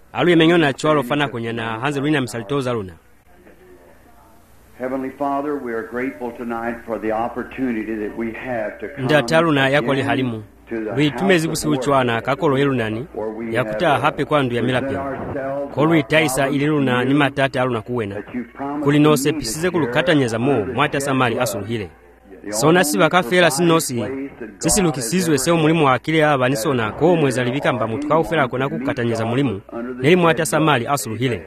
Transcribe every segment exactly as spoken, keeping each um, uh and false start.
alu yemenyona chwalo fana kwenye na hanze lwina msalitoza luna. Heavenly Father, we are grateful tonight for the opportunity that we have to come Nda taluna yako li halimu. Lui tumezi kusiuchwana kakolo yelunani yakuta hape kwandu ya milapia. Kolu itaisa ililuna ni matata aluna kuwena. Kulinose pisize kulukata nyeza mo mwata samari asuluhile. Sona siva kafela sinosi sisi lukisizwe seo mulimu wa akili aba nisona ko mweza libika mba mutu kaufela kona kukata nyeza mulimu neli mwata samari asuluhile.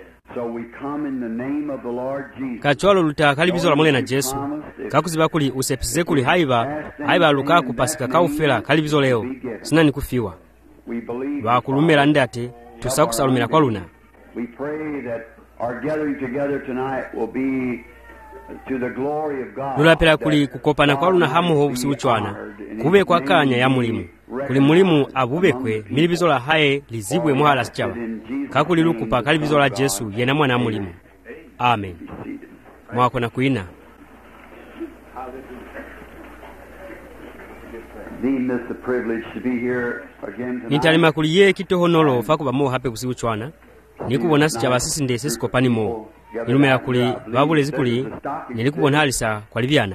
Kachwalo luta kalibizo la mole na Jesu kakuziba kuli usepisize kuli haiba haiba luka kupasika kaufela kalibizo leo sina ni kufiwa bakulumira ndate tusakusalumira kwa luna. We pray that our gathering together tonight will be to the glory of God. Lulapela kuli kukopana kwa luna hamu ho usiuchwana kube kwa kanya ya mulimu kuli mulimu abubekwe milibizo la haye lizibwe muhala sichawa kakuli lukupa kalibizo la Jesu yena mwana mulimu. Amen. Mwako na kuina. Nitalima kuliye kito honolo fakuba mo hape kusiuchwana nikubona sichawa sisi nde sisi kopani mo nilumela kuli babule zikuli nilikubona halisa kwa libyana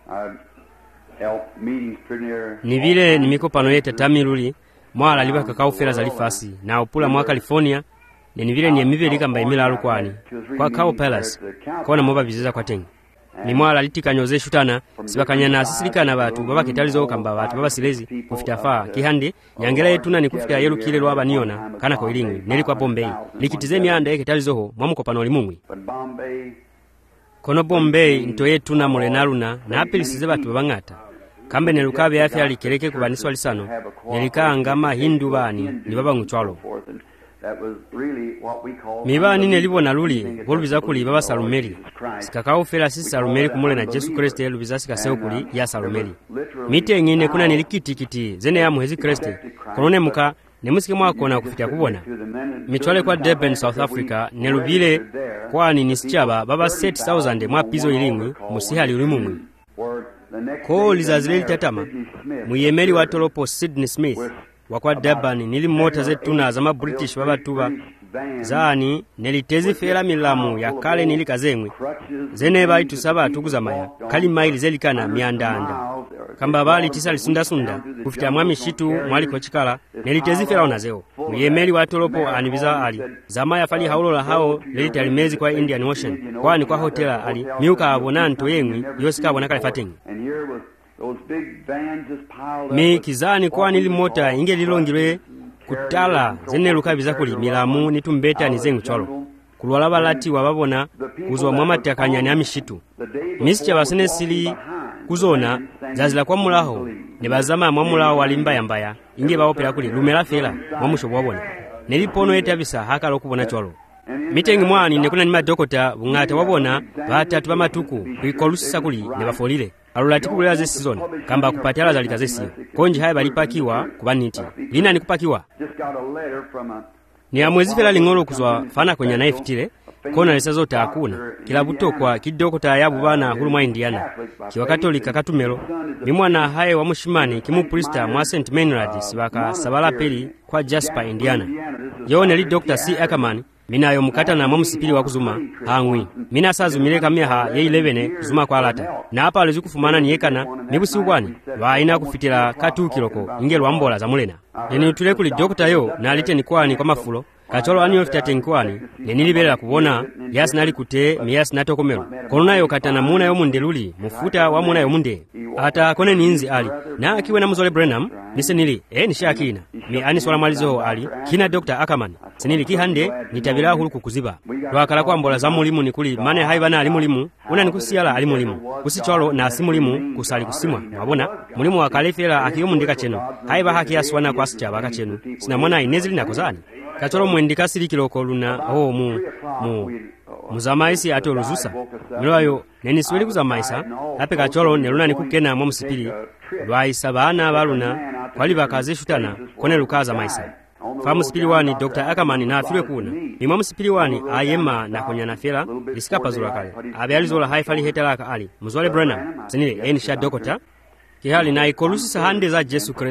ni vile nimikopano yete tamiruli mwala liba kakaufela za lifasi na upula mwa California ni vile ni mibeli kamba imila alukwani kwa Cow Palace kona moba bizeza kwa tengi ni mwala litikanyoze shutana sibakanyana sisilikana batu baba kitalizo kamba batu baba silezi kufitafa kihande nyangela yetuna ni kufita yelu kile lwaba niona kana ko ilingi neli kwa Bombay likitize mianda ekitalizo ho mwamukopano limungwi kono Bombay nto yetuna molenaluna na apelisize batu babangata kambe nelukabe afya likeleke kubaniswa lisano nelikanga hindu bani ni baba nguchwalo mibani nelibona luli bolubiza kuli baba Salumeli sikakao fela sisi Salumeli kumule na Jesu Kristo lubiza sikaseo kuli ya Salumeli mite ngine kuna nilikitikiti zene ya muhezi Kristo konone muka nemusike mwako na kufitia kubona mitwale kwa Durban South Africa nelubile kwa ni nisichaba baba seven thousand mwa pizo ilimwi musihali ulimumwi ko lizazile tatama muyemeli wa tolopo Sydney Smith wakwa Durban nili mota zetuna za ma British baba tuba zani nelitezi fela milamu ya kale nili kazemwe zene bai tusaba tukuzamaya kali maili zelikana miandanda kamba bali tisa lisunda sunda kufita mwami shitu mwali kochikala nelitezi fela onazeo muyemeli wa tolopo anibiza ali zamaya fali haulo la hao lelita limezi kwa Indian Ocean kwa ni kwa hotela ali miuka abona nto yengwi yosika abona kale fatingi mi kizani kwa nili mota inge lilongilwe kutala zene lukabiza kuli milamu nitumbeta nizengu cholo kulwala balati wababona kuzwa mwamati akanyani amishitu misicha basene sili kuzona zazila kwa mulaho nebazama mwamulaho walimbaya mbaya inge baopela kuli lumela fela mwamusho bwabona nelipono etabisa hakala okubona cholo mitengi mwani nekuna ni madokota bungata wabona batatu bamatuku kuikolusisa kuli nebafolile alulati kubulela ze season kamba kupatala zalika zesi konji haya balipakiwa kubaniti lina ni kupakiwa ni amwezi fela lingolo kuzwa fana kwenye na iftile kona lesa zote hakuna kila butokwa kidokota yabu bana hulumwa Indiana kiwa katolika katumelo ni mwana haye wa mushimani kimu prista mwa Saint Maynard sibaka sabala peli kwa Jasper Indiana yone li Doctor C Ackerman mina yo mukata na mwamusipili wa kuzuma hangwi mina sazu mileka miha ye eleven kuzuma kwa alata na hapa alizu kufumana niyekana nibusi ukwani waina kufitila katu kiloko ingelu ambola za mulena nini utule kuli dokta yo na alite ni kwani kwa mafulo kacholo ani yofitate nkwani nenilibela kubona yasi nali kute miyasi natokomelo konuna yo katana muna yo mundeluli mufuta wa muna yo munde ata kone ninzi ali na akiwe na muzole Brenham nise nili eh nishakina mi ani swala malizo ali kina Doctor Ackerman sinili kihande nitabila hulu kukuziba lwakala kwa mbola za mulimu nikuli mane haibana ali mulimu una nikusiala ali mulimu kusicholo na simulimu kusali kusimwa mwabona mulimu wakalefela akiyomundika cheno haiba haki aswana kwa sicha baka cheno sina mwana inezili nakozani kacholo mwendika sili kiloko luna ho mu mu muzamaisi ato luzusa milwayo neni sweli kuzamaisa ape kacholo neluna nikukena mwa musipili lwaisa bana baluna kwali bakaze shutana kone lukaza maisa fa musipili wani Doctor Ackerman na afilwe kuna ni mwa musipili wani ayema na konyana fela lisikapa zula kale abe alizola haifali hetelaka ali muzole Brenham sinile eni sha dokota kihali na ikolusi sahande za Jesu Kriste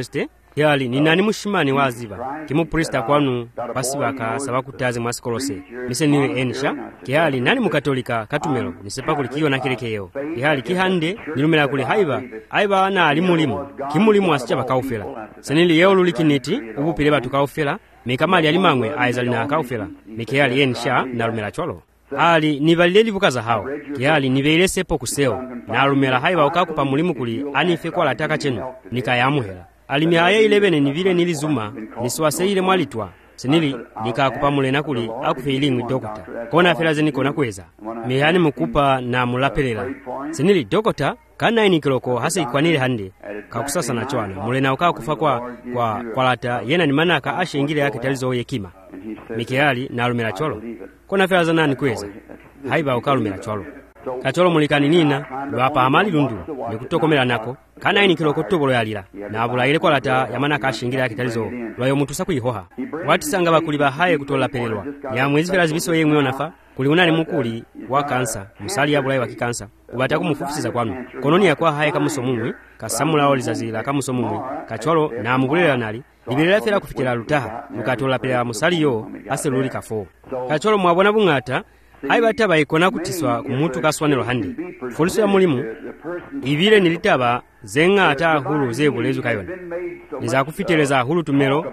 yali ni nani mushimani waziba kimuprista kwanu pasibaka sabakutazi mwasikolose misenile enisha kihali nani mukatolika katumelo nisepa kulikiyo na kilekeyo kihali kihande nilumela kuli haiba haiba na alimulimu kimulimu asicha bakaufela senili yeo lulikiniti ubupile batu kaufela mikamali alimangwe aizali na kaufela mikihali enisha na lumela cholo ali nibalile bukaza hao kihali nibeilesepo kuseo na lumela haiba ukakupa mulimu kuli anife kwa lataka chenu nikayamuhela alimyaye ilebene nivile nilizuma niswaseile mwalitwa senili nikakupa mulena kuli akufe ilimwi dokota kona fela zeniko nakweza mihani mukupa na mulapelela senili dokota kana inikiloko hasa ikwanile hande kakusasa na chwana mulena ukakufa kwa kwa kwalata yena ni manaka ashengile yake talizo yekima mikihali na alumela cholo kona fela zanani kweza haiba ukalumela cholo kacholo mulikani nina lwapa amali lundu nikutokomela nako kana ini kiloko tobolo yalira na abula ile kwalata yamana kashingira yakitalizo lwayo mutusa kuyihoha watisanga bakuli bahaye kutola pelelwa ya mwezi fela zibiso yemwe onafa kuli unali mukuli wa kansa musali abula wa kikansa ubata kumufufisiza kwanu kononi yakwa haye kamusomumwe kasamula olizazira kamusomumwe kacholo na mubulela nali libirela fela kufikira lutaha mukatola pelelwa musali yo aseluli kafo kacholo mwabona bungata hai bataba ikona kutiswa kumutu kaswanelo handi foliso ya mulimu ibile nilitaba zenga ata hulu zebulezu kayona niza kufiteleza hulu tumelo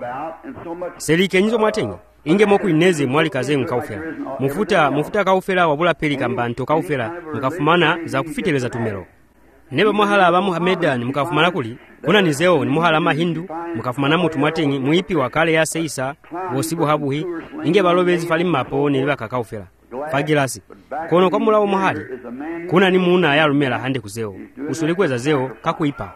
selike nyizo mwatengi inge moku inezi mwali kazengu kaufela mufuta mufuta kaufela wabula pelika mbanto kaufela mukafumana za kufiteleza tumelo neba mwahala aba Muhammedan mukafumana kuli kuna nizeo ni muhala mahindu mukafumana mutu mwatengi muipi wakale ya seisa bosibu habuhi inge balobezi falimapo niliba kakaufela fagilasi kono kwa mulawo muhali kuna ni muna ya lumela hande kuzeo usulikweza zeo kakuipa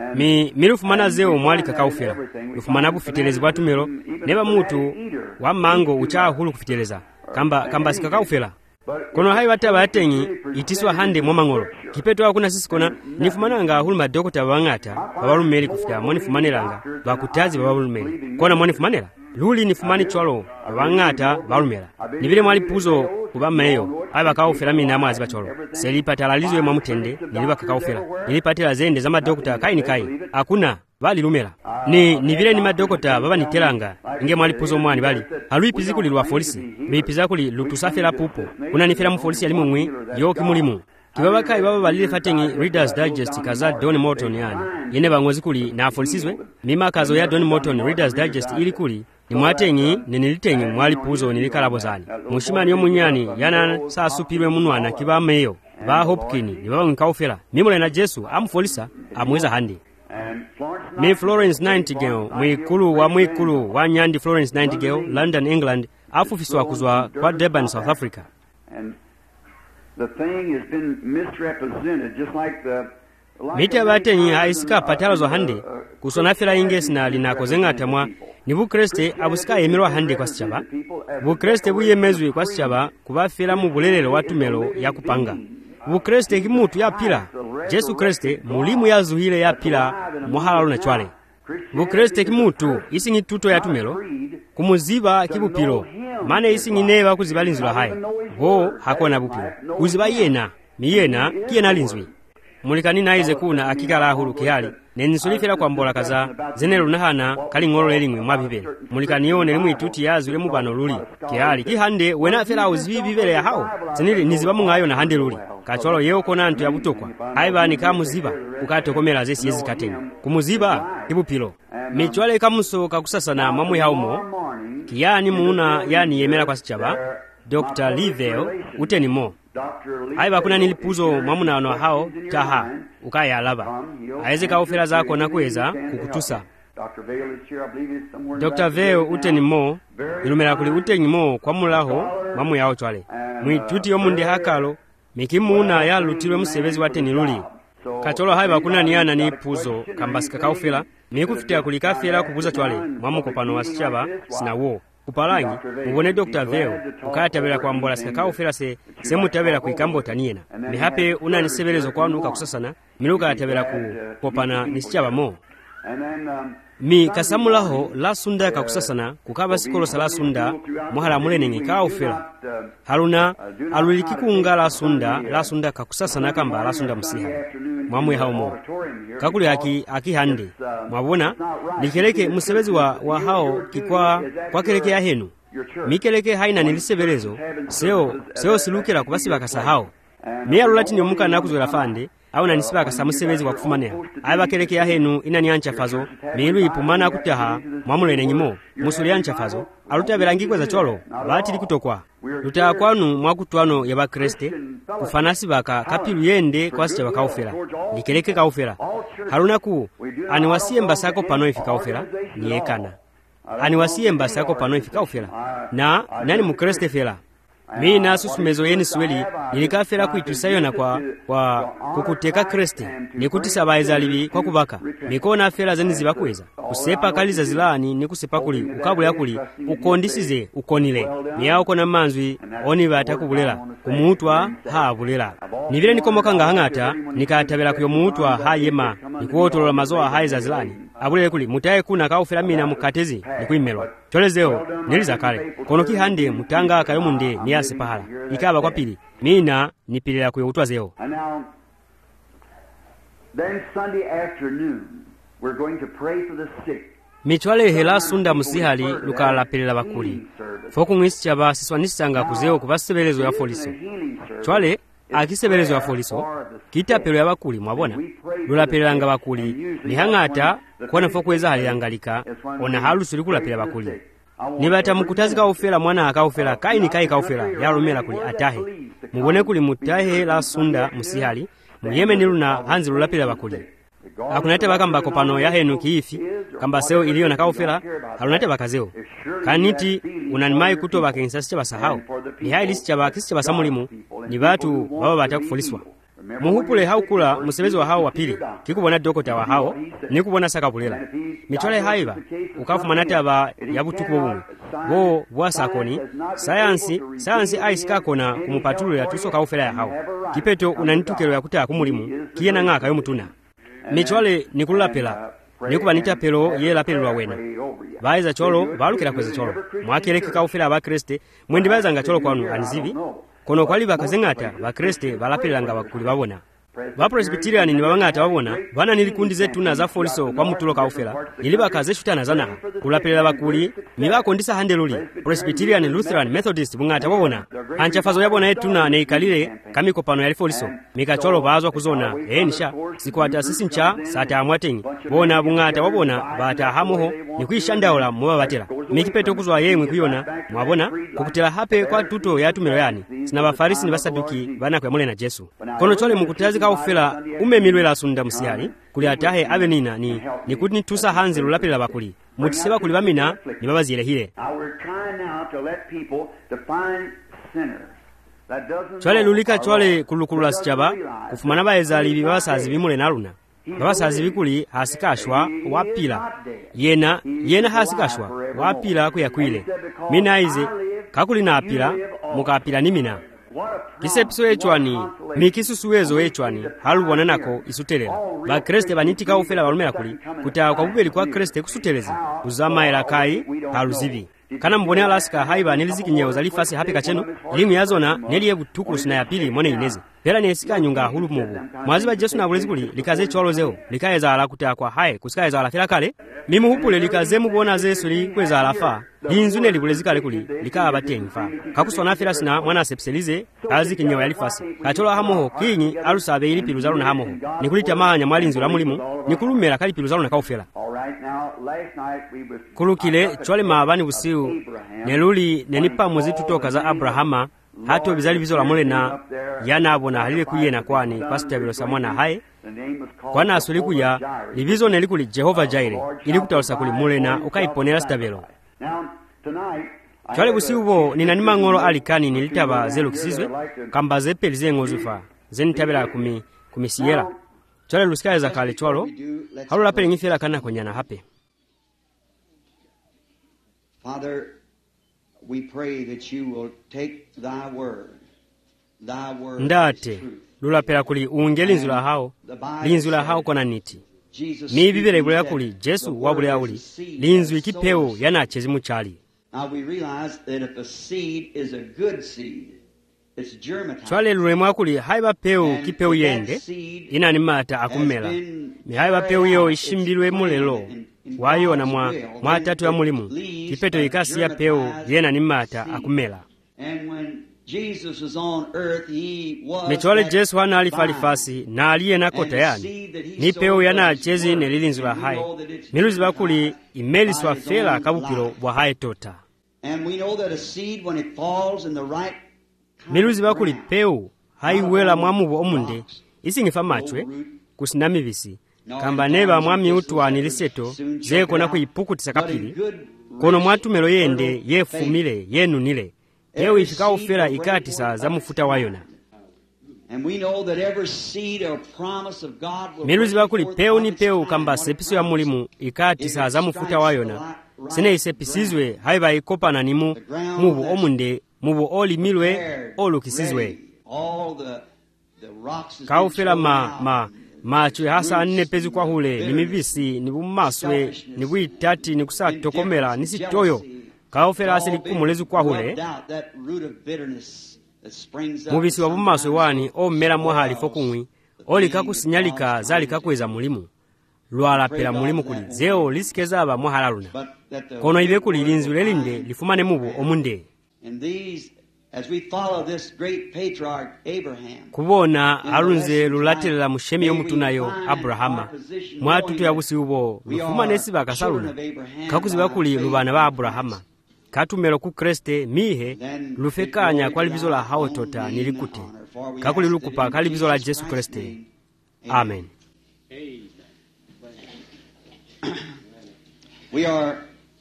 mi milufumana zeo mwali kakaufela lufumana bufitelezi bwatumelo neba mutu wa mango ucha hulu kufiteleza kamba kamba sikakaufela kono hai wataba yatengi itiswa hande mwamangolo kipeto hakuna sisi kona nifumananga hulu madokota wangata babalumeli kufita mwani fumanelanga bakutazi babalumeli kona mwani fumanela luli nifumani cholo wangata balumela nibile mwali puzo kubamayo aba kaufela mina mwazi bacholo selipatala mwa mutende niliba kakaufela nilipatela zende za madokota kai ni kai akuna bali lumela ni nibile ni madokota baba nitelanga inge mwali puzo mwani bali halui piziku lilwa polisi bipiza kuli lutusafela pupo kuna nifela mu polisi alimu mwi yo kimulimu kibaba kai baba balile fatengi Reader's Digest kaza Don Morton yani yene bangozi kuli na polisizwe mima kazo ya Don Morton Reader's Digest ili kuli ni mwatengi ninilitengi mwali puzo nilikalabo zani mushimani yo munyani yana saa supirwe munwana kibameyo ba Hopkini ni baba nkaufela mimule na Jesu amfolisa amweza handi mi Florence Nightingale mwikulu wa mwikulu wa nyandi Florence Nightingale London England afufiswa kuzwa kwa Durban South Africa the thing has been misrepresented just like the mita batenyi haisika patalo hande kusona fela ingesi na linako zenga tamwa ni bukreste abusika yemerwa hande kwa sichaba bukreste buyemezwe kwa sichaba kuba fela mu bulelelo watumelo yakupanga bukreste kimutu ya pila Jesu Kriste mulimu ya zuhile ya pila muhalalo na chwale bukreste kimutu isingi tuto ya tumelo kumuziba kibupilo mane isingi neva kuzibalinzula hai ho hakona bupilo kuziba yena miyena kiyena linzwi mulikani naize kuna akikala hulu kihali nensulifela kwa mbola kaza zenelo nahana kali ngolo elimwe mwabibele mulikani yone limu ituti yazule mubano luli kihali kihande wena fela uzibi bibele ya hao zenili niziba mungayo na hande luli kacholo yeo kona ntu ya butokwa haiba ni kamuziba ukatokomela zesi yezi katengi kumuziba kibupilo michwale kamuso kakusasa na mamu ya umo kiyani muuna yani yemela kwa sichaba Doctor Livell uteni mo haiba kuna nilipuzo mwamuna wano hao taha ukaya alaba haize kaufela zako na kuweza kukutusa Doctor Veo uteni mo ilumela kuli uteni mo kwa mulaho mamu yao chwale mwituti yomundi hakalo mikimuna ya lutilwe musebezi wateni luli kacholo haiba kuna niyana ni puzo kambasika kaufela mikufitya kulikafela kubuza chwale mwamu kopano wasichaba sinawo kupalangi mubone Doctor Veo ukayatabela kwa mbola sika kaufela se semutabela kuikambo taniena mihape unanisebelezo kwanu kakusasana miluka yatabela ku kopana nisichaba mo mi kasamulaho la sunda kakusasana kukaba sikolosa la sunda muhala mulenenge kaufela haluna alulikikunga la sunda la sunda kakusasana kamba la sunda musiha mwamwe haumo kakuli haki akihande mwabona likeleke musebezi wa, wa hao kikwa kwa keleke ya henu mikeleke haina nilisebelezo seo seo silukira kubasi bakasahao mi alulati ni omuka nakuzwela fande au nanisiba akasamusebezi kwa kufumanea aba keleke ya henu inani anchafazo milu ipumana kutaha mwamulene nyimo musuli anchafazo alutabelangikwa za cholo bati likutokwa luta kwanu mwakutwano ya bakriste kufanasi baka kapilu yende kwa sicha bakaufela likeleke kaufela halunaku aniwasie mbasako pano ifikaufela niekana aniwasie mbasako pano ifikaufela na nani mukriste fela mi na susumezo yeni sweli nilikafela kuitusayo na kwa kwa kukuteka kriste nikutisa baezalibi kwa kubaka nikona fela zeni zibakweza kusepa kali za zilani nikusepa kuli ukabula kuli ukondisize ukonile miyao kona manzwi oni batakubulela kumutwa ha bulela nivile nikomoka ngahangata nikatabela kuyo mutwa ha yema nikuotolola mazoa hai za zilani abulele kuli mutaye kuna kaufela mina mukatezi nikuimelwa cholezeo nilizakale kono kihande mutanga kayo munde niyase pahala ikaba kwa pili mina nipilila kuyo utwazeo. Then Sunday afternoon we're going to pray for the sick. Michwale hela sunda musihali lukala pelela bakuli foku mwisi chaba siswanisanga kuzeo kubasebelezo ya foliso chwale akisebelezo ya foliso kita pelo ya bakuli mwabona lula pelelanga bakuli nihangata kuona foku weza haliangalika ona halu sulikula pela bakuli nibata mukutazika ufela mwana akaufela kaini kai kaufela yalumela kuli atahe mubone kuli mutahe la sunda musihali muyeme niluna hanzi lula pela bakuli akunate bakambako pano ya henu kiifi kamba seo iliyo na kaufela halunate bakazeo kaniti unanimai kuto bakensasi basahau ni haili sichaba kisi basamulimu ni batu baba batakufuliswa muhupule haukula musebezi wa hao wapili kikubona dokota wa hao nikubona sakabulela michole haiba ukafumanate aba yabutuku bobu bo bwasakoni sayansi sayansi aisikakona kumupatulula tuso kaufela ya hao kipeto unanitukelo ya kutaa kumulimu kiyena ngaka yomutuna michole nikulula pela nikubanita pelo yela pelo wawena baiza cholo balukira kweza cholo mwakeleke kaufela abakriste mwendi baiza nga cholo kwanu anizivi kono kwali bakazengata bakriste balapelanga bakuli babona ba presbyterian ni babangata babona bana nilikundi zetu na za foliso kwa mutulo kaufela ili bakaze shutana zana kulapelela bakuli nibako ndisa handeluli presbyterian lutheran methodist bungata babona anchafazo yabona yetu na neikalile kamiko pano ya foliso mikacholo bazwa kuzona enisha sikwata sisi ncha sata amwatengi bona bungata babona bata hamoho nikwishandaola muba batela mikipeto kuzwa yemwe kuyona mwabona kukutela hape kwa tuto ya tumelo yani sina bafarisi ni basaduki bana kwa mule na Yesu kono chole mukutazi kaufela umemilwela sunda musihali kuli atahe avenina ni nikuti tusa hanzi lulapela bakuli mutiseba kuli bamina ni babazile hile chole lulika chole kulukulula sichaba kufumana baezali bibasazi bimule naluna babasazi bikuli hasikashwa wapila yena yena hasikashwa wapila kuyakwile mina ize kakuli na apila mukapila nimina kisepiso echwani mikisusuwezo echwani halubona nako isutelela bakriste banitika ufela balumela kuli kutaa kwa bubeli kwa kriste kusutelezi uzama elakai haluzivi kana mbone Alaska haiba niliziki nyeo zalifasi hape kachenu limu yazona neliye butukurusi na ya pili mwone inezi pela nesika nyunga hulu mubu mwaziba Jesu na bulezi kuli likaze cholo zeo likaeza ala kutaa kwa hae kusikaeza ala fila kale mimu hupule likaze mubona zesu li kweza ala fa linzune libulezi kale kuli likaa batengi fa kakusona fila sina mwana sepselize aziki nyeo yalifasi kacholo hamoho kinyi alusabe ili pilu zalu na hamoho nikulita maanya mwalinzu la mulimu nikulumela kali pilu zalu na kaufela kulukile chole maabani busiu neluli nenipa muzitu toka za Abrahama hato bizali bizo la mule na yana abona halile kuyena kwani pastor bilo samwana hai kwana asuli kuya livizo nelikuli Jehova Jaire ili kutawasa kuli mule na ukaiponela stabelo chole busiu bo ninanima ngolo alikani nilitaba zelu kisizwe kamba zepe lize ngozufa zeni tabela kumi kumisiyela chole lusikale za kale cholo halula pele ngifela kana konyana hape. Father, we pray that you will take thy word, thy word ndate lula pela kuli ungeli nzula hao linzula hao kona niti mi bibere bula kuli Jesu wabula uli linzu ikipeo yana chezimu chali. Now we realize that if a seed is a good seed, it's germination. Chwale lulema kuli haiba peo kipeo yende ina ni mata akumela. Mi haiba peo yo ishimbilwe mulelo wayo na mwa mwa tatu ya mulimu kipeto ikasi ya peo yena ni mata akumela. And when Jesus was on earth, he was Mechwale Jesu hana alifalifasi na aliye na kota yani ni peo yana chezi nelilinzu la hai miluzi bakuli imeli swa fela kabupilo wa hai tota. And we know that a seed when it falls in the right miluzi bakuli peo haiwela mwamu wa omunde isingifa machwe kusinami visi kamba neba mwami utwa niliseto zeko na kuipukutisa kapili kono mwatumelo yende yefumile yenunile Ewe ishikao fela ikati saa za mufuta wayona. And we know that every seed or promise of God will miluzi bakuli peo ni peo kamba sepiso ya mulimu ikati saa za mufuta wayona. Sine isepisizwe haiba ikopa na nimu mubu omunde mubu oli milwe olu kisizwe. Kao fela ma ma machwe hasa nne pezi kwa hule ni mivisi ni bumaswe ni buitati ni kusa tokomela nisi toyo. Kao fela asili kumulezu kwa hule mubisi wa bumaswe wani o mera mwahali fokungwi oli kakusinyalika zali kakweza mulimu lwala pela mulimu kuli zeo lisikeza aba mwahala luna kono ibe kuli linzu lelinde lifumane mubu omunde. Kubona alunze lulatelela mushemi yomutunayo Abrahama mwatutu ya busi ubo lufumane siba kasaluna kakuziba kuli lubana ba Abrahama katumelo ku Kriste mihe lufekanya kwa libizo la hao tota nilikute kakuli lukupa kalibizo la Jesu Kriste. Amen. We are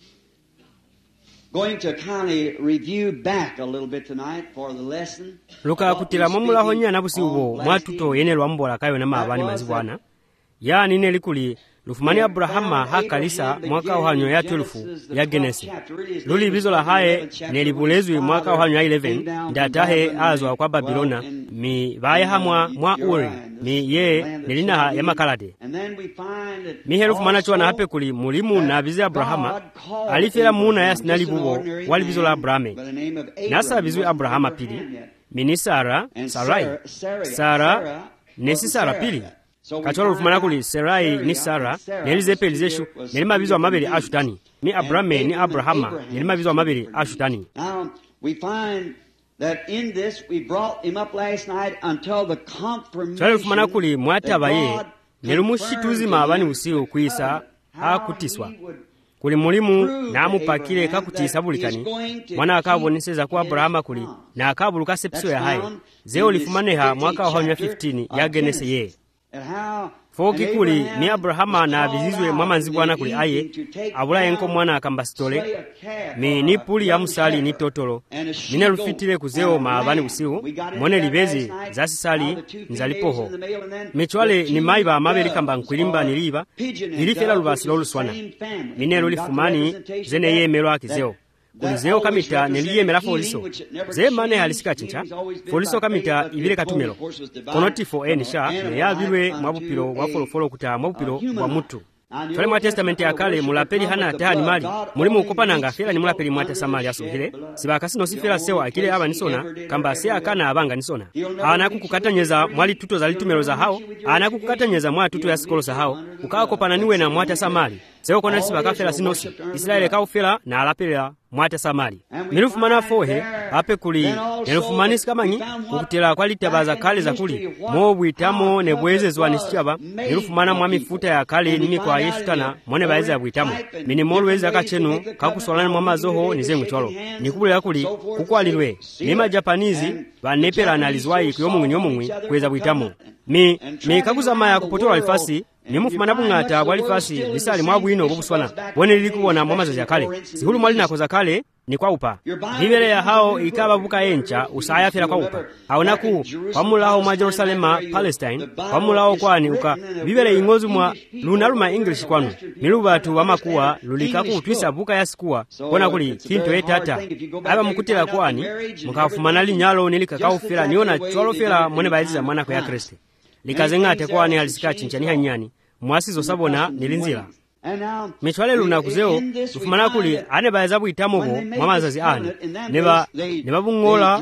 going to kind of review back a little bit tonight for the lesson. Luka kutila momula honya na busi ubo mwatuto yene lwambola kayo na mabani mazibwana ya nine likuli lufumani Abrahama hakalisa mwaka uhanyo ya twelve ya Genesi. Luli bizo la hae nelibulezwi mwaka uhanyo ya eleven ndatahe azwa kwa Babilona mi baye hamwa mwa Uri mi ye nelina ya makalade. Mi herufu mana chua na hape kuli mulimu na bizi Abrahama alifela muna ya sinalibubo wali bizo la Abrahame. Nasa bizwi Abrahama pili mini Sara, Sarai, Sara, nesi Sara pili. Kachwalo lufumana kuli Sarai ni Sara, nelizepe lizeshu, nelima bizo wa mabeli ashutani. Ni Abrahame ni Abrahama, nelima bizo wa mabeli ashutani. Now, we find that in this we brought him up last night until the confirmation. Chwalo lufumana kuli mwata baye, nelumushituzi maabani usiu kuisa hakutiswa. Kuli mulimu na amupakile kakutisa bulikani, mwana akabu niseza kwa Abrahama kuli, na akabu luka sepso ya hai. Zeo lifumaneha mwaka wa fifteen ya Genesi ye. Foki kuli ni Abrahama na bizizwe mama nzibwana kuli aye abula yenko mwana akambasitole mi ni puli ya musali ni totolo nine rufitile kuzeo maabani usiu mwone libezi zasisali nzalipoho michwale ni maiba amabeli kamba nkwilimba niliba ilifela lubasi loluswana mine lulifumani zene ye melo akizeo kulizeo kamita neliye mela foliso ze mane halisika chincha foliso kamita ibile katumelo konotifo enisha ya bilwe mwabupilo wafolofolo kuta mwabupilo wa mutu. Fale mwa testamenti ya kale mulapeli hana tahani mali mulimu ukopana nga fela ni mulapeli mwate samali asuhile siba kasino sifela sewa akile aba nisona kamba se akana abanga nisona anaku kukatanyeza mwali tuto za litumelo za hao anaku kukatanyeza mwa tuto ya sikolo za hao ukawa kopana niwe na mwate samali seo kona siba kafela sinosi Israeli kaufela na alapela mwate samali milufu mana fohe ape kuli milufu manisi kamanyi kukutela kwa litabaza kale za kuli mobu itamo nebweze zwa nisichaba milufu mana mwami futa ya kale nimi kwa yeshutana mwone baeze ya buitamo mini molu weze akachenu kakusolani mwama zoho nizengu cholo nikubule ya kuli kukwalilwe nima Japanizi vanepela analizwai kuyomungu nyomungwi kweza buitamo mi mi kakuzama ya kupotola alifasi nimufumana bungata walifasi lisali mwabwino bubuswana wone lilikuona mwamaza ya kale sihulu mwali nako za kale ni kwa upa bibele ya hao ikaba buka encha usaya fela kwa upa haonaku pamulao mwa Jerusalema Palestine pamulao kwani uka bibele ingozu mwa lunaluma English kwanu milubatu wamakuwa lulikaku twisa buka ya sikuwa kona kuli kinto etata aba mukutela kwani mukafumana linyalo nilikakau fela niona chwalo fela mwone baiziza mwana kwa ya Kristo likazengate kwani alisika chinchani hanyani mwasizo sabona nilinzira mitwale luna kuzeo tufumana kuli ane baza bwitamobo mwa mazazi ane neba neba bungola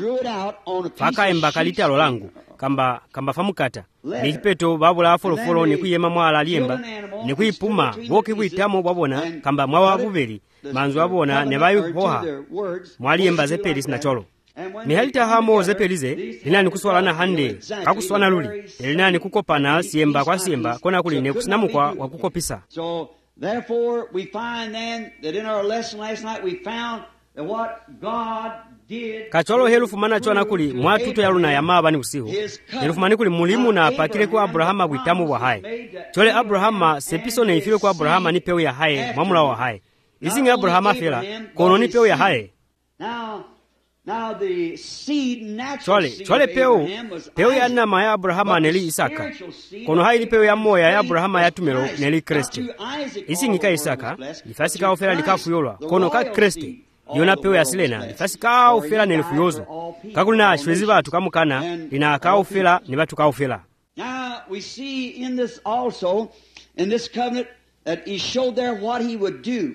faka embaka litalo langu kamba kamba famukata nikipeto babula folofolo nikuyema mwala liemba nikuyipuma boki bwitamo babona kamba mwawa bubeli manzu abona nebayu hoha mwaliemba zepeli sinacholo mihalita hamo zepelize linani kuswalana hande kakuswana luli linani kukopana siemba kwa siemba kona kuli nekusinamu kwa kukopisa. So therefore we find then that in our lesson last night we found that what God did kacholo helufu mana chwana kuli mwatuto yaluna ya maba ni usihu helufu mani kuli mulimu na pakile kwa Abrahama gwitamu wa hae chole Abrahama sepiso na ifile kwa Abrahama ni peo ya hae mwamula wa hae isingi Abrahama fela kono ni peo ya hae. Now Now the seed natural chole seed chole peo peo ya Isaac. nama ya Abrahama neli Isaka kono haili peo ya moya ya Abrahama ya tumelo neli Kriste isingi ka Isaka nifasi ka ofela likafu yolwa kono ka Kriste yona peo ya silena nifasi ka ofela neli fuyozo kakulina ashwezi batu kamukana lina ka ofela ni batu ka ofela. Now we see in this also in this covenant that he showed there what he would do.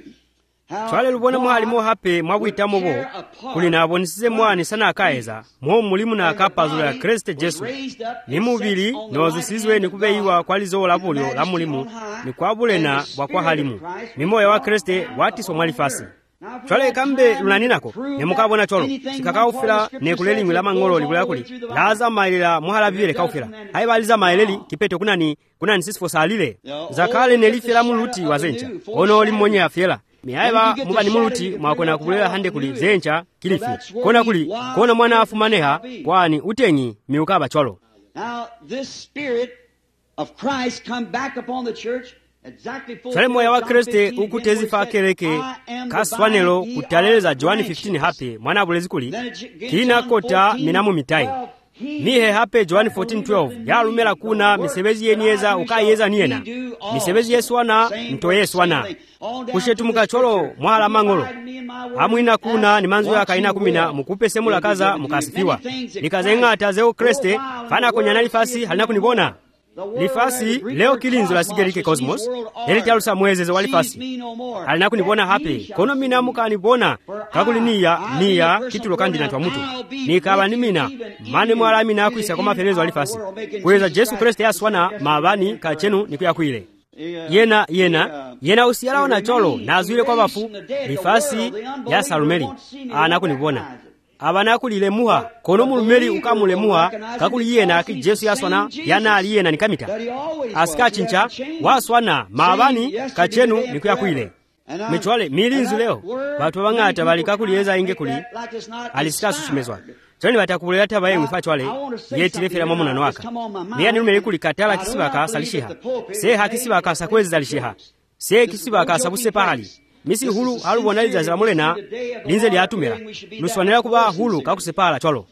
Twale lubona mwalimu hape mwabwitamo bo kulina abonisize mwani sana akaeza mwo mulimu na akapazula ya Kriste Jesu ni mubili ni wazusizwe ni kubeiwa kwa lizo la bulyo la mulimu ni kwa bulena wa kwa halimu mimoya wa Kriste wati somwalifasi. Twale kambe lunaninako ne mukabona cholo sikakaufila ne kuleli ngila mangolo likula kuli laza mailila muhalabire kaufila haibaliza maileli kipeto kunani kunani sisi fosalile zakale nelifila muluti wazencha ono oli mmonya afela mihaiba muba ni muluti mwakona kubulela hande kuli zencha kilifi kona kuli kona mwana afumaneha kwani utenyi miukaba cholo. Now this spirit of Christ come back upon the church exactly for Chale moya wa Kriste ukutezi fa kereke kaswanelo kutaleleza Johani fifteen hape mwana bulezi kuli kina kota minamu mitai mihe hape Johani fourteen twelve ya lumela kuna misebezi yenieza ukayeza niena misebezi yeswana mto yeswana kushetu mukacholo mwahala mangolo hamwina kuna ni manzu ya kaina kumina mukupe semula kaza mukasifiwa likazenga atazeo Kriste fana konya nalifasi halina kunibona lifasi leo kilinzo la sigerike cosmos heli talusa mwezeze walifasi halina kunibona hape kono mina mukanibona kakuliniya niya kitulo kandi natwa mutu nikaba nimina mane mwala mina akuisa kwa mafelezo walifasi kweza Jesu Kriste yaswana mabani kachenu nikuyakwile yena yena yena usiyala ona cholo nazuile kwa bafu lifasi ya Salumeli anakunibona abana kulile muha kono mulumeli ukamule muha kakuli yena ki Jesu yaswana yana aliyena nikamita asika chincha waswana mabani kachenu nikuyakwile mitwale milinzu leo batu bangata balikakuliyeza inge kuli alisika sushimezwa chani batakubulela tabaye mfachwale yeti lefera mamuna nwaka miya nilume kuli katala kisibaka salishiha se hakisibaka sakwezi zalishiha se kisibaka sabuse pahali misi hulu halu bonaliza za mulena linze lyatumira luswanela kuba hulu kakusepala cholo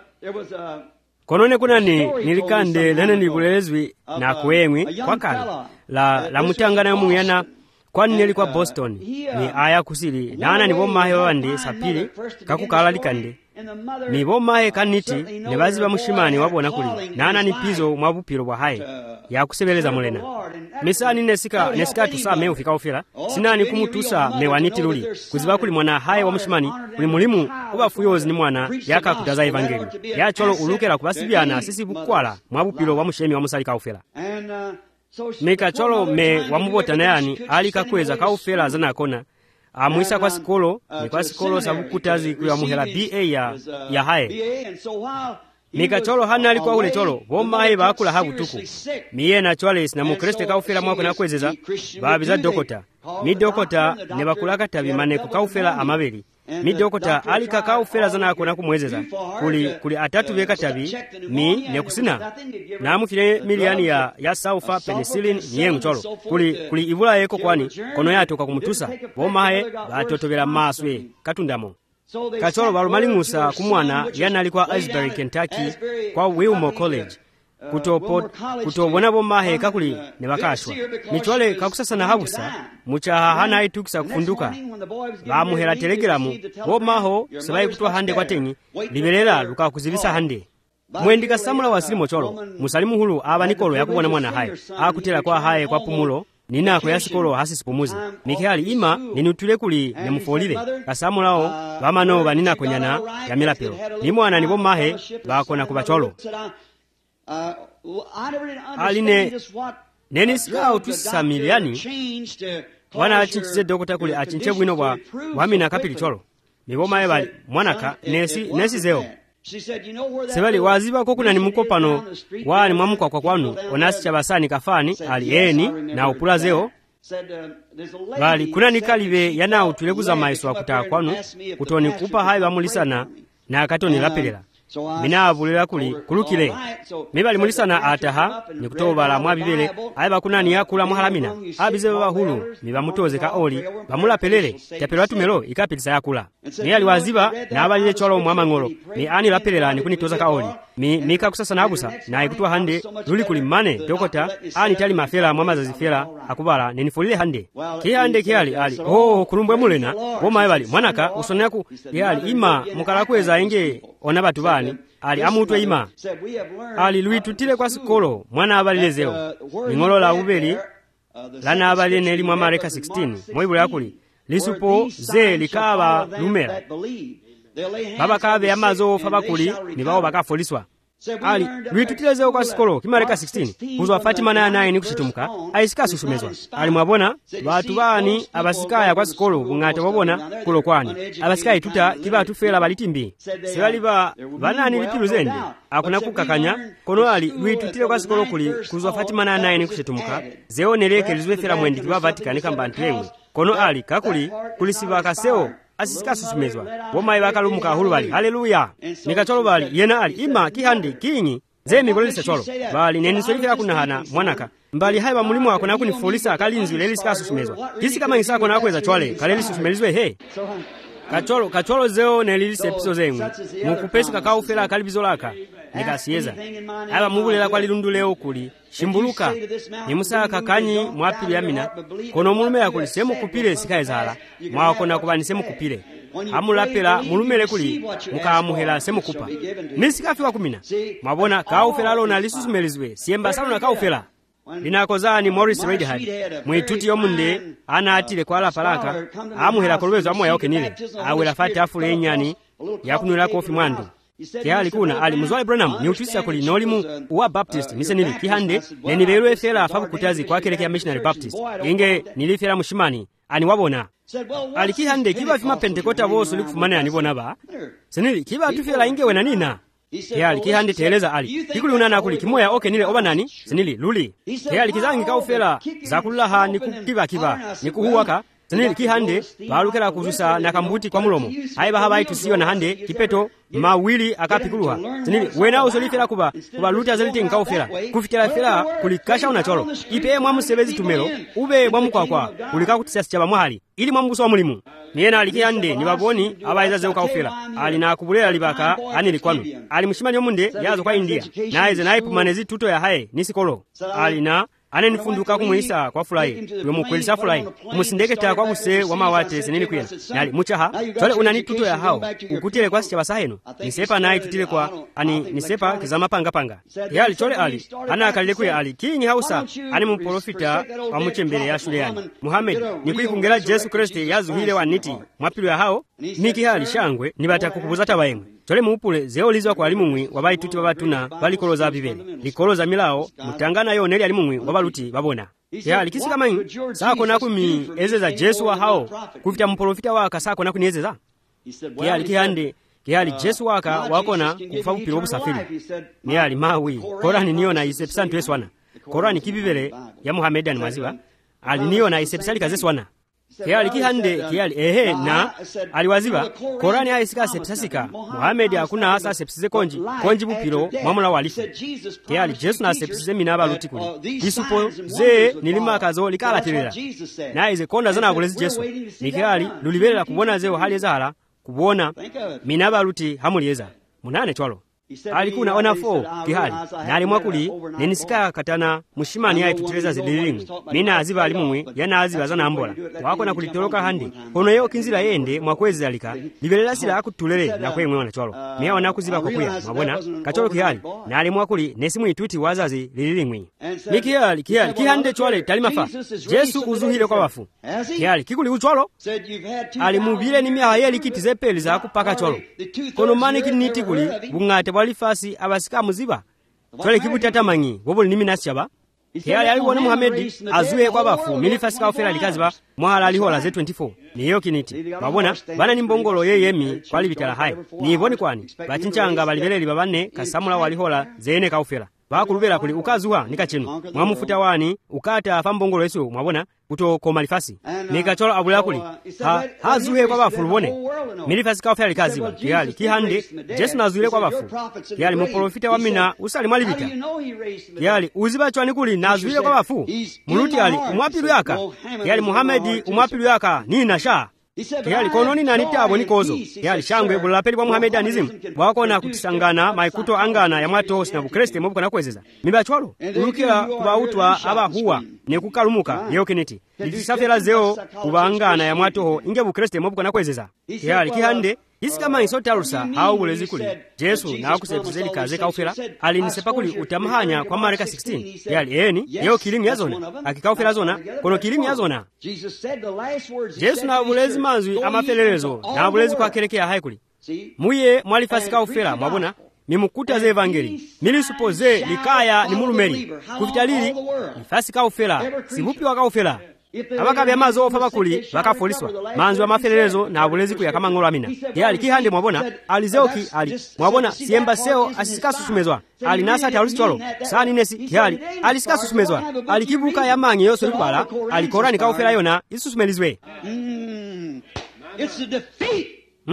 konone kunani nilikande lene nibulelezwi na kuemwi kwa kali la la mutangana yomuyana kwani neli kwa Boston ni aya kusili nana ni bomahe wandi sapili kakukala likande ni bomahe kaniti ne baziba mushimani wabona kuli nana ni pizo mwabupiro bwa haye ya kusebeleza mulena misani nesika nesika tusame ufika ufira sinani kumutusa mewaniti luli kuziba kuli mwana haye wa mushimani kuli mulimu kubafuyozi ni mwana yaka kutaza evangeli ya cholo ulukela kubasibyana sisi bukwala mwabupiro wa mushemi wa musali ka ufira meka cholo me wamubota nayani alika kweza kaufela zana kona amwisa kwa sikolo ni kwa sikolo sabukutazi kuya muhela B A ya ya hae meka cholo hana alikuwa ule cholo bomba hae bakula habutuku miye na chwale na mukriste kaufela mwako na kwezeza babiza dokota mi dokota ne bakulaka tabimane kukaufela amabeli mi dokota alika kaufela zana kona kumwezeza kuli kuli atatu beka tabi mi ne kusina na mufile miliani ya ya saufa penicillin niye mcholo kuli kuli ibula yeko kwani kono yatoka kumutusa bomba hae batotobera maswe katundamo kacholo balumalingusa kumwana yana alikuwa Asbury Kentucky kwa Wilmore College kutopo kutobona bomba he kakuli ne bakashwa mitwale kakusasa na habusa muchaha hana itukisa kufunduka bamuhera telegiramu bomba ho sabai kutwa hande kwa tengi liberera lukakuzibisa hande mwendika samula wasilimo cholo musalimu hulu aba nikolo yakubona mwana haye akutela kwa haye kwa pumulo ninako yasikolo hasisipumuzi mikihali ima ninutule kuli nemufolile kasamulawo bamano baninako nyana ya milapelo nimwana nibo mahe bakona kubacholo aline nenisika utusamiliani wana achinchize dokota kuli achinche bwino bwa wamina kapili cholo nibo mahe bali mwanaka nesi nesi zeo sebali waziba ko kuna nimukopano wani mwamukwa kwa kwanu onasi chabasani kafani ali eni na upula zeo bali kuna nikalibe yana utulekuza maiso akuta kwanu kutoni kupa hayi bamulisana na akatoni lapelela mina abulira kuli kulukile mebali mulisana ataha nikutobala mwabibele ayi bakunani yakula muhalamina abize bahulu nibamutoze ka oli bamulapelele tapelwa tumelo ikapitisa yakula ni ali waziba na abalile cholo mwamangolo ni ani lapelela ni kunitoza ka oli mi mika kusasa nabusa na ikutwa hande luli kuli mane dokota ani tali mafela mwamazazi fela akubala ninifolile hande ki hande ki ali ali oh kulumbwe mulena woma bali mwanaka usoneku yali ima mukalakweza inge ona batu bani ali amutwe ima ali luitutile kwa sikolo mwana abalilezeo ningolo la ubeli lana abali neli mwa mareka sixteen moibu yakuli lisupo ze likaba lumera baba kabe amazo fabakuli nibao bakafoliswa ali luitutilezo kwa sikolo kimareka sixteen kuzwa Fatima na nine kushitumuka aisika susumezwa ali mwabona batu bani abasikaya kwa sikolo bungata babona kulo kwani abasika ituta kiba tufela balitimbi sebali ba banani lipilu zende akuna kukakanya kono ali luitutile kwa sikolo kuli kuzwa Fatima na nine kushitumuka zeo neleke lizwe fela mwendi kiba Vatican kambantwewe kono ali kakuli kulisiba kaseo asisika susumezwa woma ibakalumuka hulu bali haleluya nikacholo bali yena ali ima kihandi kinyi zemi golisa cholo bali nenisolifira kunahana mwanaka mbali haiba mulimu wako na kunifolisa kalinzi lelisika susumezwa hisi kama ngisako na kweza chole kaleli susumelizwe he kacholo kacholo zeo nelilise episo zengu mukupesi kakao fela kalibizolaka nikasieza aba mugulela kwa lilundu leo kuli shimbuluka nimusaka kanyi mwapili yamina kono mulume yakuli semu kupile sikaezala mwakona kubani semu kupile amulapela mulumele kuli mukamuhela semu kupa nisikafi wa kumina mwabona kaufela lona lisusumelizwe siemba salona kaufela linakozani Morris Redhead mwituti yomunde ana atile kwa la palaka amuhela kolwezo amoya yoke nile awela fati afule enyani yakunula kofi mwandu kiali kuna ali muzwale Branham ni utwisa kuli nolimu uwa Baptist misenili kihande neniberu efela afabu kutazi kwa keleke ya Missionary Baptist inge nilifela mushimani ani wabona ali kihande kiba fima Pentekota boso likufumane anibona ba senili kiba tufela inge wena nina kiali kihande teleza ali kikuli unana kuli kimoya oke nile oba nani senili luli kiali kizangi kaufela zakulaha nikukiba kiba nikuhuwaka senili kihande balukela kuzusa na kambuti kwa mulomo aiba habai tusiyo na hande kipeto mawili akapikuluha senili wena usolifela kuba kuba luta zelite nkaufela kufitela fela kulikasha unacholo ipe mwamusebezi tumelo ube mwamukwakwa kulika kutisa sichaba mwahali ili mwamuguso wa mulimu niyena alikihande nibaboni abaiza zeu kaufela ali na kubulela libaka anili kwanu ali mushimani yomunde yazo kwa India na aize na ipumanezi tuto ya hae nisikolo ali na ane nifunduka kumwisa kwa fulayi yomukwelisa fulayi kumusindeketa kwa buse wa mawate senini kuyena nali muchaha tole unani tuto ya hao ukutile kwa sichaba saheno nisepa na itutile kwa ani nisepa kizama panga panga yali tole ali ana akalile kuya ali kinyi hausa ani mprofita wa muchembele ya shuleyani Muhammad nikuikungela Yesu Kristo yazuhile wa niti mwapilu ya hao miki hali shangwe nibata kukubuza tabayemwe tole muupule zeo lizwa kwa alimumwi wabai tuti babatuna balikoloza bibele likoloza milao mutangana yo neli alimumwi wabaluti babona ya likisika manyi sako na kumi ezeza Yesu wa hao kufita mprofita wa kasako na kuniezeza ya likihande kiali Yesu waka wakona kufa kupilo obusafiri ni ali mawi Korani niyo na isepsantu eswana Korani kibibele ya Muhammad ani maziwa ali niyo na isepsali kazeswana kiali kihande kiali ehe na aliwaziba Korani aisika sepsasika Muhammad akuna asa sepsize konji konji bupiro mwamula walifu kiali Yesu na sepsize minaba lutikuli isupo ze nilima kazo likala tirira na ize konda zana kulezi Yesu nikiali lulibela kubona zeo hali ezala kubona minaba luti hamulieza munane twalo ali kuna ona fo kihali nali mwakuli nenisika katana mushimani yayi tuteleza zidililimwe mina aziba ali mumwe yana aziba zanambola wakona kulitoloka handi kono yo kinzira yende mwakwezi alika liberela sila akutulele na kwemwe wana cholo meya wana kuziba kokuya mwabona kacholo kihali nali mwakuli nesimu ituti wazazi lililimwe mikihali kihali kihande chwale talimafa Yesu uzuhile kwa wafu kihali kikuli uchwalo ali mubile ni miha yeli kiti zepeli za kupaka cholo kono mani kiniti kuli bungate walifasi abasika muziba chwale kibuti tamanyi wobuli nimi nasyaba kihali aliwone Muhamedi azuhe kwa bafu milifasi ka ofera likaziba mwahala alihola ze twenty-four niyo kiniti babona bana ni mbongolo yeyemi kwali bitala hai ni iboni kwani bachinchanga balibeleli babane kasamula walihola zene ka ofera bakulubera kuli ukazuha nikachinu mwamufuta wani ukata afa mbongolo yesu mwabona kuto koma lifasi nikacholo abula kuli ha hazuhe kwa bafu lubone milifasi ka ofera likaziba kihali kihande Yesu nazuhile kwa bafu kihali muprofita wa mina usali mwalibita kihali uziba chwani kuli nazuhile kwa bafu muluti ali umwapilu yaka kihali Muhamedi umwapilu yaka nina sha kihali kononi na nitabo nikozo kihali shangwe bulapeli kwa Muhamedi anizimu wakona kutisangana maikuto angana ya mwato hosi na bukreste mwabuka na kwezeza mimba chwalo ulukila kubautwa aba huwa nekukalumuka yeo kiniti litisafela zeo kubangana ya mwato ho inge bukreste mwabuka na kwezeza kihali kihande isi kama insotalusa hao ulezi kuli Yesu na akusepuzeli kaze kaufela alinisepa kuli utamahanya kwa Mareka sixteen yali eni yeo kilimi ya zona akikaufela zona kono kilimi ya zona Yesu na ulezi manzui amafelelezo na ulezi kwa kelekea haikuli muye mwalifasi kaufela mwabona mimukuta ze evangeli milisupoze likaya ni mulumeri kufitalili nifasi kaufela sibupi wa kaufela abakabe amazo ofa bakuli bakafoliswa manzi wa mafelelezo na abulezi kuya kama ngolo amina yali kihande mwabona alizeoki ali mwabona siemba seo asisika susumezwa ali nasa tarusicholo sani nesi yali alisika susumezwa alikibuka ya mangi yose lubala alikorani kaufela yona isusumelizwe Mm. It's a defeat.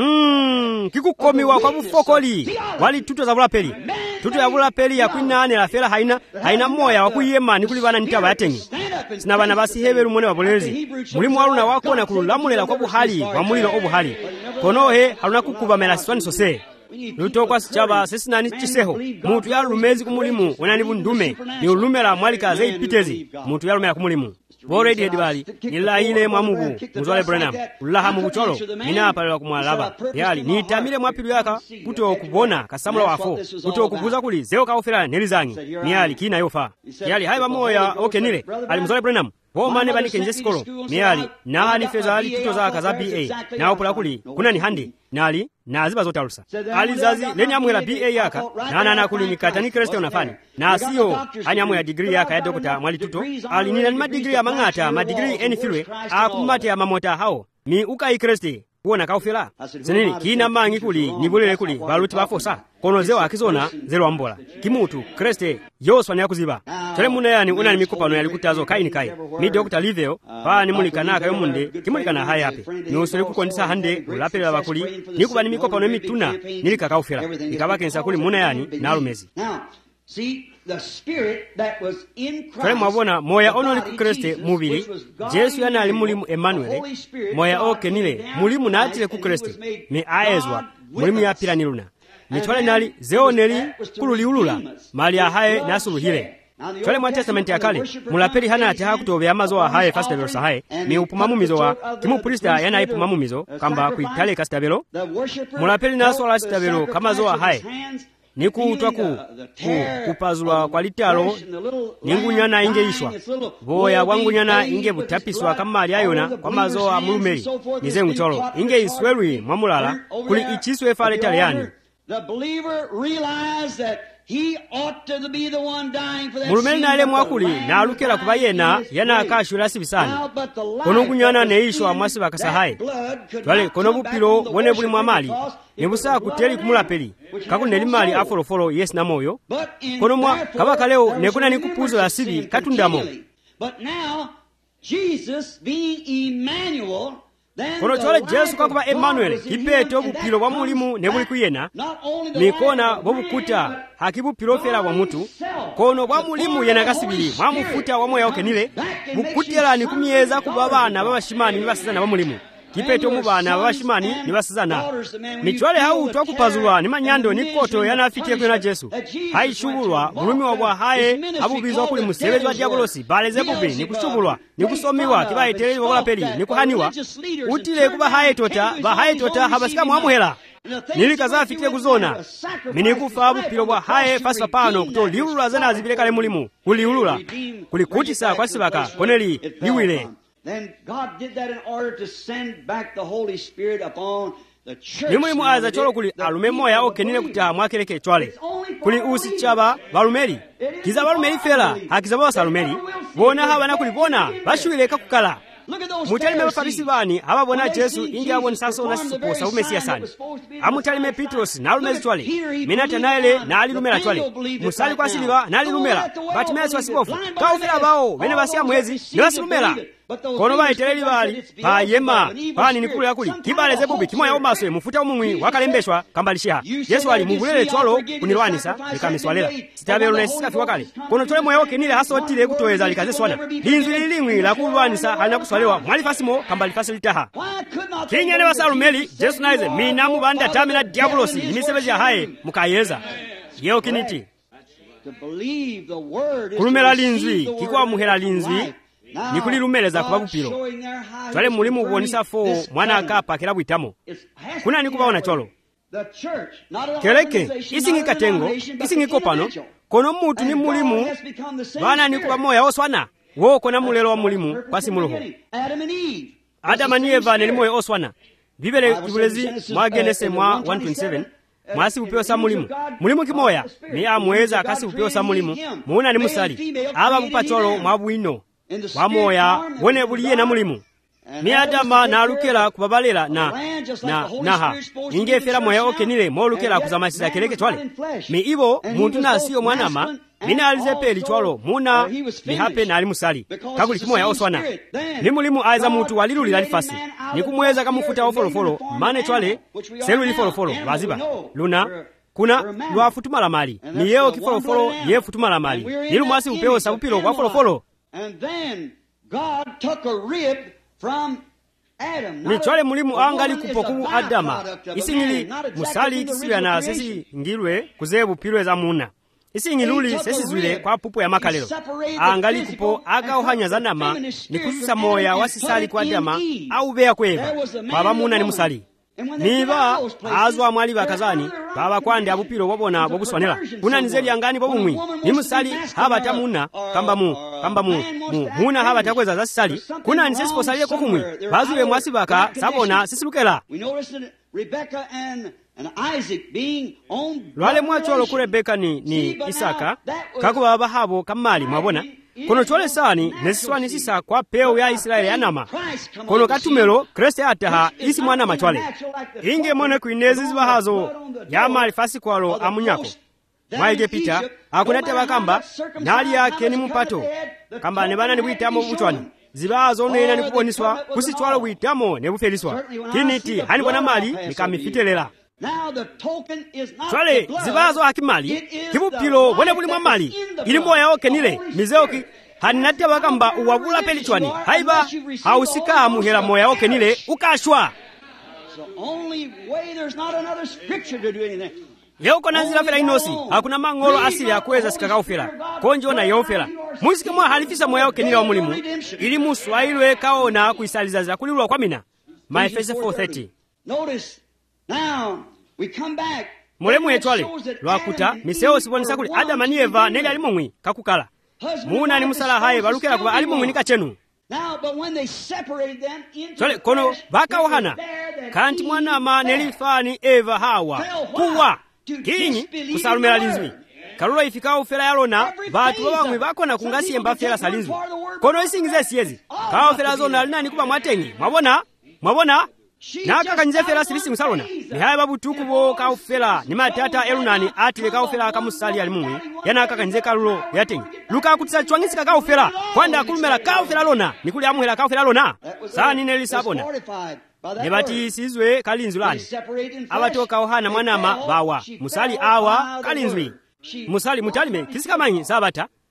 Mm, kikukomiwa kwa bufokoli wali tuto za bulapeli tuto ya bulapeli ya kwinane la fela haina haina moya wa kuyema nikuli bana nitaba yatengi sina bana basi heberu mone wabolezi mulimu waluna wako na kululamulela kwa buhali wa mulilo obuhali konohe haluna kukuba mela swani sose luto kwa sichaba sesina ni chiseho mutu ya lumezi kumulimu wenani bundume ni ulumela mwalika zei pitezi mutu ya lumela kumulimu Boredi edibali nila ile mwamugu muzwale Branham ulaha mubucholo nina apalwa kumwalaba yali nitamile mwapilu yaka kuto kubona kasamula wafo kuto kubuza kuli zeo kaofela nelizangi niyali kina yofa yali haiba moya oke nile ali muzwale Branham Womane banike nje sikolo niyali na ni feza ali tuto za kaza B A na opula kuli kuna ni handi nali na ziba zote alusa alizazi leni amwela B A yaka na na na kuli nikata ni Kristo unafani na sio hanyamwe ya degree yaka ya dokota mwali tuto ali nina ni madigrii ya mangata madigrii eni filwe akumate ya mamota hao mi ukai Kristo kuona kaufela senini kina mangi kuli nibulele kuli baluti bafosa kono zeo akizona zero ambola kimutu Kriste yoswa ni yakuziba tole muna yani una ni mikopano yali kutazo kaini kai mi Doctor Liveo pa ni mulikana kayo munde kimulikana haya hape ni usole kukondisa hande ulapela bakuli nikuba ni mikopano emituna nilika kaufela ikabake nsa kuli muna yani na alumezi See the spirit that was in Christ. Kale mwabona moya onoli ku Kriste mubili Yesu yana ali mulimu Emmanuel moya okenile mulimu natile ku Kriste mi aezwa mulimu ya pila niluna mitwale nali zeoneli kululiulula mali ahaye nasuluhile Twale mwa testamenti ya kale mulapeli hana ati hakutobe amazo ahaye fastabelo sahaye mi upumamu mizo wa kimu prista yana ipumamu mizo kamba kuitale kastabelo mulapeli naso ala stabelo kama zo ahaye niku utwaku ku, kupazulwa kwa litalo ningunyana inge ishwa boya wangunyana inge butapiswa kama ali ayona kwa mazo a mulumeli nize mcholo inge iswelwi mwamulala kuli ichiswe fa letale yani the believer realized that he ought to be the one dying for that mulumeli na ile mwakuli na alukela kubayena yana akashura sibisani kono kunyana neishwa mwasi bakasahaye twale kono bupilo wone buli mwamali nebusa kuteli kumulapeli kakuli nelimali afolofolo yes na moyo kono mwa kabaka leo nekuna nikupuzo ya sibi katundamo but now Jesus being Emmanuel kono twale Yesu kakuba Emmanuel kipeto bupilo wa mulimu nebuli kuyena mikona bobukuta hakibu pilofela wa mutu kono wa mulimu yena kasibili mwamufuta wa moya okenile bukutela ni kumyeza kubabana babashimani nibasizana ba mulimu kipeto mu bana babashimani ni basizana michwale hau twakupazulwa ni manyando ni koto yanafitiye kwena Jesu haishubulwa bulumi wabwa haye abubizwa kuli musebezi wa diabolosi baleze bubi ni kushubulwa ni kusomiwa kiba iteleli wakola peli ni kuhaniwa utile kuba haye tota ba haye tota habasika mwamuhela nilikaza afitiye kuzona minikufa abupilo bwa haye fasi papano kuto liulula zana azipilekale mulimu kuliulula kulikutisa kwa sibaka koneli liwile. Then God did that in order to send back the Holy Spirit upon the church. Nimwe muaza cholo kuli alume moya okenile kuta mwakeleke chwale. Kuli usi chaba balumeli. Kiza balumeli fela, hakiza baba salumeli. Bona habana kulibona, bashuile kakukala. Mutalime bafarisi bani ababona Jesu ingi aboni sasa onasiposa umesiya sani. Amutalime Petros na alumezi chwale. Minata naele na alilumela chwale. Musali kwa siliwa na alilumela. Batimesu wasipofu. Kaufela bao, wene basia mwezi, ni wasilumela. Kono ba iteleli bali pa yema pani nikule yakuli kibaleze bubi kimoya omaswe mufuta omumwi wakalembeshwa kambalisha Yesu ali mugulele twalo kunirwanisa likamiswalela sitabelo nesika fiwakale kono tole moyo kenile hasotile kutoeza likaze swana linzwi lilingwi la kulwanisa hana kuswalewa mwali fasimo kambali fasilitaha kinyane basalumeli Jesu naize mina mubanda tamina diabolosi imisebezi haye mukayeza yeo kiniti kulumela linzwi kikwa muhela linzwi nikulilumeleza kuba bupilo twale mulimu ubonisa fo mwana akapa kila bwitamo kuna nikubaona cholo keleke isingi katengo isingi kopano kono mutu ni mulimu bana nikuba moya oswana wo kona mulelo wa mulimu pasi muluho Adama ni Eva ni moya oswana bibele ibulezi mwa Genesis mwa one twenty-seven mwasi upeo sa mulimu mulimu kimoya ni amweza kasi upeo sa mulimu muuna ni musali aba bupacholo mwa bwino wamoya wone buliye na mulimu ni Adama na alukela kubabalela na na naha ingefera moya okenile mo lukela kuzamasisa keleke twale mi ibo muntu na asiyo mwanama mina alize peli twalo muna ni hape na alimusali kakuli kimoya oswana ni mulimu aiza mutu waliluli lalifasi ni kumweza kamufuta ofolofolo mane twale selu lifolofolo waziba luna kuna lwa futumala mali ni yeo kifolofolo ye futumala mali nilu mwasi upeo sabupilo kwa folofolo. And then God took a rib from Adam. Michwale mulimu angali kupoku Adama. Isingili musali kisibya na sesi ngilwe kuzebu pilwe za muna. Isingiluli sesi zwile kwa pupu ya makalelo. Angali kupo aga ohanya za nama ni kususa moya wasisali kwa Adama au bea kweva. Baba muna ni musali. Niba azwa mwali bakazani baba kwande abupiro wabona bobuswanela kuna nizeli angani bobumwi ni musali haba tamuna kamba mu kamba mu mu muna haba takweza za sali kuna nisesi posaliye ko kumwi bazuwe mwasi baka sabona sisilukela lwale mwacholo ku Rebeka ni ni Isaka kako baba habo kamali mwabona kono chole sani nesiswani sisa kwa peo ya Israeli anama kono katumelo Kristo ataha isi mwana machwale inge mone kuinezi zibahazo ya mali fasi kwalo amunyako mwaige pita akunete bakamba nali yake ni mupato kamba ne bana ni bwitamo buchwani zibahazo nena ni kuboniswa kusichwalo bwitamo ne bufeliswa kiniti hani bona mali nikamifitelela. Twale zibazo hakimali kibupilo wone buli mwa mali ili moya okenile mizeoki hanati bakamba uwabula pelichwani haiba hausika muhela moya okenile ukashwa yeo kona nzila fela inosi hakuna mangolo asili ya kuweza sikakaufela konjo na yofela musike mwa halifisa moya okenile wa mulimu ili muswailwe kaona kuisaliza za kulilwa kwa mina Maefeso four thirty. Notice now we come back mulemu etwale lwakuta miseo sibonisa kuli Adama ni Eva neli alimumwi kakukala muna ni musala haye balukela kuba alimumwi nikachenu twale kono baka wahana kanti mwana ma neli fani Eva Hawa kuwa kinyi kusalumela linzwi kalula ifikao fela yalona batu babamwi bakona kungasi emba fela salinzwi kono isingize siyezi kao fela zona linani kuba mwatengi mwabona mwabona naka kanyize fela sibisi musalona ni haya babu tukubo ka ufela ni matata elunani atile ka ufela kamusali alimumwi yana aka kanyize kalulo yatengi luka kutisa chwangisika ka ufela kwanda kulumela ka ufela lona nikuli amuhela ka ufela lona sani neli sabona nebati sizwe kalinzulani abatoka ohana mwanama bawa musali awa kalinzwi musali mutalime kisikamanyi sabata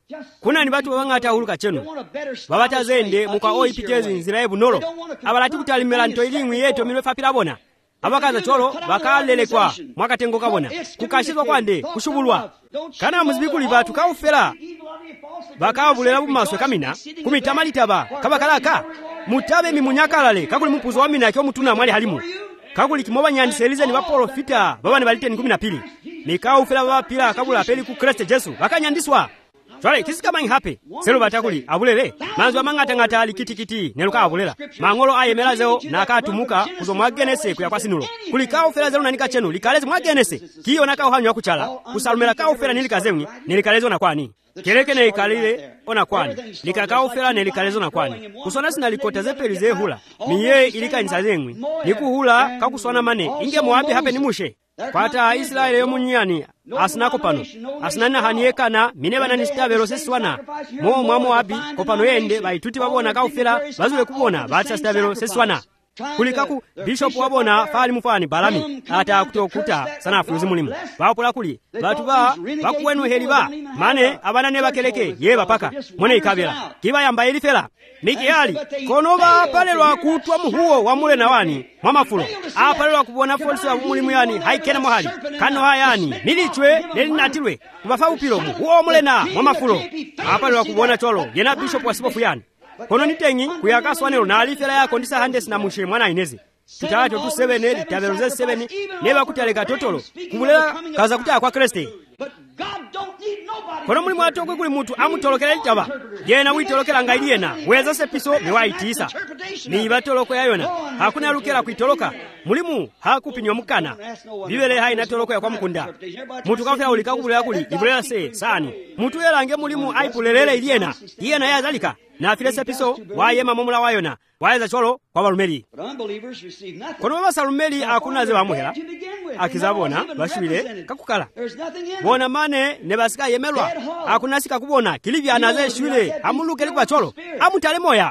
kunani batu bang'ata ahuluka chenu babatazende muka oipitezi nzira ebunolo abalati kuti alimela nto ilingwi yeto milwe fapila bona abakaza cholo bakalelekwa mwakatengo kabona kukashizwa kwande kushubulwa kana muzibikuli batu kaufera bakabulera bumaswe kamina kumitamalitaba kabakalaka mutabe mimunyakalale kakuli mupuzo wa mina kyo mutuna mwali halimu kakuli kimoba nyandiselize ni baprofita baba ni baliteni kumi na pili mikaufera babapila kabula peli ku Kristo Yesu bakanyandiswa Chole kisikamanyi hape selo batakuli abulele manzo amangata ngata ali kitikiti neluka abulela mangolo ayemelazeo na akatumuka kuzo mwagenese kuyakwasinulo kulikao fera zero nanika chenu likaleze mwagenese kiyo naka uhanywa kuchala kusalumela kao fera nilikazemwi nilikalezo na kwani keleke ne ikalile ona kwani likakao fera nilikalezo na kwani kusona sina likota zepelize hula miye ilika nisazemwi nikuhula kakusona mane inge mwapi hape nimushe kwata Israeli yomunyani asinako pano asinana haniekana mineba nani stabero seswana mo mwamo abi kopano yende baituti babona kaufera bazule kubona batsa stabero seswana kulikaku bishop wabona fali mufani balami ata kutokuta sana afuzi mulimu bapola kuli batu ba bakuwenu heliba mane abana ne bakeleke ye bapaka mone ikabela kiba yamba elifela mikiyali konoba palelwa kutwa muhuo wa mule na wani mwamafulo apalelwa kubona folsi wa mulimu yani haikena mohali kano hayani nilichwe nelinatilwe kubafa upilo muhuo mule na mwamafulo apalelwa kubona cholo yena bishop wasibofu yani kono nitengi kuyakaswanelo na alifela yako ndisa handesi na mushe mwana inezi tutawacho tu sebene litaberoze sebene neba kutaleka totolo kubulela kaza kutaa kwa Kristo kono mulimu atokwe kuli mutu amutolokela litaba yena witolokela ngailiyena weza sepiso miwaitisa ni batoloko yayona hakuna lukela kuitoloka mulimu hakupinywa mukana bibele hai natoloko ya kwa mkunda mutu kafya ulika kubulela kuli ibulela se sani mutu yelange mulimu aipulelele iliyena iyena yazalika na filesa piso wayema momula wayona wayeza cholo kwa balumeli kono basalumeli akuna ze bamuhela akizabona bashwile kakukala bona mane ne basika yemelwa akuna sika kubona kilivya anaze shwile amuluke kwa cholo amutale moya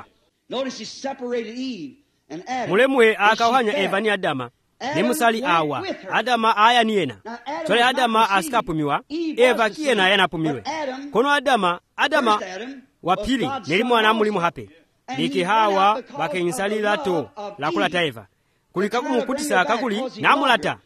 mulemwe akawanya Eva ni Adama nemusali awa Adama aya niyena chole Adama asikapumiwa Eva kiyena yana pumiwe kono Adama Adama wapili nelimu anamulimu hape niki hawa bakenyisalila to lakula taiva kulikaku mukutisa kakuli namulata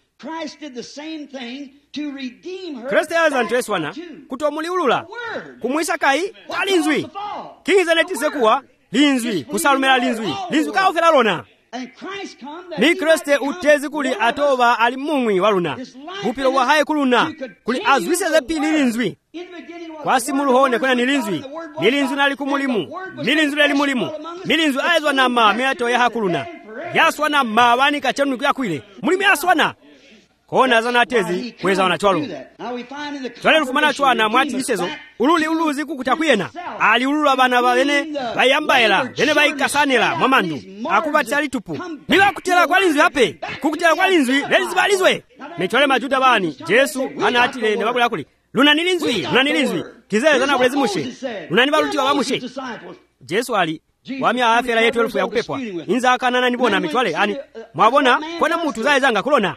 Kristo yaza ntweswana kutomuliulula kumwisa kai kwa linzwi kingiza netise kuwa linzwi kusalumela linzwi linzwi kaufela lona ni Kristo utezi kuli atoba alimumwi waluna upilo wa haye kuluna kuli azwise ze pili linzwi kwa simuluhone kuna nilinzwi nilinzwi nali kumulimu nilinzwi nali mulimu nilinzwi aizwa na ma meato ya hakuluna yaswana ma wani kachenu kwa kwile mulimu yaswana kona zana tezi kweza wana cholo chole rufumana chwana mwati isezo ululi uluzi kukutakuyena ali ulula bana babene bayambaela bene bayikasanela mwamandu akubatali tupu niba kutela kwa linzwi hape kukutela kwa linzwi lezibalizwe mechole majuda bani Yesu anatile ne babula kuli luna nilinzwi luna nilinzwi kizele zana bulezi mushe luna nibaluti wa mushe Yesu ali wamya afera yetu elfu ya kupepwa inza akanana nibona mitwale ani mwabona kona mutu zae zanga kulona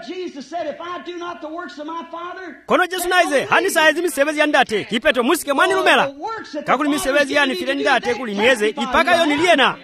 kono Yesu naize hani saizi misebezi ya ndate kipeto musike mwani lumela kakuli misebezi ya nifile ndate kuli mieze ipaka yo niliena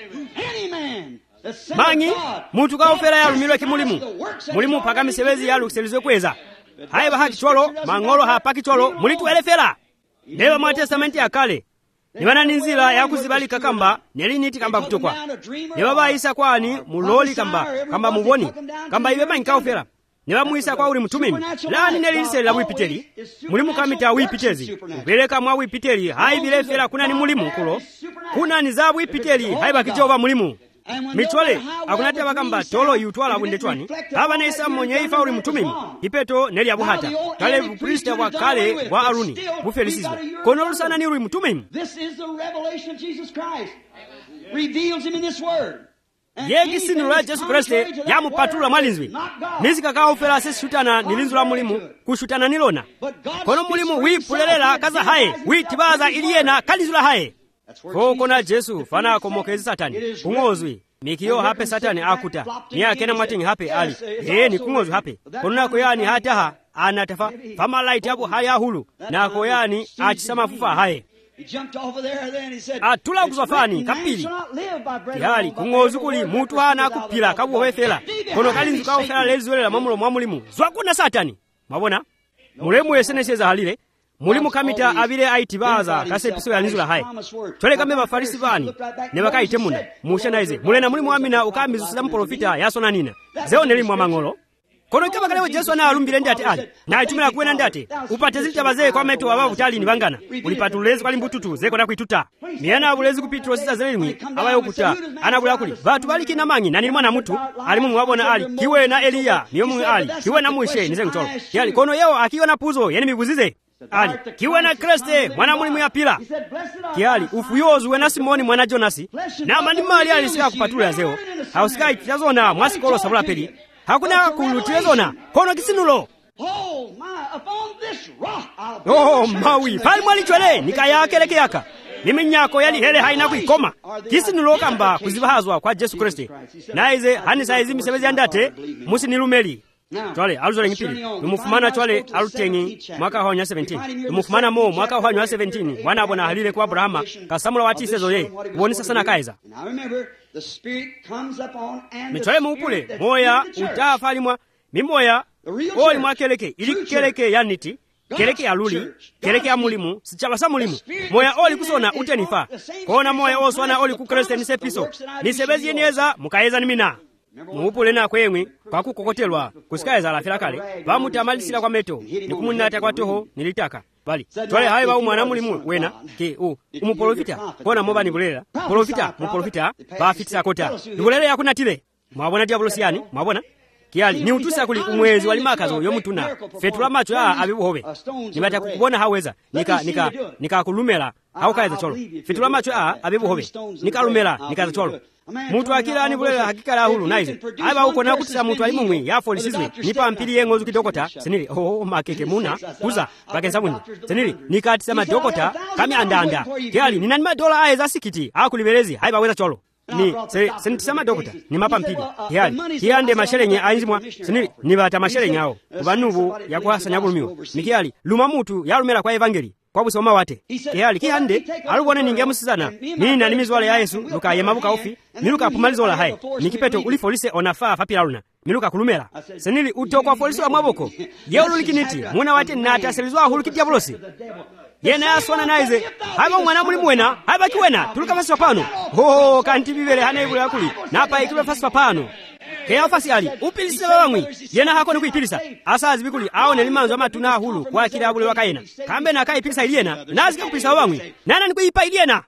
mangi mutu kaofera ya lumilwe kimulimu mulimu paka misebezi ya lukiselizwe kweza haiba haki cholo mangolo hapaki cholo mulitu elefera neba mwa testamenti ya kale nibana ninzila ya kuzibalika kamba neliniti kamba kutokwa neba baisa kwani muloli kamba kamba muboni kamba ibe manyi kaofera neba muisa kwa uli mtumimi lani nelise la wipiteli mulimu kamita wipitezi ubeleka mwa wipiteli haibilefera kuna ni mulimu kulo kuna ni za wipiteli haiba kichova mulimu michole akunate bakamba tolo yutwala bundetwani aba nesa monye ifa uli mtumimi ipeto neli abuhata kale priest wa kale wa Aruni bufelisizwe kono lusana ni uli mtumimi This is the revelation of Jesus Christ reveals him in this word yegi sinula Yesu Kristo yamupatula mwalinzwi nizika kaofera sesutana nilinzula mulimu kushutana nilona kono mulimu wipulelela kaza haye witibaza iliyena kalizula haye koko na Yesu fana komokezi satani kungozwi mikiyo hape satani akuta ni akena matingi hape ali eh ni kungozwi hape kono nako yani hataha anatafa famalaiti apo hali ahulu nako yani achisamafufa haye atula kuzafani kapili yali kung'ozi kuli mutu hana kupila kabuhofela kono kalinzu kaofela lezwelera mwamulo mwamulimu zwakuna satani mwabona mulemu yeseneseza halile mulimu kamita abire aitibaza kasepiso yalinzula haye chole kambe bafarisi bani ne bakaite muna mushanaize mulena mulimu amina ukamizu sida mprofita yasona nina zeo nelimu amangolo kono kaba kalewo Yesu ana alumbire ndate ali na itumira kuwena ndate upate zita bazee kwa meto aba utali ni bangana ulipatulezi kwali mbututu zeko na kuituta miana abulezi kupitro sita zelimwi abayo kuta anabula kuli batu baliki na manyi na ni mwana mutu alimu mwabona ali kiwe na Eliya niyo mu ali kiwe na mushe nize ngitolo yali kono yeo akiwa na puzo yani miguzize ali kiwe na Kriste mwana mulimu ya pila kiali ufuyozu we na Simoni mwana Jonasi na mani mali alisika kupatula zeo hausikai kitazona mwasikolo sabula peli hakuna kulutezona kono kisinulo oh mawi pali mwali chwele nikayakeleke yaka mimi nyako yali hele haina kuikoma kisinulo kamba kuzibahazwa kwa Yesu Kristo naize hani saizi misebezi andate musinilumeli Chwale aluzole ngipili numufumana chwale alutengi mwaka honya seventeen numufumana mo mwaka honya seventeen wana abona halile kwa Abrahama kasamula watise zoye ubonisa sana kaiza michwale muupule moya utafali mwa mimoya oli mwa keleke ili keleke yaniti keleke ya luli keleke ya mulimu sichaba sa mulimu moya oli kusona utenifa kona moya oswana oli kukreste nisepiso nisebezi yenieza mukaeza nimina muupule na kwemwi kwa kukokotelwa kusikaiza la filakale bamutamalisira kwa meto nikumunata kwa toho nilitaka bali twale haye ba umwana mulimu wena ke u umuprofita kona moba nibulela profita muprofita ba fitisa kota nibulela yakuna tile mwabona diabolosiani mwabona kiali ni utusa kuli umwezi walimakazo yomutuna fetula macho ya abibuhobe nibata kukubona haweza nika nika nika kulumela haukaiza cholo fetula macho ya abibuhobe nikalumela nikaza cholo mutu akila anibulela hakika la hulu naize aiba uko na kutisa mutu alimumwi ya folisizwe nipa mpili yengozu kidokota senili oh makeke muna kuza bakensa muni senili nikatisa madokota kami andanda kiali ninani madola aeza sikiti hakulibelezi aiba weza cholo ni se sentisama dokota ni mapa mpili kiali kiande masherenye ainzimwa senili nibata masherenye hao ubanubu ya kuhasa nyabulumiwa nikiali luma mutu ya lumela kwa evangeli kwa busoma wate kiali kiande alubone ninge musizana nina nimizwale ya Yesu luka yemabuka ofi niluka pumalizola hai nikipeto ulifolise onafa fapilaluna niluka kulumela senili utokwa folisi wa mwaboko yeulu likiniti muna wate nata selizwa hulu kitiabulosi yena aswana naize haba mwana muli mwena haba kiwena tuluka fasi papano ho kanti bibele hana ibule akuli napa ikiwe fasi papano kaya fasi ali upilise bamwi yena hako nikuipilisa asazi bikuli aone limanzo amatuna hulu kwa kila abule wakayena kambe na kaipilisa iliyena nazi kupilisa bamwi nana nikuipa iliyena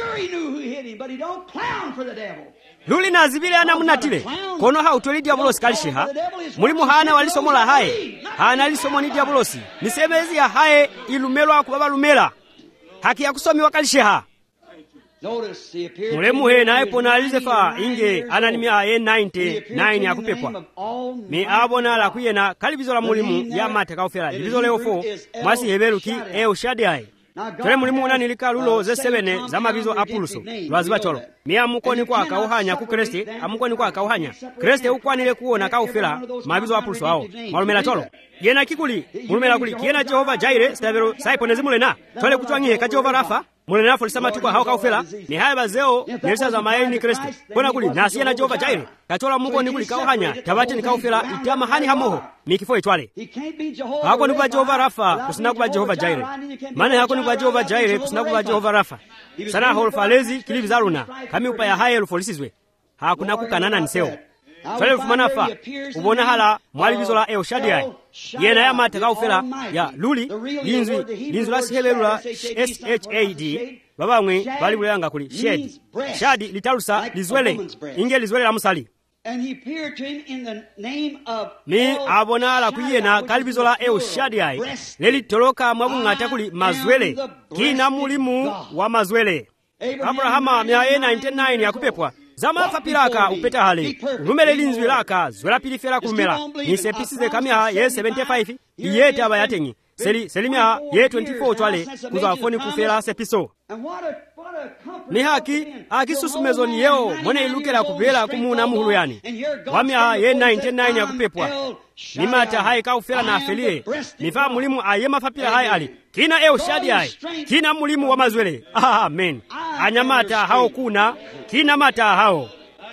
luli nazibile ana munatile kono hautoli diabolosi kalisheha mulimu hana walisomola haye hana lisomo ni diabolosi nisebezi ya haye ilumelwa kubaba lumela haki ya kusomi wakalisheha mulemu he na epo na alizefa inge ananimia ye ninety nine ya kupepwa mi abona la kuyena kalibizo la mulimu ya mate kaufela libizo leo fo mwasi heberuki e ushadi haye tole mulimu unanilika lulo ze sebene za mabizo apuluso lwaziba cholo mi amukoni kwa kauhanya ku Kriste amukoni kwa kauhanya Kriste ukwanile kuona kaufela mabizo apuluso hao malumela cholo yena kikuli mulumela kuli yena Jehova Jaire stabero saiponezi mulena tole kutwangihe ka Jehova Rafa mulena folisama tukwa hao kaufela ni haya bazeo nelisa za maeli ni Kriste kona kuli nasi yena Jehova Jaire kachola mungu ni kuli kauhanya tabati ni kaufela itama hani hamoho mikifo itwale hako ni kwa Jehova Rafa kusina kwa Jehova Jaire maana hako ni kwa Jehova Jaire kusina kwa Jehova Rafa sana holfalezi kilibizaluna kami upaya haye lufolisizwe hakuna kukanana niseo Twale ufumanafa ubona hala mwalibizo la eo shadia yena ya mate kaufela ya luli linzwi linzwi la sihebelula S H A D babamwe bali bulanga kuli shed shadi litalusa lizwele inge lizwele la musali mi abona la kuyena kalibizo la eo shadia leli toloka mwabungata kuli mazwele kina mulimu wa mazwele Abrahama mia ninety nine ya kupepwa zama fapilaka upeta hale lumele linzwi laka zwela pilifela kumela ni sepisize kamia ye seventy-five iyete aba yatengi seli selimya ye twenty-four chwale kuzafoni kufera sepiso ni haki akisusumezoni yeo mwene ilukela kupela kumuna muhulu yani wamya ye ninety-nine yakupepwa nimata hai kaufela na afelie nifa mulimu aye mafapila hai ali kina eo shadi hai kina mulimu wa mazwele amen anyamata hao kuna kina mata hao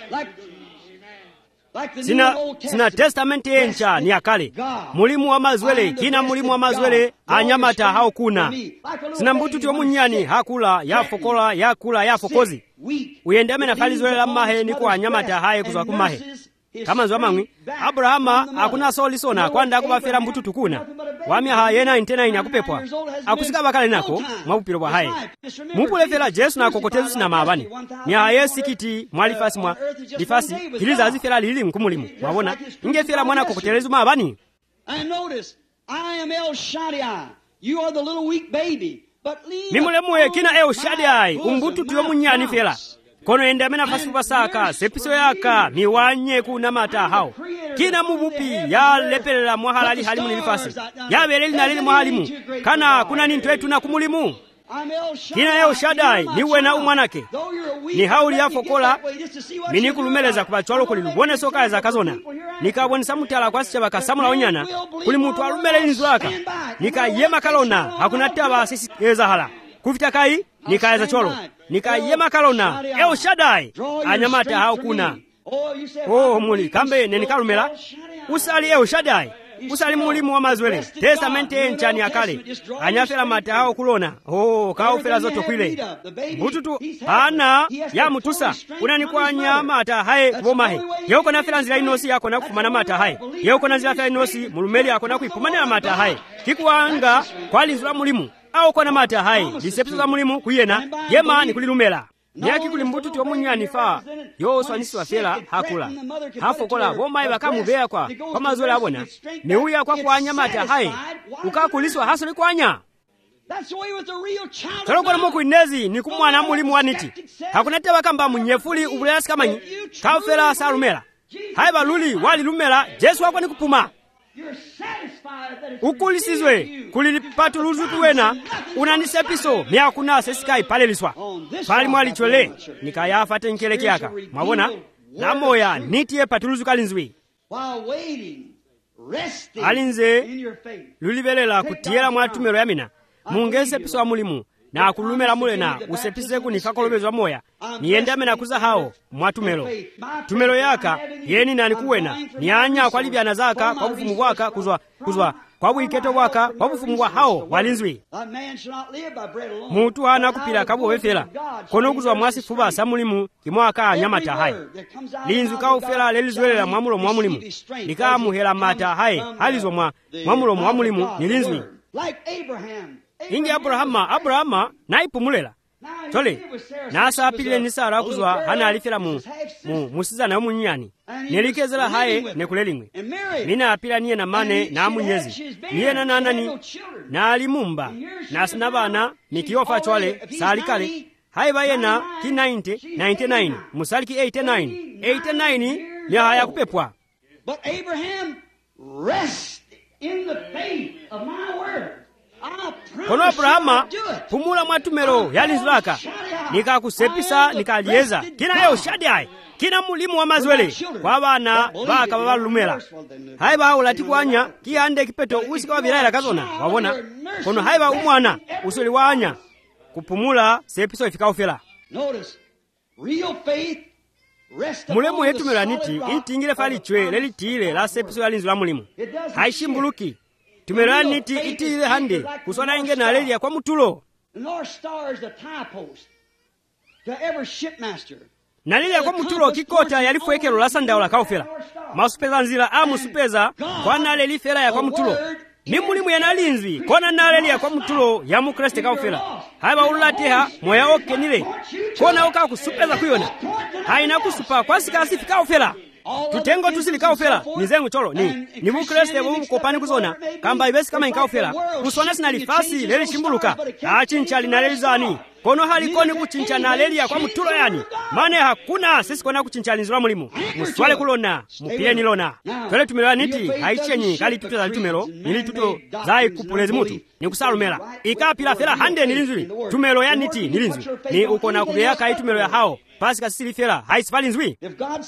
sina sina testamenti encha ni akale mulimu wa mazwele kina mulimu wa mazwele anyamata hao kuna sina mbututi omunyani hakula yafokola yakula yafokozi uyendame na falizwele la mahe niko anyamata haye kuzwa kumahe kama nzwa mangwi Abrahama akuna soli sona kwanda kubafera mbututu kuna wamya ha yena ninety-nine akupepwa akusika bakale nako mwabupiro bwa haye mupulefera Jesu na kokotezi sina mabani ni haye sikiti mwalifasi mwa lifasi kiliza azifera lili mkumulimu wabona ingefera mwana kokotelezu mabani. And notice, I am El Shaddai. You are the little weak baby. But leave mimulemu kina El Shaddai umbututu yomunyani fela kono endame na fasi pasaka sepiso yaka miwanye kuna mata hao kina mubupi ya lepelela mwahalali halimu nilifasi ya beleli na lili mwahalimu kana kuna nintu etu na kumulimu kina El Shaddai niwe na umwanake ni hauli ya fokola minikulumeleza kubachwalo kuli lubone soka za kazona nikabonisa mutala kwa sicha bakasamula onyana kuli mutu alumele inzwaka nikayema kalona hakuna taba sisi eza hala kufita kai nikaeza cholo nikayema kalona El Shaddai anyamata hao kuna oh muli kambe nenikalumela usali El Shaddai usali mulimu wa mazwele testamenti enchani akale anyafela mata hao kulona oh kaofela zoto kwile bututu ana ya mutusa unanikwa nyama ata hae kubomahe yeuko na fela nzila inosi yako na kufumana mata hae yeuko na nzila fela inosi mulumeli yako na kuipumana mata hae kikuanga kwa linzula mulimu au kwa na mata hai disepso za mulimu kuyena yema ni kulilumela nyaki kulimbututu omunyani fa yo swanisi wa fela hakula hafokola bomai bakamubea kwa kwa mazwele abona ni uya kwa kwanya mata hai ukakuliswa hasoli kwanya Tero kwa moku inezi ni kumwana mulimu waniti hakuna teba kamba munyefuli ubulasi kamanyi kafela salumela hai baluli wali lumela Jesu wako ni kupuma ukulisizwe kulipatu luzutu wena unanisepiso mea kuna sesikai pale liswa pali mwali chole nikayafate nkeleke yaka mwabona na moya nitie patuluzu kalinzwi alinze lulibelela kutiela mwatumero yamina mungese piso wa mulimu na kulumela mulena usepise kunikakolobezo moya niendame na kuza hao mwatumelo tumelo yaka yeni nani kuwena ni anya kwa libya nazaka kwa bufumu waka kuzwa kuzwa kwa buiketo waka kwa bufumu wa hao walinzwi mutu hana kupila kabo wefela kono kuzwa mwasi fuba samulimu kimwaka anyamata hai linzu ka ufela lelizwelela mwamulo mwamulimu lika muhela mata hai halizo mwa mwamulo mwamulimu nilinzwi ingi Abrahama Abrahama naipumulela tole nasa apile ni Sara kuzwa hana alifela mu mu musiza na umunyani nelikezela haye nekulelimwe mina apila niye na mane na munyezi niye na nanani na alimumba na sinabana nikiofa chwale salikale haye bayena ki ninety ninety-nine musaliki eighty-nine eighty-nine ni haya kupepwa. But Abraham rest in the faith of my word. Kono Abrahama pumula mwatumero yalinzulaka nikakusepisa nikalieza kina El Shaddai kina mulimu wa mazwele kwa bana baka babalumela haiba ulati kwanya kiande kipeto usika wa bilaila kazona wabona kono haiba umwana usuli wanya kupumula sepiso ifika ufela. Mulemu hetumela niti itingile fali chwe lelitile la sepiso yalinzula mulimu haishimbuluki tumerani ti iti hande kusona inge na lelia kwa mutulo na lelia kwa mutulo kikota yalifuekelo la sandaula kaufela masupeza nzila amu supeza kwa na leli fela ya kwa mutulo ni mulimu ya nalinzwi kona na lelia kwa mutulo ya mukreste kaufela haiba ulateha moya oke nile kona oka kusupeza kuyona haina kusupa kwa sikasi kaufela tutengo tusili kaufela nizengu cholo ni ni mukreste bomu kopani kuzona kamba ibesi kama inkaufela kusona sina lifasi leli shimbuluka achincha linalezani kono halikoni kuchinchana lelia kwa mutulo yani mane hakuna sisi kona kuchinchanizwa mulimu muswale kulona mupireni lona twele tumelo aniti haichenyi kali tuto za tumelo nili tuto zai kupulezi mutu ni kusalumela ikapila fela hande nilinzwi tumelo yaniti nilinzwi ni ukona kubea kai tumelo ya hao pasi kasili fela haisifali nzwi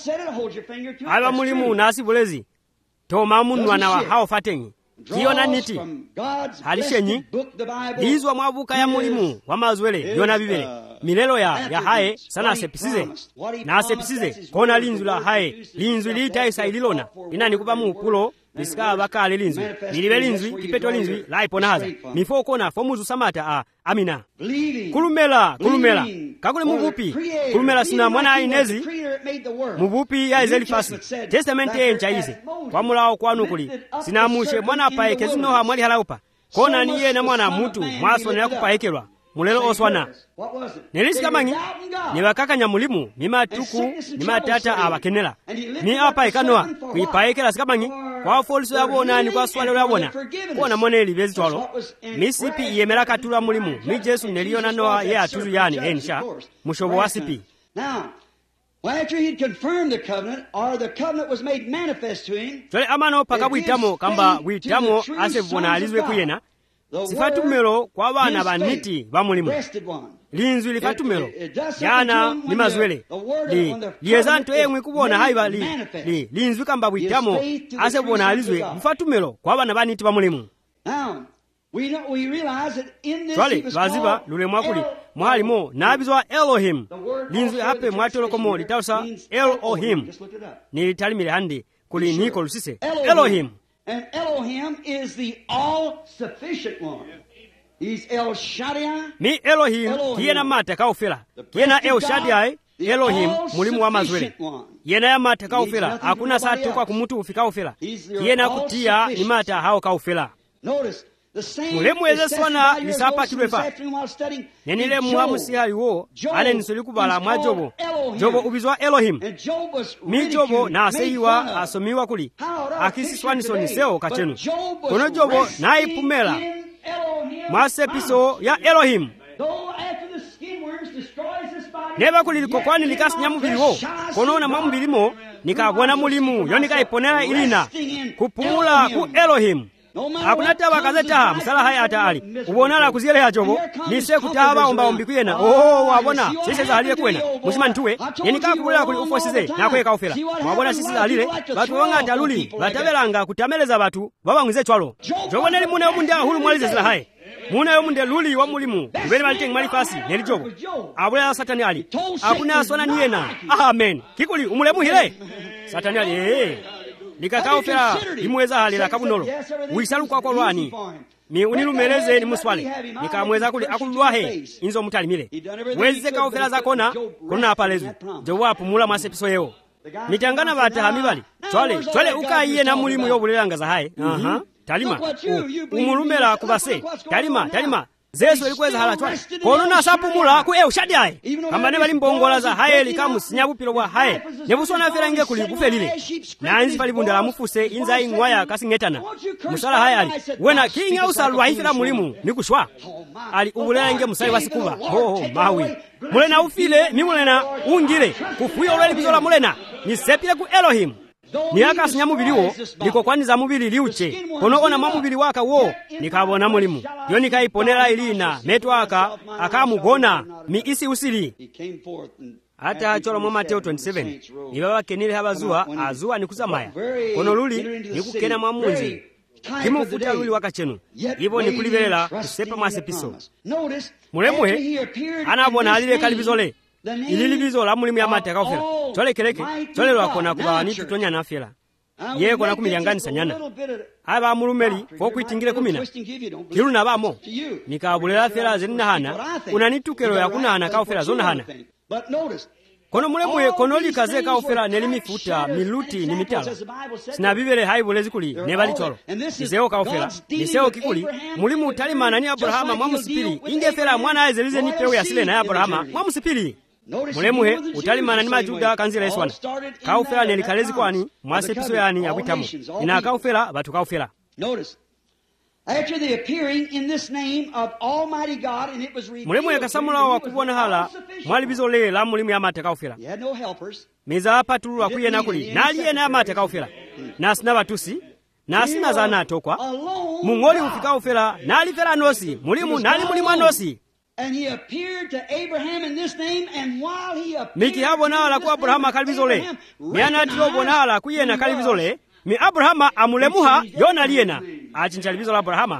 aba mulimu nasi bulezi toma munwa na wa hao fatenyi kiona niti halishenyi lizwa mwabuka ya mulimu wa mazwele yona bibele milelo ya ya hae sana asepisize na asepisize kona linzu la hae linzu liita isa ililona inani kupa muupulo lisika bakale linzwi lilibe linzwi kipeto linzwi laipo nahaza mifo kona fomuzu samata a amina kulumela kulumela kakule mubupi kulumela sina mwana ainezi mubupi ya Elifasi testamente encha ize kwa mulao kwanu kuli sinamushe mwana pae kezino ha mwali halaupa kona niye na mwana mutu mwaso na kupaekelwa mulelo oswana nelisika mangi ni bakakanya mulimu ni matuku ni matata abakenela ni apa ikanoa kuipaekela sikamangi kwa folso yabona ni kwa swalo yabona kona moneli bezitwalo misipi yemera katula mulimu mi Jesu neliona noa ye atuzu yani ensha mushobo wasipi. Now after he'd confirmed the covenant, or the covenant was made manifest to him, tole amano pakabwitamo kamba bwitamo asebona alizwe kuyena sifatumelo kwa bana baniti bamulimu linzwi lifatumelo yana ni mazwele li liyezanto emwe kubona haiba li li linzwi kamba bwitamo asebona alizwe bifatumelo kwa bana baniti bamulimu. Now we know, we realize that in this twale baziba lule mwakuli mwalimo nabizwa Elohim linzwi hape mwatolokomo litausa Elohim ni talimile handi kuli niko lusise Elohim. And Elohim is the all-sufficient one. He's El Shaddai. Mi Elohim, kiena mata kaufela. Kiena El Shaddai, Elohim, mulimu wa mazwele. Kiena ya mata kaufela. Hakuna satu kwa kumutu ufika ufela. Kiena kutia ni mata hao kaufela. Mulemu eze swana lisapa kiwefa. Nenile muhamu siha yuo, ane nisuli kubala mwa Jobo. Jobo ubizwa Elohim. Mi Jobo na asehiwa asomiwa kuli. Akisi swanisoni seo kachenu. Kono Jobo na ipumela. Masepiso ya Elohim. Neba kuliliko kwani likasi nyamubili wo. Kono na mamubilimo, nikagwana mulimu, yonika iponela ilina. Kupumula ku Elohim. Hakuna taba kazeta msala haya ataali ubonala kuziele ya Jobo nise kutaba omba ombi kuyena oh wabona sisi zaliye kwena mushima ntuwe yenika kubula kuli ufosize nakweka ofela wabona sisi zalile batu wanga taluli batabelanga kutameleza batu baba mwize chwalo Jobo neli mune omunde hulu mwalize zila haye mune omunde luli wa mulimu mbele malitengi malifasi neli Jobo abula satani ali hakuna sona niyena amen kikuli umulemu hile satani ali ee likakao fela imweza halila kabunolo uisalu kwa kwa lwani mi unilumeleze ni muswale nikamweza kuli akulwahe inzo mutalimile weze kao fela za kona kona apalezu jowapu mula masepiso yeo nitangana bata hamibali chwale chwale uka iye na mulimu yobulelanga za hae aha talima umulumela kubase talima talima zeso ilikweza halachwa konona sapumula ku El Shaddai kamba ne bali mbongola za haye likamu sinyabupilo bwa haye nebusona fera nge kuli kufelile nanzi pali bundala mufuse inza ingwaya kasingetana musala haye ali wena kinga usalwa ifira mulimu nikushwa ali ubulenge musali wasikuba ho ho mawi mulena ufile ni mulena ungire kufuyo olweli bizola mulena ni sepile ku Elohim ni akasinya mubiriwo niko kwaniza mubiri liuche kono ona mamubiri waka wo nikabona mulimu yo nikaiponela ilina metwaka akamugona mi isi usili hata acholo mu Mateo twenty-seven ibaba kenile habazua azua nikuzamaya kono luli nikukena mwamunzi kimufuta luli wakachenu ibo nikulibelela kusepa mwasepiso mulemuhe anabona alile kalibizole ililibizo la mulimu ya mate kaufela chole keleke chole lwakona kubawani tutonya na fela ye kona kumiliangani sanyana aba mulumeli fokwitingile kumina kilu na bamo nikabulela fela zenina hana unanitukelo ya kuna hana kaufela zona hana kono mulemuye kono likaze kaufela nelimifuta miluti ni mitala sina bibele haibulezi kuli nebali cholo niseo kaufela niseo kikuli mulimu talimana ni Abrahama mwamusipili inge fela mwana aizelize ni pewe ya sile na Abrahama mwamusipili mulemuhe utalimana ni majuda kanzila eswana kaufela nelikalezi kwani mwasepiso yani abwitamo ina kaufela batu kaufela After the appearing in this name of Almighty God, and it was revealed mulemu to him yakasamulawo that he was wakubona hala all-sufficient. mwalibizo le la mulimu yamate kaufera He had no helpers. miza apatululwa kuyena kuli nali yena amate kaufera nasina batusi nasina zana atokwa Alone mung'oli God. ufika ufera nali fera nosi mulimu nali mulimu anosi And he appeared to Abraham in this name, and while he appeared miki abonala ku Abrahama kalibizo le myana tilo bonala kuyena kalibizo le mi Abrahama amulemuha yona liyena achincha libizo la Abrahama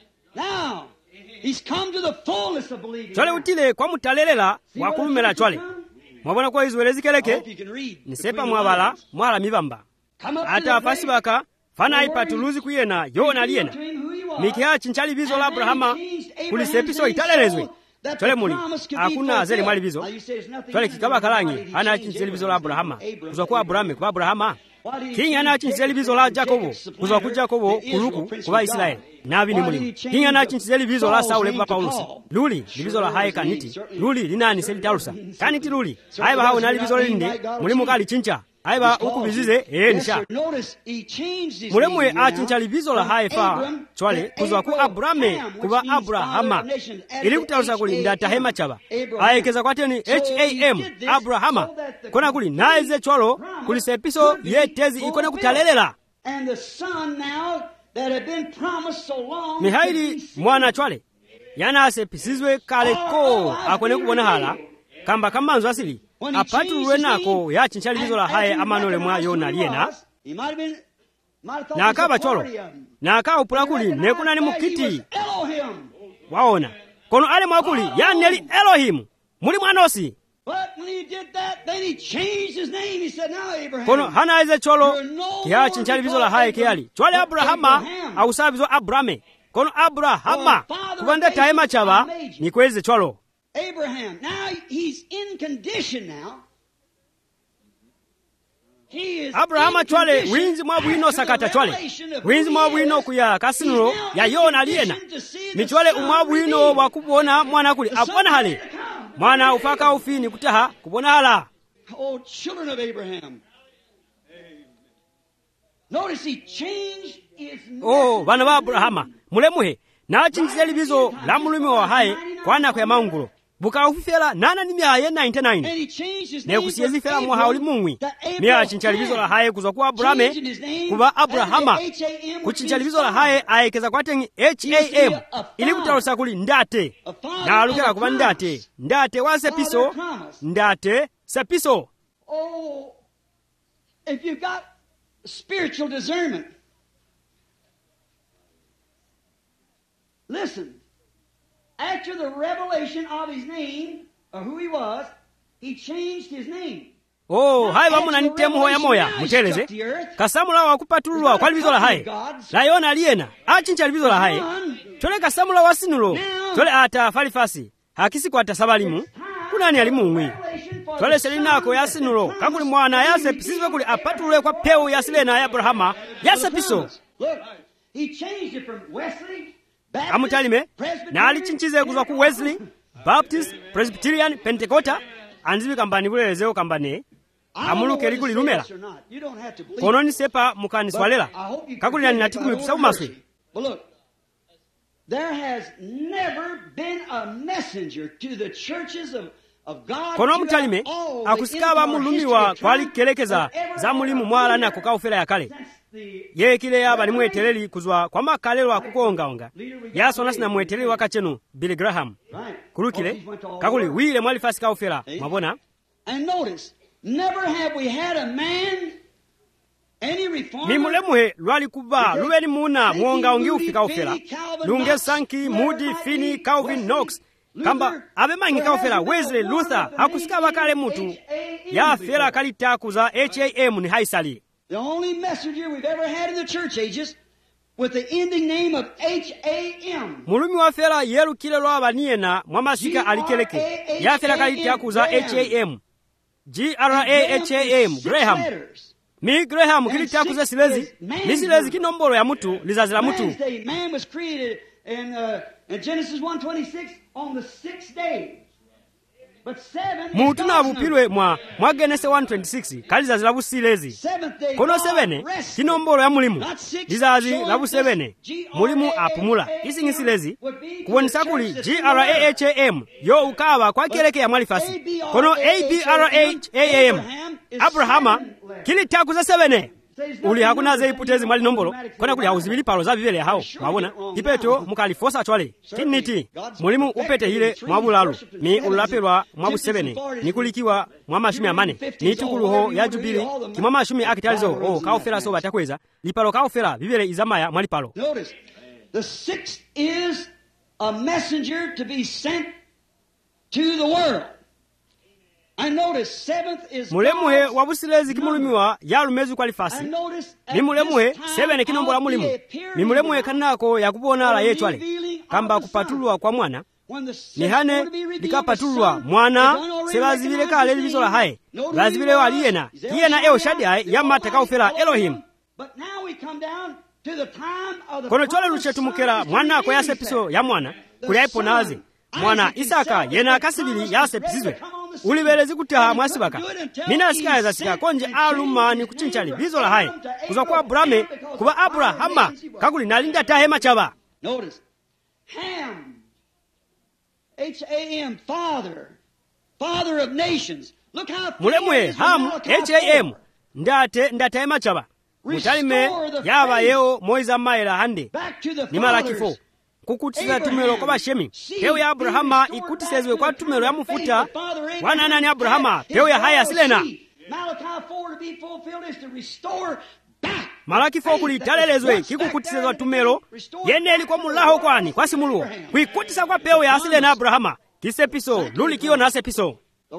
Now, he's come to the fullness of believing. chole utile kwa mutalelela wakulumela chole mwabona kwa izwelezi I keleke hope you can read. nisepa between the mwabala lines. mwala mibamba Come up to ata the afasi place baka fana where ipatuluzi he kuyena yona liyena revealed to him who he was. miki achincha libizo la And then Abrahama he changed Abraham's kulisepiso name italelezwe so that chole the muli promise could be akuna zeli fulfilled. mwalibizo Now you say there's nothing chole in kikaba there. Why kalangi did he ana change achincha libizo la Abraham's Abrahama name? Abram kuzwa to kwa Abraham. Abrahama kwa Abrahama Why did he kingi change ana achincha Jacob libizo la from Jakobo Jacob's supplanter kuzwa ku Jakobo to Israel, kuluku prince kuba of God? Israeli nabi ni Why did he mulimu change kingi ana achincha libizo la Saul's Sauli name kwa to Paulusi Paul? luli libizo la haye kaniti Certainly. luli linani selitalusa kaniti luli Certainly aiba hao na doesn't libizo mean linde like God mulimu was kali chincha aiba uku bizize eh nisha Yes, sir. Notice he changed his mulemwe name here achincha now libizo la from haye fa Abram chwale to kuzwa ku Abrame Abraham, kuba which means Abrahama father of nations, as ili the kutalusa kuli H A M, ndata hema chaba Abraham. ayekeza kwateni So he H A M did this Abrahama so that the kona kuli naize chwalo promise kuli sepiso could be ye tezi ikone fulfilled. kutalelela And the son now that had been promised so long mihaili could be seen. mwana chwale yana asepisizwe kale ko akone kubona hala kamba kamanzo asili When he apatulwe changed his nako name, yachincha libizo la and haye as he amanole mwa recognized yona who he liena was, he might have been, might have thought na it was a akaba cholo party of him. na akawupula kuli He nekuna ni recognized that he mukiti was Elohim. waona kono ale mwakuli yaneli Elohimu muli mwanosi But when he did that, then he changed his name. He said, now Abraham. kono hanaize cholo You're no kiyachincha more libizo la haye Abraham, kiyali chwale but Abrahama Abraham. ausabizo Abrame kono Abrahama Oh, father kubanda of tahema nations, chaba I made you. nikweze cholo Abraham. Now he's in condition now. He is Abrahama in chwale condition winzi mwa bwino after the sakata chwale revelation of who winzi mwa he bwino is. kuya kasinulo He's now ya in yona condition aliyena to see the michwale Son umwa bwino revealed. wakubona mwana kuli The Son apona hale ready to come. mwana ufaka ufini kutaha kubona hala Oh, children of Abraham. Notice he changed his oh message. bana ba Abrahama mulemuhe nachinchise libizo la mulumi wa haye kwana kwa maungulo bukaufifela nana ni mia ye And ninety-nine he changed his ne name kusiyezifela from mwa hauli Abram mumwi to ne achincha libizo la Abraham. haye kuzwa ku Abrame Changing his name kuba and the Abrahama H A M, which kuchincha means libizo la haye ayekeza kwatengi H A M ili kutalosa kuli ndate A father na alukera of a kuba promise. ndate ndate wa sepiso Father promise. ndate sepiso Oh, if you've got spiritual discernment, listen. After the revelation of his name, or who he was, he changed his name. oh hayi bamuna nitemu hoya moya muteleze kasamula wa kupatulwa kwa libizo la haye la yona aliyena achincha libizo la haye tole kasamula wa sinulo tole ata falifasi hakisi kwa tasabalimu kunani ali mumwi tole selinako ya sinulo kakuli mwana yase pisizwe kuli apatulwe kwa peu ya silena ya Abrahama yase piso Look, he changed it from Wesley, Baptist, amutalime na Presbyterian, alichinchize kuzwa ku Wesley Baptist Presbyterian Pentecostal anzibi kambani kulelezeo kambane amuluke likuli lumela kono ni sepa mukaniswalela kakulila ni natikumi kusa umaswe But look, there has never been a messenger to the churches of, of God kono throughout mutalime all the akusikaba infant mulumiwa history of kwali time kelekeza that ever za mulimu was mwala na here kukaufela ya kale since the yekile yaba ni mweteleli kuzwa kwa makalelo akukongaonga yasona sina mweteleli wakachenu Billy Graham right. kulukile kakuli wile mwali fasi kaufela mwabona And notice, never have we had a man, any reformer, mimulemuhe lwali kuba luweni muna mwonga ongi ufika ufela lunge Sankey, Moody, Finney, Calvin, Knox kamba abemanyi kaufela Wesley, Luther hakusikaba kale mutu yafela kalitaku za H A M ni haisali the only messenger we've ever had in the church ages with the ending name of H A M. mulumi wafela yelukile lwabaniena mwamasika alikeleke yafela kalitaku za H A M G R A H A M Graham mi Graham kilitaku za silezi mi silezi kinombolo ya mutu lizazila mutu Man's day. Man was created in, uh, in Genesis one twenty-six on the sixth day. mutu nabupirwe mwa mwa Genese one twenty-six kalizazi labusirezi kono sevene chinombolo ya mulimu lizazi labusevene mulimu apumula ising'isirezi kuwonesa kuli graham yo ukava kwakeleke ya mwalifasi kono abraham abrahama kili taku za sevene uli hakuna zeiputezi mwali nombolo kona kuli hauzibili palo za vivele hao mabona ipeto mukalifosa chwale kiniti mulimu upete hile mwabulalu ni ulapelwa mwabu sevene nikulikiwa mwamashumi amane ni tukuluho ya jubili kimwamashumi akitalizo oh kaofera so batakweza lipalo kaofera vivele izamaya mwali palo. Notice, the sixth is a messenger to be sent to the world. I notice seventh is mulemuhe wabusilezi kimulumiwa yalumezi kwa lifasi ni mulemuhe sevene kinombola mulimu ni mulemuhe kanako ya kupona la yechwale kamba kupatulwa kwa mwana ni hane likapatulwa mwana sebazibile kale libizola hae bazibile waliyena yena eo shadai yamata kaufela Elohim kono chole luchetumukela mwana kwa yasepiso ya mwana kuli aiponaze mwana Isaka yena akasibili yasepisizwe ulibelezi kutaha mwasibaka mina sikaza sika konje aluma ni kuchinchali bizo la haye kuza kwa Abrahame kuba Abrahama kakuli nalinda tahema chaba. Notice Ham, H A M, father, father of nations. Look how mulemwe Ham H A M ndate ndatahema chaba mutalime yaba yeo moiza maila hande ni malakifo kukutiza tumelo kwa bashemi peo ya Abrahama ikutisezwe kwa tumelo ya mufuta wana nani Abrahama peo ya haya silena Malaki four kulitalelezwe kikukutisezwa tumelo yene ilikuwa mulaho kwani kwa simuluo kuikutisa kwa peo ya silena Abrahama kisepiso lulikio na sepiso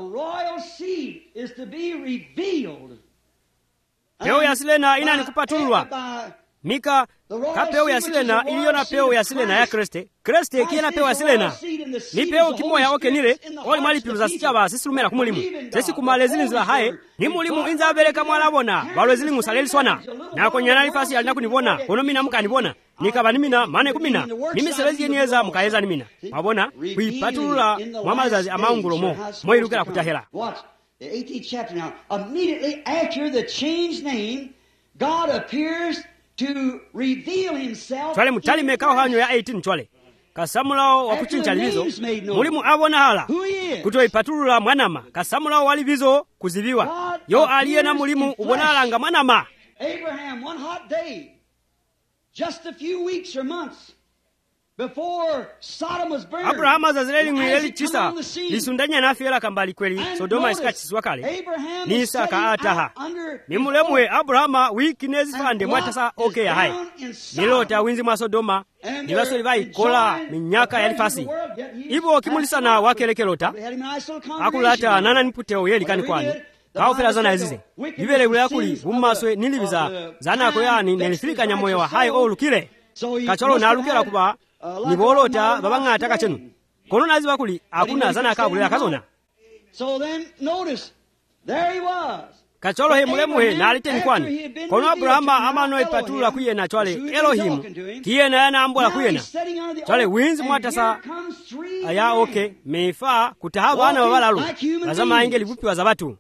peo ya silena ina ni kupatulwa Mika kapeo ya silena iliyo na peo ya silena ya Kriste Kriste kiena peo ya silena ni peo kimoya oke nile oli mwali piluza sichaba sisi lumela kumulimu sisi kumalezili nzila hae ni mulimu inza abeleka mwalabona walwezili ngusaleli swana na konyana nifasi alina kunibona kono mina muka nibona nikaba nimina mane kumina mimi selezi yenyeza mukaeza nimina mabona kuipatulula mwamazazi amaungulo mo moirukela kutahela. The eighteenth chapter now. Immediately after the changed name, God appears to reveal himself. Twale mutali mekao hanyo ya eighteen twale. Kasamulao wakuchincha livizo. Mulimu abona hala. Kuto ipatulula mwanama. Kasamulao walivizo kuziviwa. Yo aliye na mulimu ubonalanga mwanama. Abraham, one hot day, just a few weeks or months before Sodom was burned. Abraham azazileli mwileli chisa. Lisundanya na fiela kambali kweli. Sodoma iskachiswa kale. Ni Isaka ataha. Nimulemwe Abrahama wiki nezi fande mwatasa oke ya hai. Nilota winzi mwa Sodoma. Nilaso livai kola minyaka ya lifasi. Ibo kimulisa na wakelekilota. Akulata nana niputeo yeli kani kwani. Kaufela zana ezize. Vivele ule akuli umaswe nilibiza. Zana ako yani nelifilika nyamoyo wa hai olu kile. Kacholo na alukela kuba. Nibolota babanga ataka chenu. Kono nazi wakuli akuna zana akabulela kazona. So then notice there he was. Kacholo he mulemuhe na aliteni kwani. Kono Abrahama amano ipatula kuyena chwale Elohim. Kiyena yana ambola kuyena. Chwale winzi mwatasa aya oke meifa kutahaba ana wabalalu. Lazama ingeli vupi wa zabatu.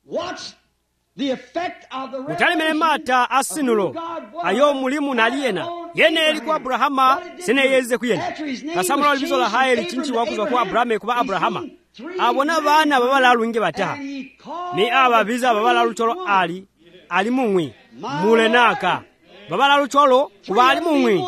Mutali melemata asinulo ayo mulimu na aliyena yene elikuwa Abrahama sene yeze kuyena kasamula walibizo la haeli chinchi wakuzwa kwa Abrahame kuba Abrahama abona bana babalalu inge bataha ni aba biza babalalu cholo ali ali mumwi mule naka babalalu cholo kuba ali mumwi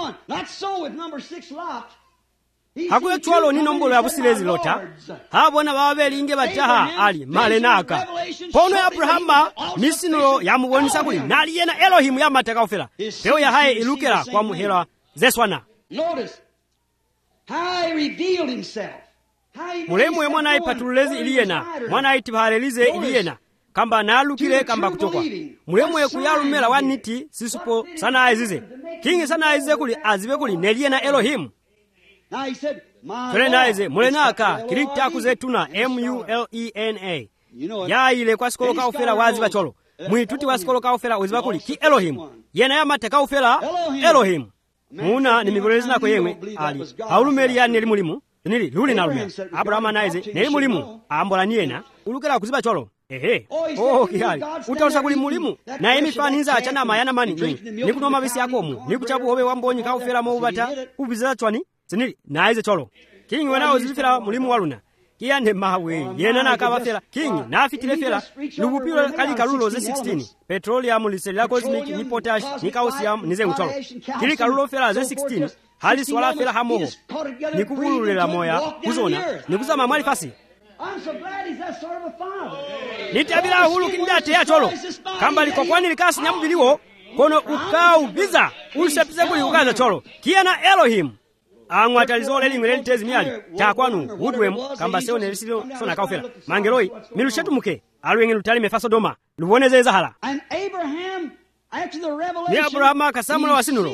hakuya cholo ni nombolo ya busilezi lota habona babeli inge bataha ali male naka pono ya Abrahama misinulo ya mubonisa kuli nali yena Elohim ya mataka ufela peo ya hae ilukela kwa muhela zeswana. Notice how he revealed himself. Mulemu ya mwana ipatulezi iliyena mwana itibahalelize iliyena kamba nalukile kamba kutokwa mulemu ya kuyalumela waniti sisupo sana aizize kingi sana aizize kuli azibe kuli neliyena Elohim. Now he said, Tole naize mulenaka kirita kuzetuna M U L E N A ya ile kwa sikolo ka ufela wazi bacholo mwituti wa sikolo ka ufela wazi bakuli ki Elohim yena ya mataka ufela Elohim muna ni migolezi nako yemwe ali haulumeli yani eli mulimu nili luli nalume Abrahamu anaize neli mulimu ambola niyena ulukira kuziba cholo ehe oh kihali utausa kuli mulimu na emifaniza achana mayana mani nikuno mabisi yakomu nikuchabu hobe wambonyi kaufera mo ubata ubiza chwani sinili naize cholo King wena uzifira mulimu waluna kiyande mawe yena nakabafera King nafitile fera lubupiro kali kalulo ze sixteen petroleum lisela cosmic ni potash ni calcium nize ngcholo kili kalulo fera ze sixteen hali swala fera hamoho nikubululela moya kuzona nikuzama mali fasi I'm so glad he's that sort of a father. Nitabila hulu kindate ya cholo kamba liko kwani likasi nyamudiliwo kono ukau biza ulisepize kuli ukaza cholo kiana Elohim angwatalizole limwe litezi miali takwanu woodwem kamba seone lisilo sona kaufela mangeroi milushetu muke alwenge lutali mefa Sodoma luboneze zahala And Abraham after the revelation ni Abraham kasamula wasinulo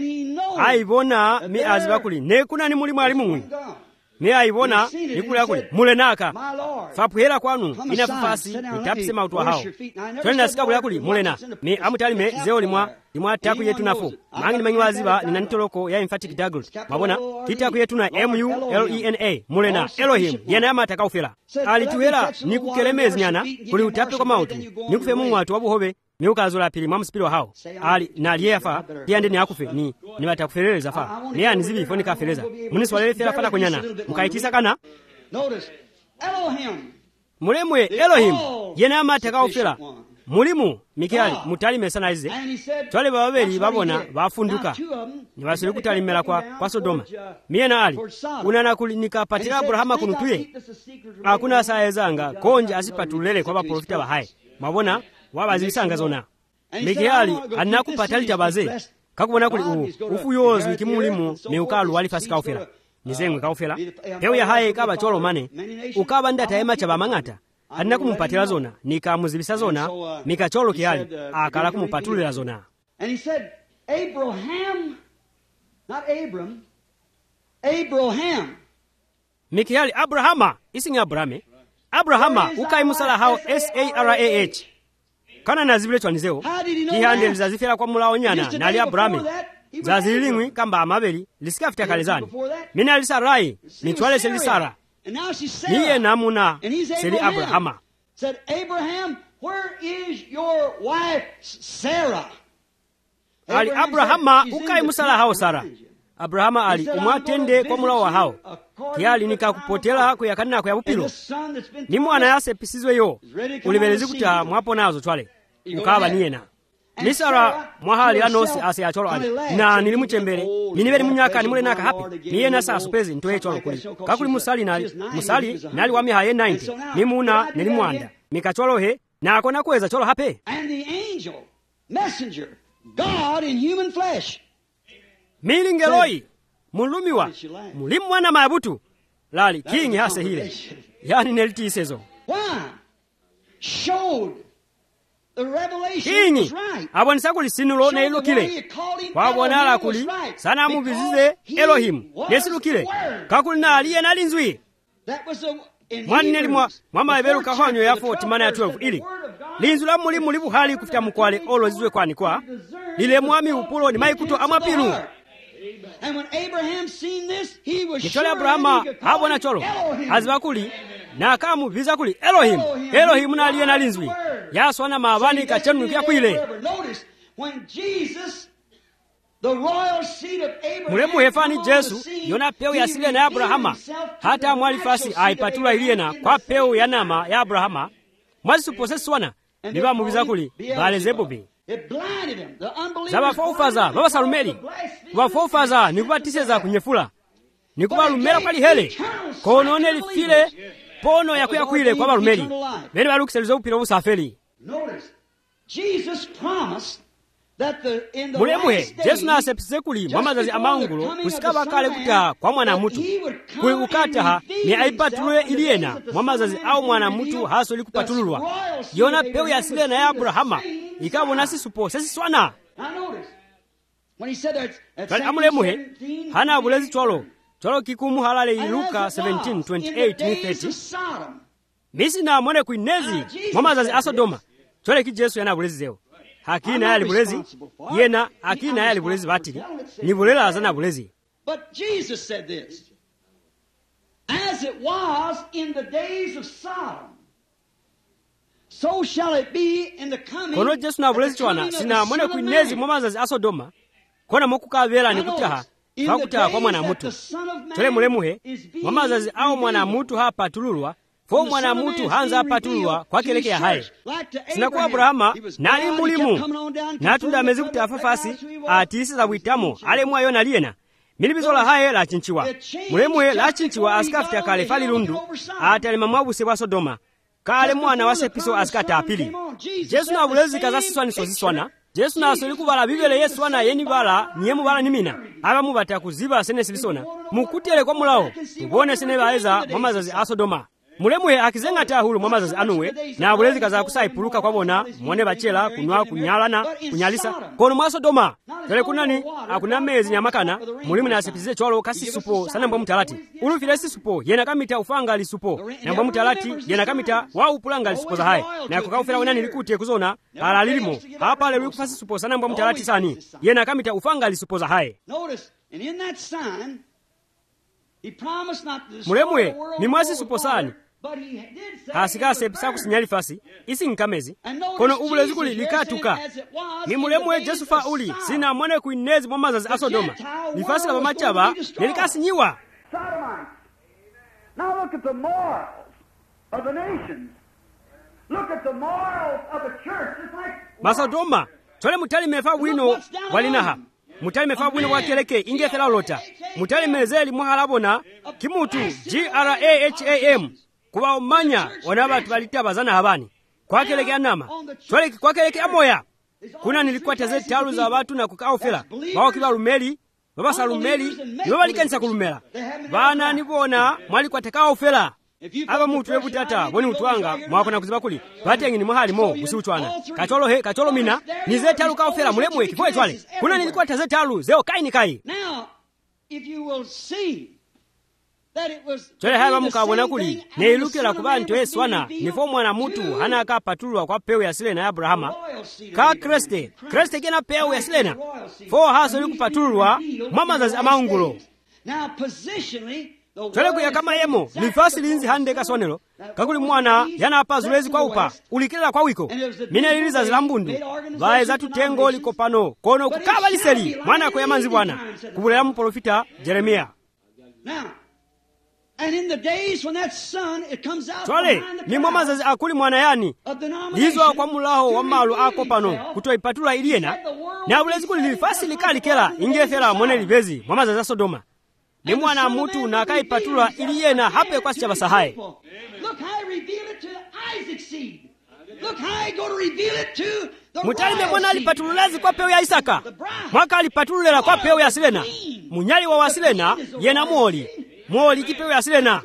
aibona mi azibakuli ne kuna ni mulimu alimu ni aibona nikuli akuli mule naka fapuhera kwanu inafufasi nitapise mautwa hao twende nasika kuli akuli mule na mi amutalime zeo limwa limwa taku yetu nafu mangi ni manyiwaziba nina nitoloko ya emphatic daggles mabona titaku yetu na M U L E N A mule na Elohim yena yama atakaufela alituhera nikukelemezi nyana kuli utape kwa mautu nikufe mungu watu wabuhobe niukazola pili mwa msipiro hao ali na aliyefa yande ni akufe ni ni batakufereleza fa ni yani zibi foni kafereza muniswalele fera fata konyana mukaitisa kana notice Elohim mulemwe Elohim yena yama atakaufela mulimu mikiali mutalime sana ize twale babeli babona bafunduka nibasiri kutalimela kwa kwa Sodoma miena ali unana kulinika patira Abrahama kunutuye hakuna saezanga konje asipatulele kwa baprofita bahai mabona wabazisanga zona mikiali anakupatali tabaze kakubona kuli ubu ufuyozo ikimulimu meukalu wali fasika ufela nizengwe kaufela pewe ya haye kaba cholo mane ukaba ndata ema chaba mangata adina kumupatila zona nikamuzibisa zona mikacholo kiali akala kumupatulila zona and he said Abraham not Abram Abraham mikiali Abrahama isinga Abrahame Abrahama ukaimusala hao S A R A H kana nazibile chwanizeo kihande zazifira kwa mula onyana na ali Abrahame zazilingwi kamba amabeli lisikafita kalezani mina alisarai nitwale selisara niye namuna seli Abrahama said Abraham where is your wife Sarah ali Abrahama ukai musala hao Sara Abrahama ali umwatende kwa mula wa hao kiali nikakupotela kuyakanina kwa yapupilo ni mwana yase pisizwe yo ulibelezi kuta mwapo nazo twale ukaba niyena Nisara mwahali anosi ase acholo ali na nilimuchembere ninibeli munyaka nimule naka hapi niyena saa supezi ntoye cholo kuli kakuli musali nali musali nali wami haye ninety nimuna nilimwanda mikacholo he na akona kweza cholo hape and the angel messenger God in human flesh milingeloi mulumiwa mulimu mwana mabutu lali king hase hile yani nelitisezo why showed the revelation Kingi, was right abonisa kuli sinulo na ilo kile wabonala kuli sana mubizize Elohim nesilu kile kakuli na aliye na linzwi mwani neli mwa mama eberu kahonyo ya fourteen mana ya twelve ili linzu la mulimu libu hali kufita mkwale olo zizwe kwani kwa lile mwami upulo ni maikuto amapiru and when Abraham seen this he was sure Abrahama habona cholo azibakuli na kamu biza kuli Elohim Elohim na aliye na linzwi yaswana mabani kachenu kia kwile when Jesus the royal seed of Abraham mulemu hefani Jesu yona peu ya sile na Abrahama hata mwali fasi aipatula iliena kwa peu ya nama ya Abrahama mwali suposeswana niba mubiza kuli bale zebobi zaba fofaza baba salumeli baba fofaza nikubatiseza kunyefula nikubalumela kwali hele konone lifile pono ya kuyakwile kwa balumeli bene balukiseliza upira busafeli Jesus promised that the in the mulemuhe Jesu na asepise kuli mwamazazi amangulo kusikaba kale kuta kwa mwana mutu kuli ukataha ni aipatulwe iliena mwamazazi au mwana mutu haso likupatululwa yona peu ya sile na ya Abrahama ikabo nasi supo sesi swana kali amulemuhe hana abulezi twalo twalo kikumu halale Luka seventeen twenty-eight ni thirty misi na mwone kuinezi mwamazazi asodoma twale ki Jesu yana abulezi zeo hakina yali bulezi yena hakina yali bulezi batili ni bulela azana bulezi but Jesus said this as it was in the days of Sodom, so shall it be in the coming. Kono Yesu na bulezi chwana sina mwene kuinezi mwa mazazi a Sodoma kona mukukavera ni kutaha fakutaha kwa mwana mutu tole mulemuhe mwa mazazi ao mwana mutu hapa tululwa fo mwana mutu hanza hapa tululwa kwa kelekea haye sina kwa Abrahama nali mulimu natunda amezi kutafafasi atisi za witamo ale mwayo naliena milibizola haye la chinchiwa mulemuhe la chinchiwa asikafita akale fali lundu atalema mwabuse wa Sodoma kale mwana wase piso asikata apili Yesu na bulezi kaza siswani sosiswana Yesu na asoli kubala bibele Yesu wana yeni bala niemu bala nimina aba mubata kuziba sene silisona mukutele kwa mulao tubone sene baeza mamazazi a Sodoma mulemuhe akizenga ta hulu mamazazi anuwe na bulezi kaza kusaipuluka kwa bona mwone bachela kunwa kunyalana kunyalisa kono mwa Sodoma tele kunani akuna mezi nyamakana mulimu na asipize cholo kasi supo sana mbwa mutalati ulu filesi supo yena kamita ufanga li supo na mbwa mutalati yena kamita wa upulanga li supo za hai na kukaufera unani likutie kuzona ala lilimo hapa le lukufasi supo sana mbwa mutalati sani yena kamita ufanga li supo za hai mulemwe ni mwasi supo sani hasikase pisa kusinyali fasi isi nkamezi kono ubulezi kuli likatuka ni mulemwe Yesu fa uli sina mwene kuinezi mwa mazazi a Sodoma nifasi la mamachaba nilikasinyiwa. Now look at the morals of the nations. Look at the morals of the church. It's like Masodoma tole mutali mefa wino walinaha mutali mefa wino wakeleke ingefela lota mutali mezeli mwahalabona kimutu G R A H A M kuba umanya wana batu balita bazana habani kwakeleke anama tole kwakeleke amoya kuna nilikuwa tazeti talu za watu na kukaofela bawo kiba lumeli baba salumeli nibo balikanisa kulumela bana nibona mwali kwatakaofela aba mutu ebutata boni mutwanga mwakona kuziba kuli batengi ni mahali mo usiuchwana kacholo he kacholo mina nize talu kaofela mulemwe kifo chwale kuna nilikuwa tazeti talu zeo kai ni kai now if you will see tole haba mukabona kuli neilukira kubantu eswana nifo mwana mutu hana ka patulwa kwa pewe ya Silena ya Abrahama ka Kriste Kriste kena pewe ya Silena fo haso likupatulwa mamazazi amaungulo tole kuya kama yemo nifasi linzi hande kasonelo kakuli mwana yana apa zulezi kwa upa ulikira kwa wiko mine liliza zilambundu vae za tutengo liko pano kono kukaba liseli mwana kwa yamanzi bwana kubulela muprofita Jeremia. And in the days when that son it comes out Twale ni mamazazi akuli mwana yani lizo kwa mulaho wa malu ako pano kutoipatula iliena na bulezi kuli lifasi likali kela ingefela mwene libezi mamazazi a Sodoma ni mwana mutu na kaipatula iliena hape kwa sichaba sahae. Look how I reveal it to Isaac's seed. Look how I go to reveal it to the Mutalime mwana alipatululazi kwa pewe ya Isaka mwaka alipatululela kwa pewe ya Silena munyali wa Wasilena yena mwoli mwoli kipewe ya Silena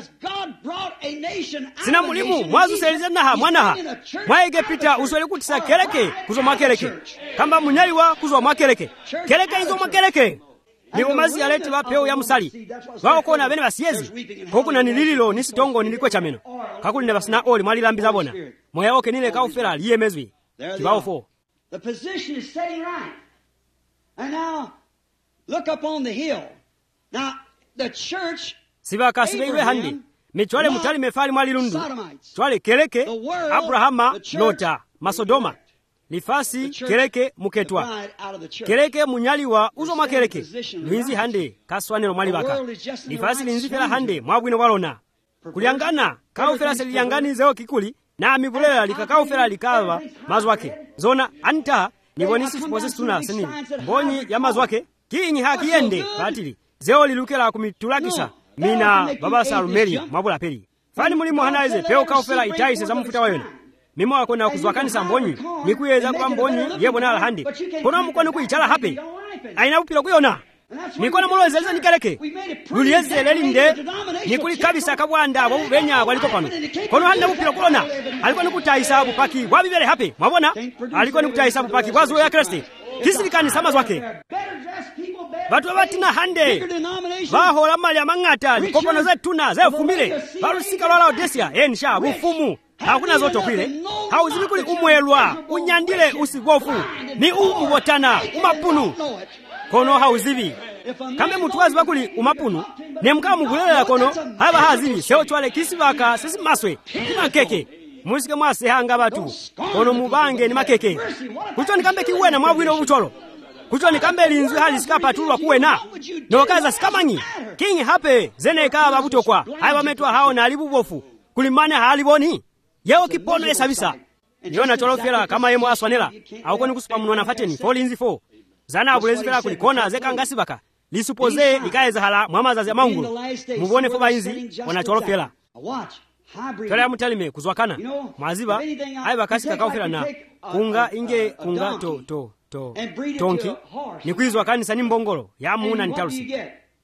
sina mulimu mwazu selize naha mwanaha mwaige pita usweli kutisa keleke kuzo makeleke kamba munyali wa kuzo makeleke keleke izo makeleke ni umazi ya leti wa peo ya musali wao kona bene basiyezi kokuna nilililo nisitongo nilikwe chameno kakuli nebasina oli mwali lambiza bona moya oke nile kaufera liyemezwi kibao fo. The position is setting right. And now look up on the hill. Now the church siba kasibewe handi michwale mutali mefali mwali lundu chwale keleke Abrahama Lota Masodoma lifasi keleke muketwa keleke munyaliwa uzo makeleke linzi hande kaswanelo mwali baka lifasi linzi fela hande mwabwino walona kuliangana kaufela seliyangani zeo kikuli na mibulela likakaufela likava mazwake zona anta nibonisi supose tuna seni mbonyi ya mazwake kinyi hakiende batili zeo lilukela kumitulakisa mina baba Salumelia mwabula peli fani mulimo hanaize peo kaufela itaise za mfuta wayona mimo akona kuzwakanisa mbonyi nikuyeza kwa mbonyi yebona alhandi kono mkono kuichala hape aina upilo kuyona nikona mulo zeleza nikaleke uliyeze lelinde nikuli kabisa kabwanda bo benya waliko pano kono handa upilo kulona alikuwa nikutaisa bupaki wabibele hape mwabona alikuwa nikutaisa bupaki wazo ya Kristo kisilikani sama zwake batu abatina hande bahola mali amangata likopono zetuna zefumile balusika lwala odesia ensha bufumu hakuna zoto kwile hauzibi kuli umwelwa unyandile usigofu ni umubotana umapunu kono hauzibi kambe mutu wazi bakuli umapunu nemka mugulela kono haba hazi sewo chwale kisibaka sisi maswe kimakeke musike mwasehanga batu kono mubange ni makeke kucho nikambe kiwena mwabwino bucholo kucho nikambe linzwi hali sikapatulwa kuwena nokaza sikamanyi king hape zeneka babutokwa haiba metwa hao na alibubofu kulimane haliboni yeo kipono esabisa niona cholofela kama yemo aswanela auko nikusupa muno na fateni folinzi fo zana abulezifela kulikona zeka ngasibaka lisupoze ikaeza hala mwamazazi ya maungulu mubone fo bayinzi wana cholofela kala ya mutalime kuzwakana mwaziba haiba kasika kaufela na kunga inge kunga to to to tonki nikwizwa kanisa ni mbongolo ya muuna nitarusi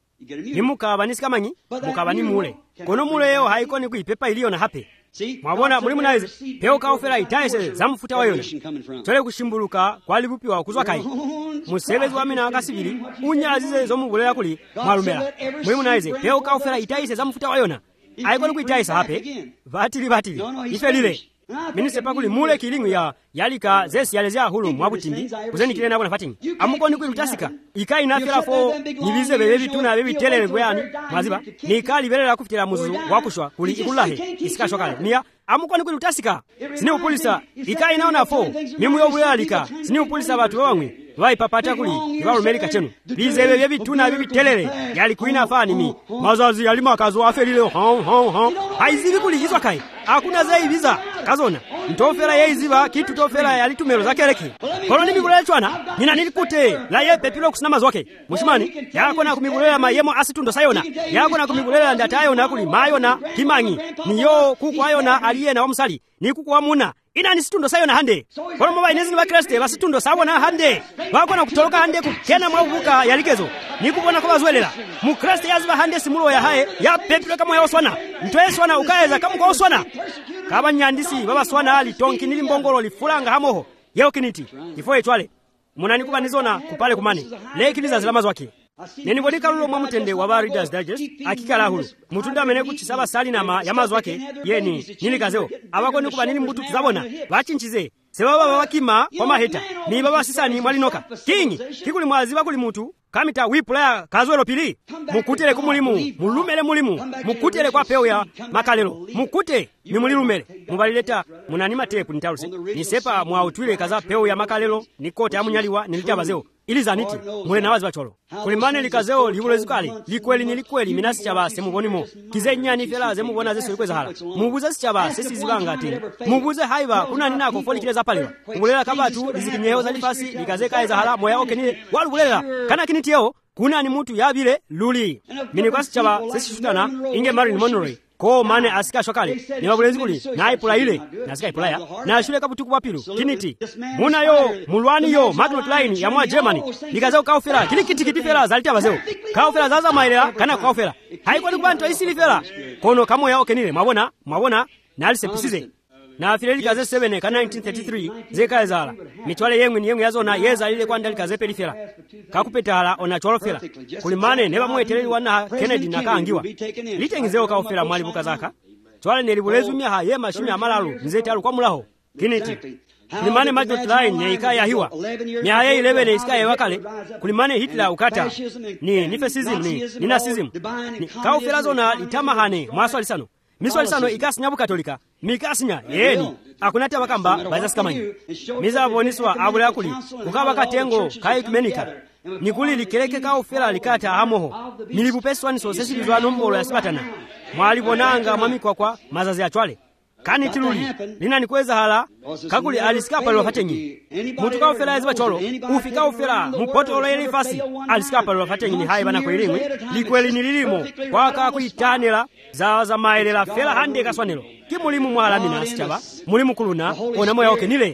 nimukaba nisikamanyi mukaba ni mule kono mule yo haiko ni kuipepa iliyo na hape mwabona mulimu naize peo kaufela itaise zamufuta wayona tole kushimbuluka kwali bupiwa kuzwa kai musebezi wa mina wakasibiri unyazize zo mubulera kuli mwalumela mulimu naize peo kaufela itaise zamufuta wayona haiko ni kuitaisa hape vatili vatili ifelile minise pakuli mule kilingu ya yalika zesi yalezia hulu mwabutindi kuzeni kile nabo nafatingi amuko ni kwilutasika ikai nafela fo nibize bebebi tuna bebi telele gwani maziba ni kali belela kufitira muzu wakushwa kuli ikulahe isikashwa kale niya amuko ni kwilutasika sini upolisa ikai naona fo mimu yobulika sini upolisa batu bamwe vai papata kuli ibaru melika chenu bize bebebi tuna bebi telele yali kuina fani mi mazazi yali makazo afelile hon hon hon haizivi kuli izwa kai hakuna zai biza kazona ntofera yeiziba kitu tofera yalitumero zakeleki kono ni migulele chwana nina nilikute la ye pepilo kusinama zwake mushimani yako na kumigulela mayemo asitundo sayona yako na kumigulela ndatayo na kuli mayona kimangi niyo kuku ayona aliye na omusali ni kuku amuna ina ni situndo sayona hande kono maba inezi ba Kristo basitundo sabona hande wako na kutoroka hande kukena mwavuka yalikezo ni kubona kwa bazwelela mu Kristo yaziba hande simulo ya hae ya pepilo kama ya oswana ntwe swana ukaeza kama kwa oswana kaba nyandisi baba swana ali tonki nili mbongolo lifulanga hamoho yeo kiniti ifo etwale munani kubanizona kupale kumani lekiniza zilama zwake neni bodika lulo mwamutende wa Reader's Digest akikala hulu mutunda amene kuchisaba sali nama yamazo wake yeni nili kazeo abako nikuba nini mbutu tuzabona bachinchize sebaba babakima kwa maheta ni baba sisani mwalinoka kingi kikuli mwaziba kuli mutu kamita wipula kazwero pili mukutele kumulimu mulumele mulimu mukutele kwa peo ya makalelo mukute ni mulilumele mubalileta munanima tepu nitaruse nisepa mwautwile kaza peo ya makalelo nikote amunyaliwa nilitabazeo ili zaniti mule nawazi bacholo kulimane likazeo libulezikali likweli nilikweli minasi chaba semubonimo kizenyani fela zemubona zesu likweza hala mubuze sichaba sesi zibanga ati mubuze haiba kuna ninako foli kile zapaliwa mubulela kabatu lizikinyeho za lifasi likazeka eza hala moya oke nile walubulela kana kinitiyeo kuna ni mutu yabile luli mini kwa sichaba sesi shutana inge Marilyn Monroe ko mane asika shokale ni wabulezi kuli na ipula ile na sika ipula ya na shule kabutu kubapilu kiniti muna yo mulwani yo Magnum Line ya mwa Germany nikazao kaufela kili kiti kiti fela zalita bazeo kaufela zaza mailea kana kaufela haiko ni kubanto isili fela kono kamo ya oke nile mwabona mwabona na alisepisize na fileli kaze sebene ka nineteen thirty-three zeka ezala mitwale yemwe ni yemwe yazona yeza ile kwa ndali kaze pelifela kakupetala ona cholofela kulimane neba mweteleli wana Kennedy nakaangiwa litengizeo kaufela mwali bukazaka twale nelibulezu mya ha yema shimi amalalu nzetalu kwa mulaho kiniti kulimane Magnum Line ne ikaya hiwa mya ye eleven iskaye wakale kulimane Hitler ukata ni ni fascism ni ni nazism ni kaufela zona itamahane mwaswali sano miswali sano ikasinya bukatolika mikasinya yeni akunati abakamba bazasikamanyi miza aboniswa abula kuli ukaba katengo kai kumenika nikuli likeleke ka ofela likata amoho nilibupeswa ni sosesi bizwa nombolo ya sibatana mwali bonanga mwamikwa kwa mazazi atwale kani tiluli lina nikweza hala kakuli aliskapa lo fatenyi mutu ka ofela yaziba cholo ufika ofela mupoto ole ile fasi aliskapa lo fatenyi ni hai bana kwelimwe likweli nililimo kwa ka kuitanela za za maelela fela hande kaswanelo kimulimu mwala mina sichaba mulimu kuluna ona moya oke nile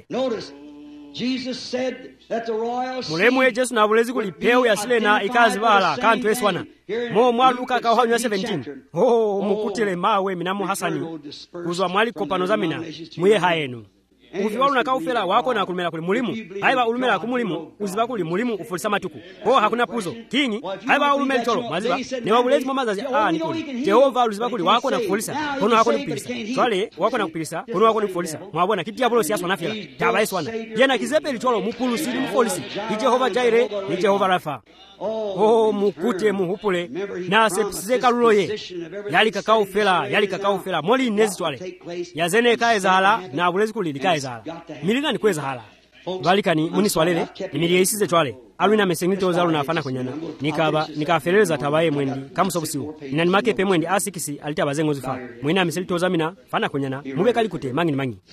mulemu ye Jesu na bulezi kuli peo ya silena ikazi bala kantu eswana mo mwaluka ka hanywa seventeen oh mukutile mawe minamu Hasani kuzwa mwali kopano za mina muye haenu ufiwa unaka ufela wako na kulumela kuli mulimu haiba ulumela kumulimu uziba kuli mulimu ufulisa matuku ho hakuna puzo kingi haiba ulumela cholo maziba ne wabulezi mamazazi ah nikuli Jehova uziba kuli wako na kufulisa kono wako ni kupilisa twale wako na kupilisa kono wako ni kufulisa mwabona kiti ya bolosi aswa nafela taba iswana yena kizepe licholo mukulu sili mfolisi ni Jehova Jaire ni Jehova Rafa oh mukute muhupule na sepsize kaluloye yali kakaufela yali kakaufela moli nezi twale yazene kaezala na bulezi kulili kaezala milina ni kwezala balikani muni swalele imili isize twale alwina mesengito zalo na afana konyana nikaba nikafeleza tabaye mwendi kamusobusiu inani make pe mwendi asikisi alitabazengo zifa mwina meselito zamina fana konyana mube kalikute mangi ni mangi.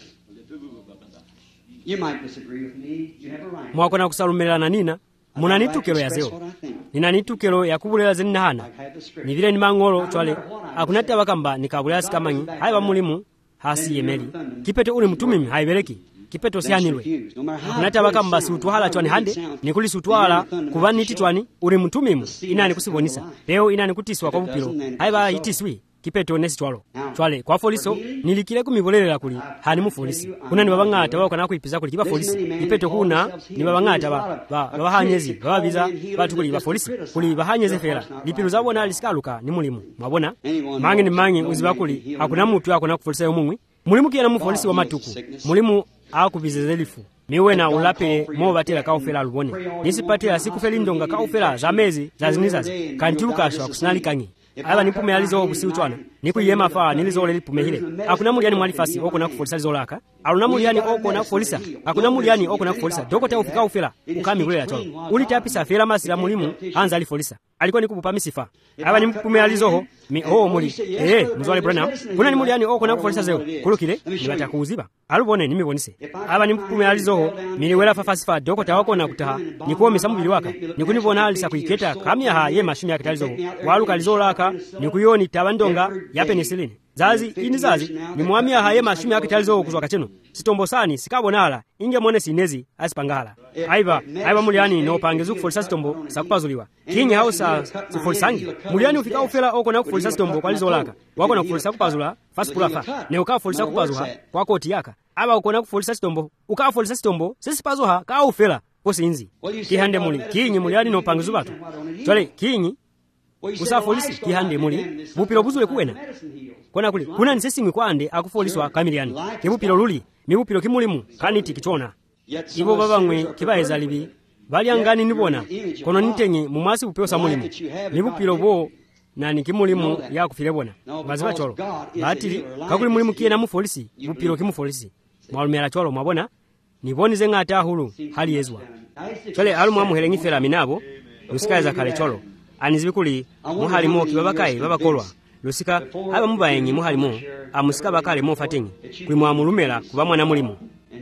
You might disagree with me. You have a right. Mwakona kusalumelana nina munanitukelo yazeo ninanitukelo yakubulela zenina hana ni vile ni mangolo twale akunata bakamba nikabulya sikamanyi haiba mulimu hasi yemeli kipeto uli mtumimi haibeleki kipeto sihanilwe akunata bakamba si utwala twani hande nikuli si utwala kubaniti twani uli mtumimu inani kusibonisa leo inani kutiswa kwa bupilo haiba itiswi kipeto nesi twalo twale kwa foliso nilikile kumibolelela kuli hani mu folisi kuna ni babangata bako na kuipiza kuli kiba folisi kipeto kuna ni babangata ba ba bahanyezi babiza batu kuli ba folisi kuli bahanyezi fera lipilu zabona alisikaluka ni mulimu mwabona mangi ni mangi uziba kuli hakuna mtu yako na kufolisa yomumwi mulimu kiana mu folisi wa matuku mulimu akubizezelifu miwe na ulape mo batela kaufela lubone nisipatela sikufeli ndonga kaufela za mezi za zinizazi kantiluka shwa kusinalikangi aba nipume alizo kusiutwana nikuyema fa nilizo lipume hile akuna muliani mwalifasi oko na kufolisa zolaka aluna muliani oko na kufolisa akuna muliani oko na kufolisa dokota ufika ufela ukami kulela tolo uli tapisa fela masila mulimu anza alifolisa alikuwa nikupupa misifa aba nipume alizo mi ho muli eh mzwale Branham kuna ni muliani oko na kufolisa zeo kulukile nibata kuuziba alubone nimibonise aba nipume alizo miliwela fafasifa dokota wako na kutaha nikuwa misamubili waka nikunibona alisa kuiketa kamya ha ye mashini ya kitalizo waluka lizolaka nikuyoni tabandonga ya penicillin zazi ini zazi ni mwamia haye mashumi yake talizo kuzwa kacheno sitombo sani sikabonala inge mwone sinezi asipangala aiba aiba muliani no pangezu kufolisa sitombo sakupazuliwa kinyi hausa sifolisangi muliani ufika ufela oko na kufolisa sitombo kwalizo laka wako na kufolisa kupazula fasikula fa ne ukafolisa kupazuha kwa koti yaka aba uko na kufolisa sitombo ukafolisa sitombo sisipazuha ka ufela kosinzi kihande muli kinyi muliani no pangezu batu twale kinyi usafolisi kihande muli bupilo buzule kuwena kona kuli kuna nisesingwe kwande akufoliswa kamiliani kibupilo luli mibupilo kimulimu kaniti kichona ibo babangwe kibaeza libi balyangani nibona kono nitenye mumasi bupeosa mulimu mibupilo bo nani kimulimu yakufilebona baziba cholo batili kakuli mulimu kiena mufolisi bupilo kimufolisi mwalumela cholo mwabona nibonize ngata hulu hali yezwa chole alumu amuhelengi fela minabo usikaiza kale cholo anizibikuli muhalimo kibabakaye babakolwa lusika aba mubayenyi muhalimo amusika bakale mo fatengi kulimwa mulumela kuba mwana mulimu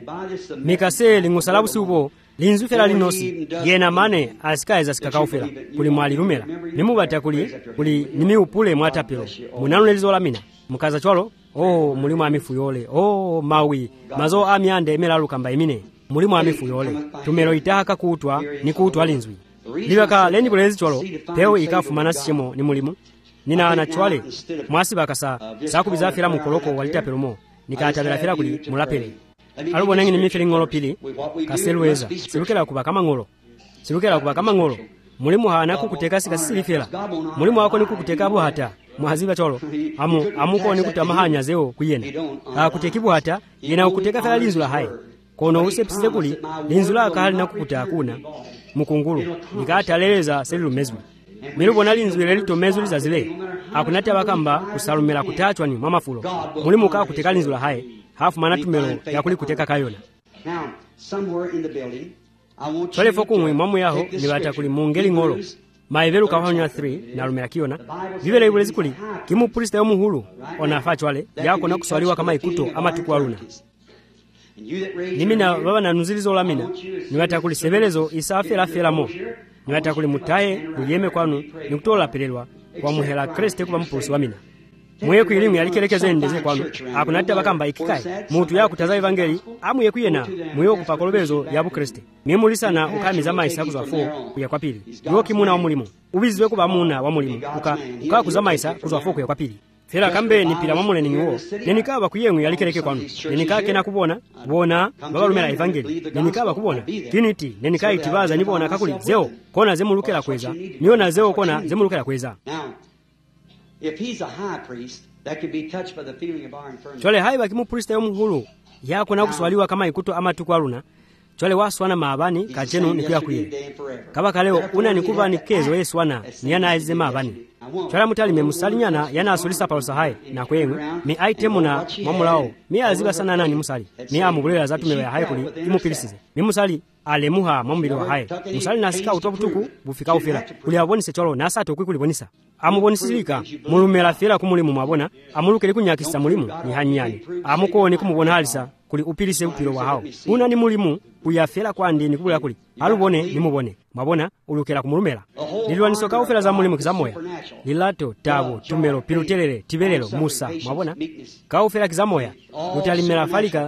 mikase lingusalabu subo linzufela linosi yena mane asikaeza sikakaufela kulimwa lilumela nimubata kuli kuli nimiupule mwatapelo munanulelizo lamina mukaza cholo oh mulimu amifu yole oh mawi mazo amyande emelaluka mbaimine mulimu amifu yole tumelo itaka kutwa ni kutwa linzwi libaka leni bulezi cholo peo ikafumana sichemo ni mulimu nina ana chwale mwasi bakasa sakubiza fira mukoloko walita peromo nikatabela fira kuli mulapele alubonengi ni mifiri ngolo pili kaseluweza silukela kuba kama ngolo silukela kuba kama ngolo mulimu hana kukuteka sikasili fira mulimu wako ni kukuteka bo hata mwaziba cholo amu amuko ni kutamahanya zeo kuyena akutekibu hata yena ukuteka fira linzula hai kono usepsize kuli linzula akali na kukuta kuna mukungulu nikataleleza selumezwe milubona linzwile litomezwe lizazile akunata bakamba kusalumela kutachwani mamafulo mulimu ka kuteka linzula hai hafu manatumelo yakuli kuteka kayona chole fokumwe mwamu yaho nibata kuli mungeli ngolo maivelu kahonya three na lumela kiona vivele ibulezi kuli kimu pulista yo muhulu onafa chwale yako na kuswaliwa kama ikuto ama tukwaluna nimina baba na nuzilizo lamina nibata kuli sebelezo isafela fela mo nibata kuli mutaye luyeme kwanu nikutola pelelwa kwa muhela Kristo kuba mpulisi wamina mwe kuilimu yalikelekeza endeze kwanu akunata bakamba ikikaye mutu ya kutaza evangeli amuye kuyena muyo kupakolobezo ya Kristo mimulisana ukamiza maisa kuzwafo kuya kwa pili yo kimuna wa mulimu ubizwe kuba muna wa mulimu uka uka kuza maisa kuzwafo kuya kwa pili fela kambe nipila mamule ninwo nenikaba kuyemwe yalikeleke kwanu nenikake na kubona bona baba lumela evangeli nenikaba kubona kiniti nenikai tibaza nibona kakuli zeo kona zemulukela kweza niona zeo kona zemulukela kweza. If he's a high priest that could be touched by the feeling of our infirmity. Chole haiba kimu priest yo mugulu yako na kuswaliwa kama ikuto ama tukwaluna chole waswana maabani kachenu nikuyakwile kaba kaleo unanikuva nikezo yeswana niyana aize maabani chola mutalime musalinyana yana asulisa palosa hai na kwemwe mi aitemuna mwamulao mi aziba sana nani musali mi amubulela zatumewe hai kuli imupilisize mi musali alemuha mwamubili wa hai musali nasika utobutuku bufika ufira kuli abonise cholo nasato kwikulibonisa amubonisizika mulumela fira kumulimu mwabona amulukele kunyakisa mulimu ni hanyani amukone kumubona halisa kuli upilise upilo wa hao una ni mulimu kuyafera kwandi ni kubula kuli alubone nimubone mwabona ulukela kumulumela lilwaniso ka ufera za mulimu kizamoya lilato tabo tumelo pilutelele tibelelo musa mwabona ka ufera kizamoya utalimela falika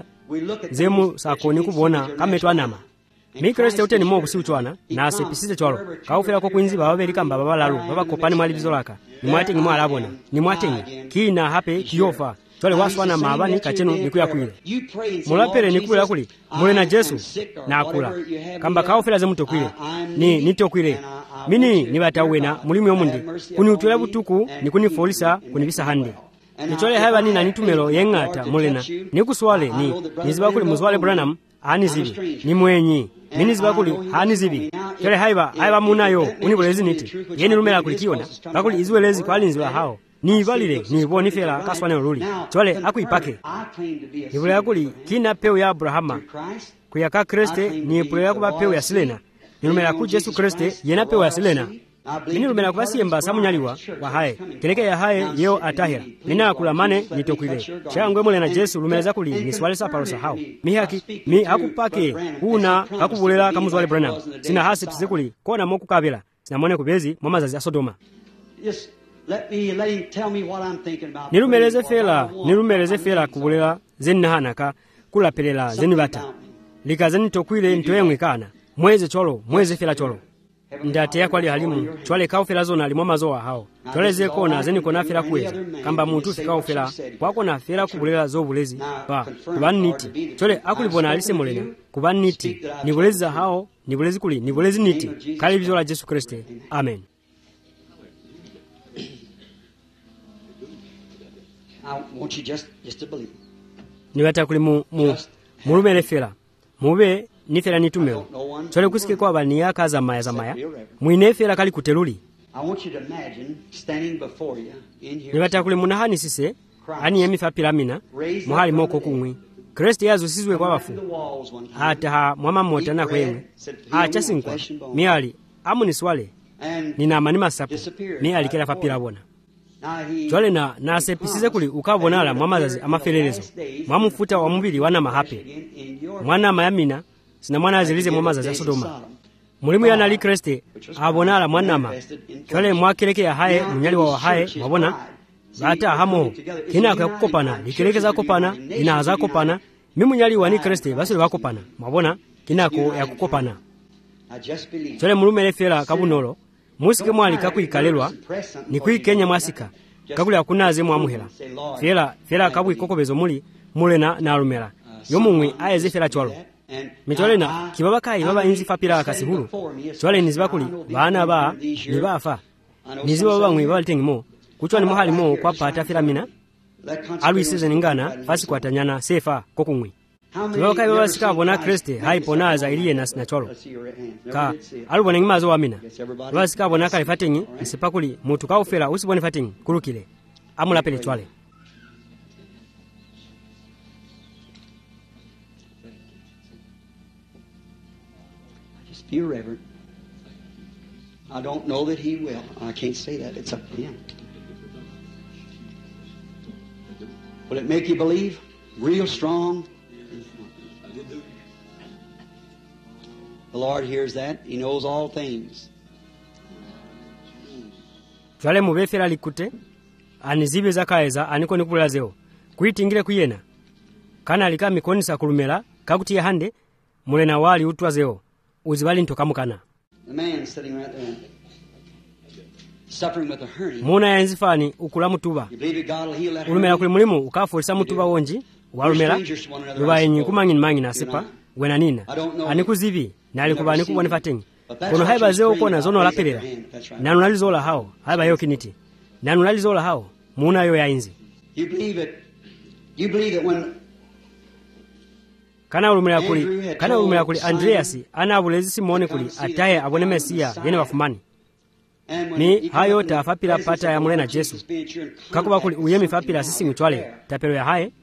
zemu sakoni kubona kametwanama mikreste uteni mo kusiuchwana na sepisize cholo kaufera ko kwinziba babelikamba babalalu babakopani mwali bizolaka nimwate ngimwa alabona nimwate kina hape kiyofa chole waswana maabani kachenu nikuyakwile mulapere nikubula kuli mule na Yesu na akula kamba kaufera ze mutokwile ni nitokwile mini nibatawena mulimi omundi kuni utwela butuku nikunifolisa kunibisa hande nichole haba nina nitumelo yengata mulena nikuswale ni niziba kuli muzwale Branham ani zibi ni mwenyi mini ziba kuli hani zibi chole haiba haiba munayo unibulezi niti yeni lumela kulikiona bakuli izwelezi kwa alinziwa hao ni balile ni bonifera kaswane oluli chole akuipake ibule kuli kina peu ya Abrahama kuyaka Kriste ni pulea kuba peu ya Silena nilumela ku Yesu Kriste yena peu ya Silena mini lumela kubasiyemba samunyaliwa wa hae keleke ya hae yeo atahira mina akulamane nitokwile changwe mule na Yesu lumeleza kuli niswalesa palosa hao mihaki mi akupake una akubulela kamuzwale Branham sina hasi tizikuli kona moku kabela sinamone kubezi mwamazazi ya Sodoma. Yes. Let me let him tell me what I'm thinking about. Nilumeleze fela, nilumeleze fela kubulela zennahanaka kulapelela zenibata. Lika zenitokwile ntoyemwe kana. Mweze cholo, mweze fela cholo. Ndate yakwa ali halimu, chwale kao fela zona alimwa mazoa hao. Chwaleze kona zeni kona fela kuweza. Kamba muntu fikao fela, wako na fela kubulela zo bulezi. Ba, kubani niti. Chwale akulibona alise molena, kubani niti. Nibulezi za hao, nibulezi kuli, nibulezi niti. Kali bizola Jesu Kriste. Amen. I want you just just to believe. Niwata kuli mu mu mulumele fela. Mube nifela nitumeo. Chole kusike kwa bani yaka za maya za maya. Mwine fela kali kuteluli. I want you to imagine standing before you in here. Niwata kuli munahani sise ani yemifa piramina muhali moko kumwi. Kristo yazo sizwe kwa bafu. Hata ha mwama mota na kwemwe. Acha sinkwa. Miali amuniswale. Nina mani masapu. Miali kila fapira bona. Chole na na sepisize kuli ukabonala mwamazazi amafelelezo mwamufuta wa mubili wana mahape mwana mayamina sina mwana azilize mwamazazi ya Sodoma mulimu yana li Kriste abonala mwanama chole mwakeleke ya hae munyali wa hae mwabona bata hamo kina kwa kukopana likelekeza kopana ina haza kopana mimunyali wa ni Kriste basi wakopana mwabona kina ko ya kukopana chole mulumele fera kabunolo musike mwali kakuikalelwa ni kuikenya mwasika kakuli akunaze mwamuhela fela fela kabu ikokobezo muli mulena na alumela yomumwe ayeze fela chwalo mitolena kibaba kai baba inzi fapira akasihuru chwale nizibakuli bana ba nibafa niziba bamwe baalitengimo kuchwani muhali mo kwa pata filamina alwisize ningana fasi kwatanyana sefa kokumwe kibaba kai baba sikabona Kriste haipona za iliye na sinacholo ka alubona ngimazo wamina baba sikabona kale fatenyi isipakuli mutu ka ufela usibone fatenyi kulukile amula pele chwale. Just be reverent. I don't know that he will. I can't say that. It's up to him. Will it make you believe real strong? The Lord hears that. He knows all things. Chwale mubefera likute anizibe zakaeza aniko nikubula zeo kuitingile kuyena kana alika mikonisa kulumela kakutia hande mulena wali utwa zeo uzibali ntokamukana. The man sitting right there suffering with a hernia. Muna yanzifani ukula mutuba ulumela kuli mulimu ukafolisa mutuba wonji walumela lubayenyi kumangini mangi na sepa wena nina anikuzivi na alikubani kubone fatengi kono haiba zeo kona zono lapelela nanu nalizola hao haiba yo kiniti nanu nalizola hao muna yo ya inzi. You believe it. You believe it when kana ulumira kuli kana ulumira kuli Andreas ana abulezi Simoni kuli ataye abone Mesiya yene bafumani ni hayo tafapira pata ya mulena Jesu kakuba kuli uyemi fapira sisi mutwale tapero ya haye.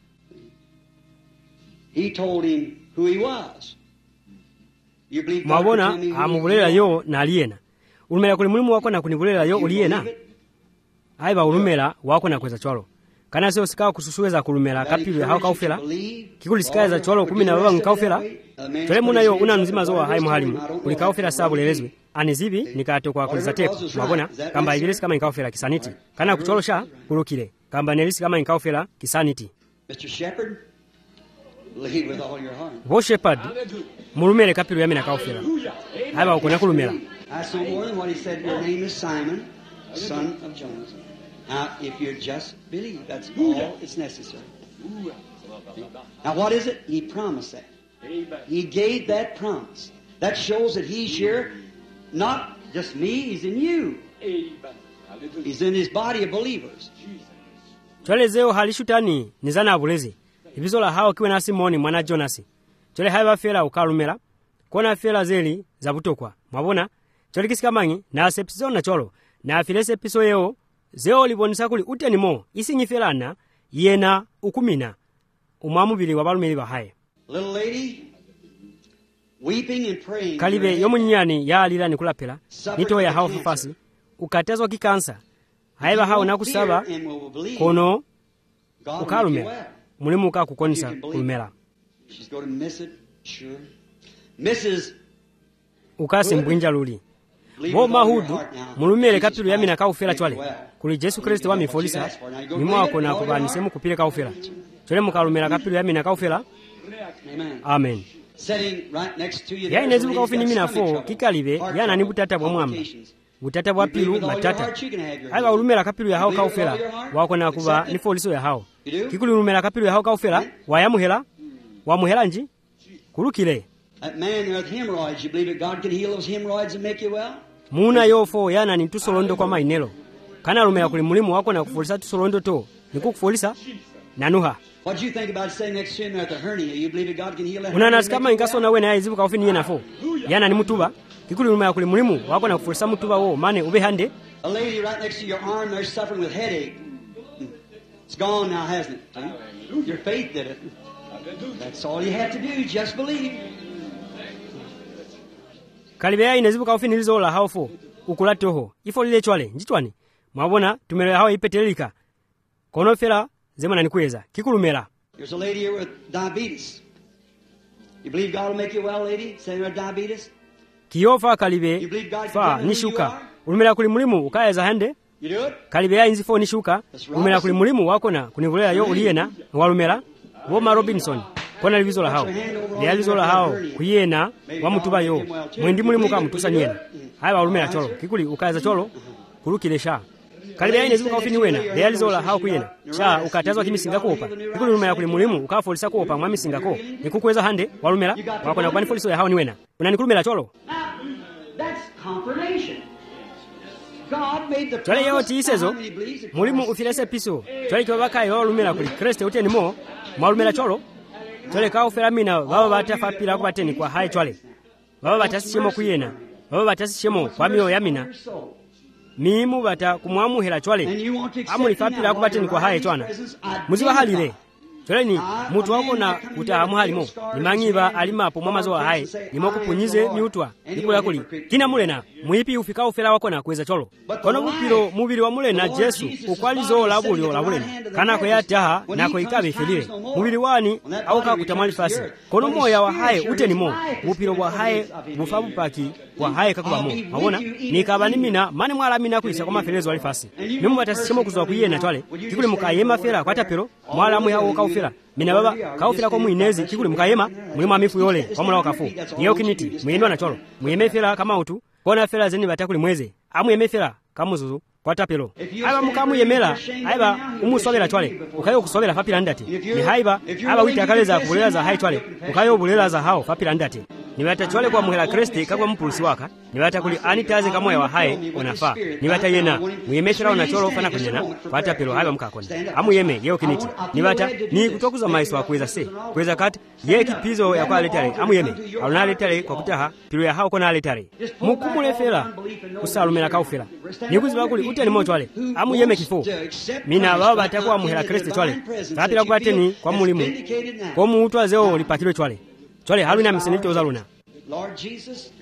He told him who he was. You believe God mwabona can tell me who amubulela he yo na aliyena ulumira kuli mulimu wako na kunibulela yo uliyena aiba ulumela wako na kweza chwalo kana sio sikawa kususuweza kulumela kapilwe hao kaufela kikuli sikaza chwalo kumi na baba nkaufela tole muna yo una nzima zo hai muhalimu kuli kaufela sabu lelezwe anizibi nikato kwa kuliza tepu mwabona kamba ibilisi kama nkaufela kisaniti kana kuchwalo sha kulukile kamba nelisi kama nkaufela kisaniti. Mister Shepherd, believe with all your heart. Bo shepherd mulumele kapilwe yamena kaufela aiba ukona kulumela. That's no more than what he said. Your name is Simon, son of Jonas. Now, if you just believe, that's all it's necessary. Now, what is it? He promised that. He gave that promise. That shows that he's here, not just me, he's in you. He's in his body of believers. Chole zeo halishutani nizana abulezi ibizola hao kiwe na Simoni mwana Jonasi chole haiba fela ukalumela kona fela zeli za butokwa mwabona chole kisikamanyi na sepsizo na cholo na afilese piso yeo zeo libonisa kuli utenimo isinyifelana yena ukumina umwamubili wabalumeli bahaye. Little lady weeping and praying. Kalibe yomunyani ya alila nikulapela nito ya hao fufasi ukatezwa kikansa haiba hao nakusaba kono ukalumela mulimu uka kukonisa kulumela. She's going to miss it, sure. Missus ukasi mbwinja luli bo mahudu mulumele kapilu yamina kaufela chwale kuli Jesu Kristo wa mifolisa nimo wako na kubanisemu kupile kaufela chole mukalumela kapilu yamina kaufela. Amen. Sitting right next to you. Ya inezu kaufini mina fo kikalibe yana ni butata bwa mwamba butata bwa pilu matata aiba ulumela kapilu ya hao kaufela wako na kuba ni foliso ya hao kikuli ulumela kapilu ya hao kaufela wayamuhela wamuhela nji kulukile. That man there with hemorrhoids, you believe that God can heal those hemorrhoids and make you well? Muna yofo yana ni tusolondo kwa mainelo kana lumela kuli mulimu wako na kufolisa tusolondo to nikukufolisa nanuha. What do you think about sitting next to him at the hernia? You believe that God can heal that? Unana kama ingaso na wena izibu ka ofini yena fo yana ni mutuba kikuli lumela kuli mulimu wako na kufolisa mutuba wo mane ube hande. A lady right next to your arm there suffering with headache. It's gone now, hasn't it? Your faith did it. That's all you have to do, just believe. Kalibe ya inezibu ka ofini lizola haofo ukulatoho ifo lile chwale njitwani mwabona tumele hao ipetelika kono fela zemana nikuweza kikulumela. There's a lady here with diabetes. You believe God will make you well, lady? Saying with diabetes? Kiyofa kalibe fa nishuka ulumela kuli mulimu ukayeza hande. You do it? Kalibe ya inzifo nishuka ulumela kuli mulimu wako na kunivulea yo uliyena walumela Woma Robinson kona livizola hao lya lizola hao kuyena wamutuba yo mwendi mulimu ka mutusa nyena haiba walumela cholo kikuli ukaza cholo kulukile sha kalibe ya inezibu ka ofini wena lya lizola hao kuyena sha ukatazwa kimisinga kopa kikuli ulumela kuli mulimu ukafolisa kopa mwa misinga ko nikukweza hande walumela wako na kwani foliso ya hao ni wena unanikulumela cholo. That's confirmation. God made the chole yo tisezo mulimu ufilese piso chole kibabaka yo walumela kuli Kristo uteni mo mwalumela cholo chole ka ofela mina baba batafa pila ko bateni kwa hai chole baba batasishemo kuyena baba batasishemo kwa miyo yamina mimu bata kumwamu hela chole amuli fapila ko bateni kwa hai chwana muziba halile chole ni mutu wako na utahamu halimo nimangiba alimapo mwamazo wa hai nimokupunyize miutwa nikula kuli kina mulena muipi ufika ofela wako na kuweza cholo kono bupiro mubiri wa mulena Jesu ukwalizo labuli olabulena kana ko yataha na ko ikabe filile mubiri wani au ka kutamali fasi kono moya wa hai uteni mo bupiro wa hai bufabu paki wa hai kakuba mo mabona nikabani mina mani mwala mina kuisa kwa mafelezo alifasi nimu batasishemo kuzwa kuyena twale kikuli mukayema fela kwata pero mwala mu yawo ka ufela mina baba ka ufela ko muinezi kikuli mukayema mulima mifu yole kwa mula wakafu niyo kiniti muyendwa na cholo muyeme fela kama utu kona fela zeni batakuli mweze amu yeme fela kamuzuzu kwata pero aba mukamu yemela aiba umusobela twale ukayo kusobela fapila ndati ni haiba aba wita kaleza kulela za hai twale ukayo bulela za hao fapila ndati niwata chole kwa muhela Kristi kakwa mpulusi waka niwata kuli anitaze kamoya wa haye onafa niwata yena muyemeshera onacholo ofana kunyana kwata pelo haye mukakona amu yeme yeo kiniti niwata ni kutokuza maiso wakuweza se kuweza kati ye kipizo ya kwa letare amu yeme aluna letare kwa kutaha pilo ya hao kona letare mukumule fela kusalumela kaufela nikuziba kuli uteni mo chwale amu yeme kifo mina baba batakuwa muhela Kristi chwale tapila kubateni kwa mulimu kwa muutwa zeo lipakilo chwale chwale haluna misenito ozaluna Lord Jesus,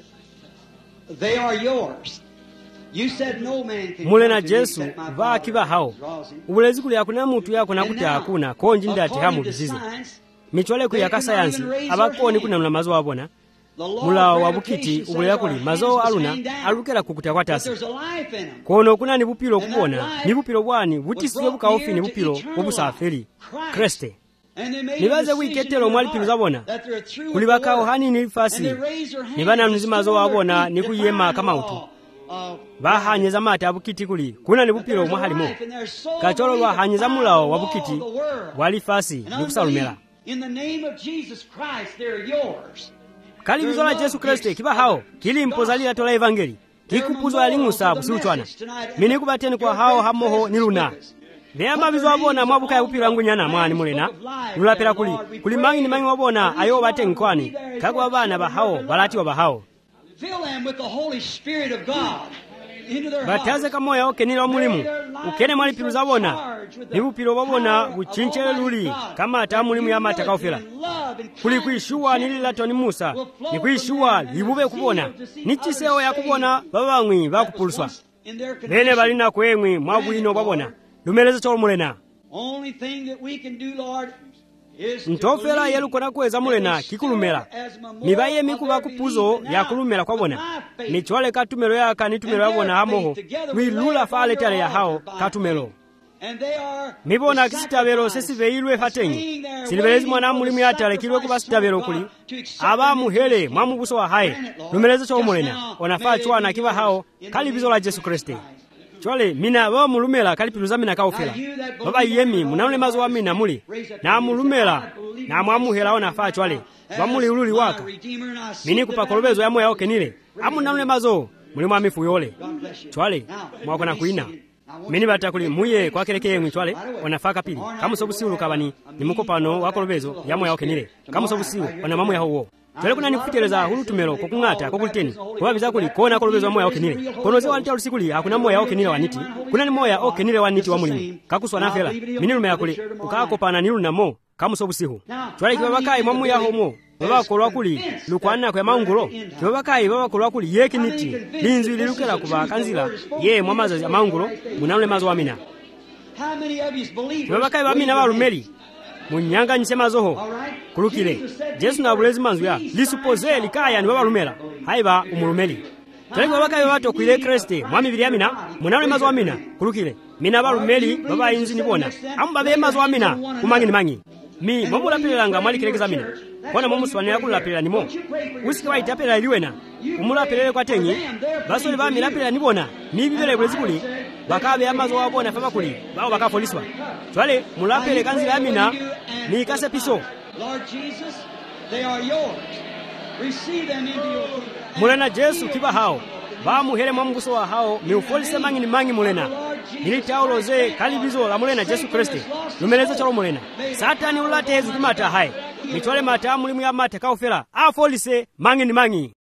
they are yours. You said no man can mule na come to me Jesu except my va Father kiva hao draws him. ubulezi kuli hakuna mutu yako na And kuti now, hakuna konji ndati hamu according to bizizi science, michwale kuli yaka sayansi abakoni kuna mula mazo wabona the law mula of wabukiti gravitation ubulea says our kuli hands mazo must aluna hang down. alukela kukuta kwa But tasi there's a life in them. kono kuna ni bupilo And that kubona life ni bupilo bwani was butisiwe brought bukaofi near ni to bupilo eternal obusaferi life, Kriste And they made nibaze a kuiketelo decision in mwali their pilu heart zabona that they're through kuli with the bakao work. hani ni And fasi they raise their hands nibana and mzimazo stood on their wabona feet, ni kuyema defying kama the utu law of bahanye za mata abukiti kuli kuna ni bupilo There's a mwahalimo life in their soul kacholo believeth lwa hanye za by mulao the law wabukiti of the world. wali fasi And ni unbelief. kusalumela In the name of Jesus Christ, they're yours. kali bizola Jesu Kristo kiba hao kili mpozalira tola evangeli kikupuzwa aling'usa busiuchwana mini kubateni kwa hao hamoho niluna Neama bizo wabona mwabuka ya upira ngunyana mwani mulena nulapela kuli kuli mangi ni mangi wabona ayo bate nkwani kagwa abana bahao balati wa bahao Fill them with the Holy Spirit of God into their bataze hearts. kamoya okenira mulimu ukene mwali piru zabona ni bupiro babona buchinchele luli kama ata mulimu ya mata kaofela kuli kuishuwa nililatoni Musa ni kuishuwa libube kubona nichiseo ya kubona babangwi bakupulswa bene balina kwemwi mwabulino babona lumeleze cholo mulena Only thing that we can do, Lord, is to ntofela believe yelukona kweza mulena that kikulumela as memorial mibaye of mikuba their kupuzo belief. ya Now, kulumela kwabona with my faith nichwale katumelo yaka nitumelo and their yabona hamoho faith together, we lay lwilula upon fale your tale ya altar hao by katumelo faith. And they are mibona the kisitabelo sacrifice sesiveilwe that's fatenyi laying there silibelezi waiting mwana for the mulimu yatale kiliwe kuba sacrifice sitabelo of kuli God to accept aba them into muhele His mwamu buso wa haye Grant it, Lord. lumeleze cholo Just mulena now, onafaa may they chwana be kiba yours hao in the kali name bizo la of Jesu Jesus Kristo Christ. chwale mina baba mulumela kali piluza mina kaofela baba yemi munaule mazo wa mina muli na mulumela na mwamuhela ona fa chwale bamuli ululi waka mini kupakolobezo ya moya okenile amu naule mazo muli mwa mifu yole chwale mwakona kuina mini batakuli muye kwa kelekeye mwitwale onafaka pili kamu sobusiulu kabani nimukopano wakolobezo ya moya okenile kamu sobusiulu ona mamu ya huo chwale kuna nikufikeleza hulutumelo kokung'ata kokuliteni kuba bizakuli kona kolobezo ya moya okenile konoze walita lusikuli hakuna moya okenile waniti kuna ni moya okenile waniti wa mulimu kakuswa nafela mini lume yakuli ukakopana nilu namo kamu sobusihu chwale kibabakayi mwamu ya homo babakolwa kuli lukwana kwa maungulo kibabakayi babakolwa kuli yeki niti linzu ililukela kuba kanzila ye mwamaza ya maungulo munamule mazo wa mina How many of you believe kibabakayi ba mina balumeli munyanga nse mazoho kulukile Jesu na bulezi manzu ya lisupoze likaya ni babalumela haiba umulumeli chwale kibabakayi babatokwile Kriste mwami bili ya mina munamule mazo wa mina kulukile mina balumeli baba inzi nibona amu babe mazo wa mina kumangi ni mangi mi momulapelelanga mwalikelekeza mina kona momuswanira kulapelera nimo usike waitapelera iliwena umulapelele kwa tenyi basoli ba milapelera nibona nibibele bulezi kuli bakabe amazo wabona fama kuli bao bakafoliswa twale mulapele kanzila amina ni kase piso Lord Jesus, they are yours. Receive them into your kingdom. mulena Jesu kiba hao bamuhere mwamuguso wa hao miufolise mangi ni mangi mulena nilitauloze kalibizo la mulena Jesu Kristo lumeleze chalo mulena satani ulate hezu kimata hai mitwale mata mulimu ya mata kaofela afolise mangi ni mangi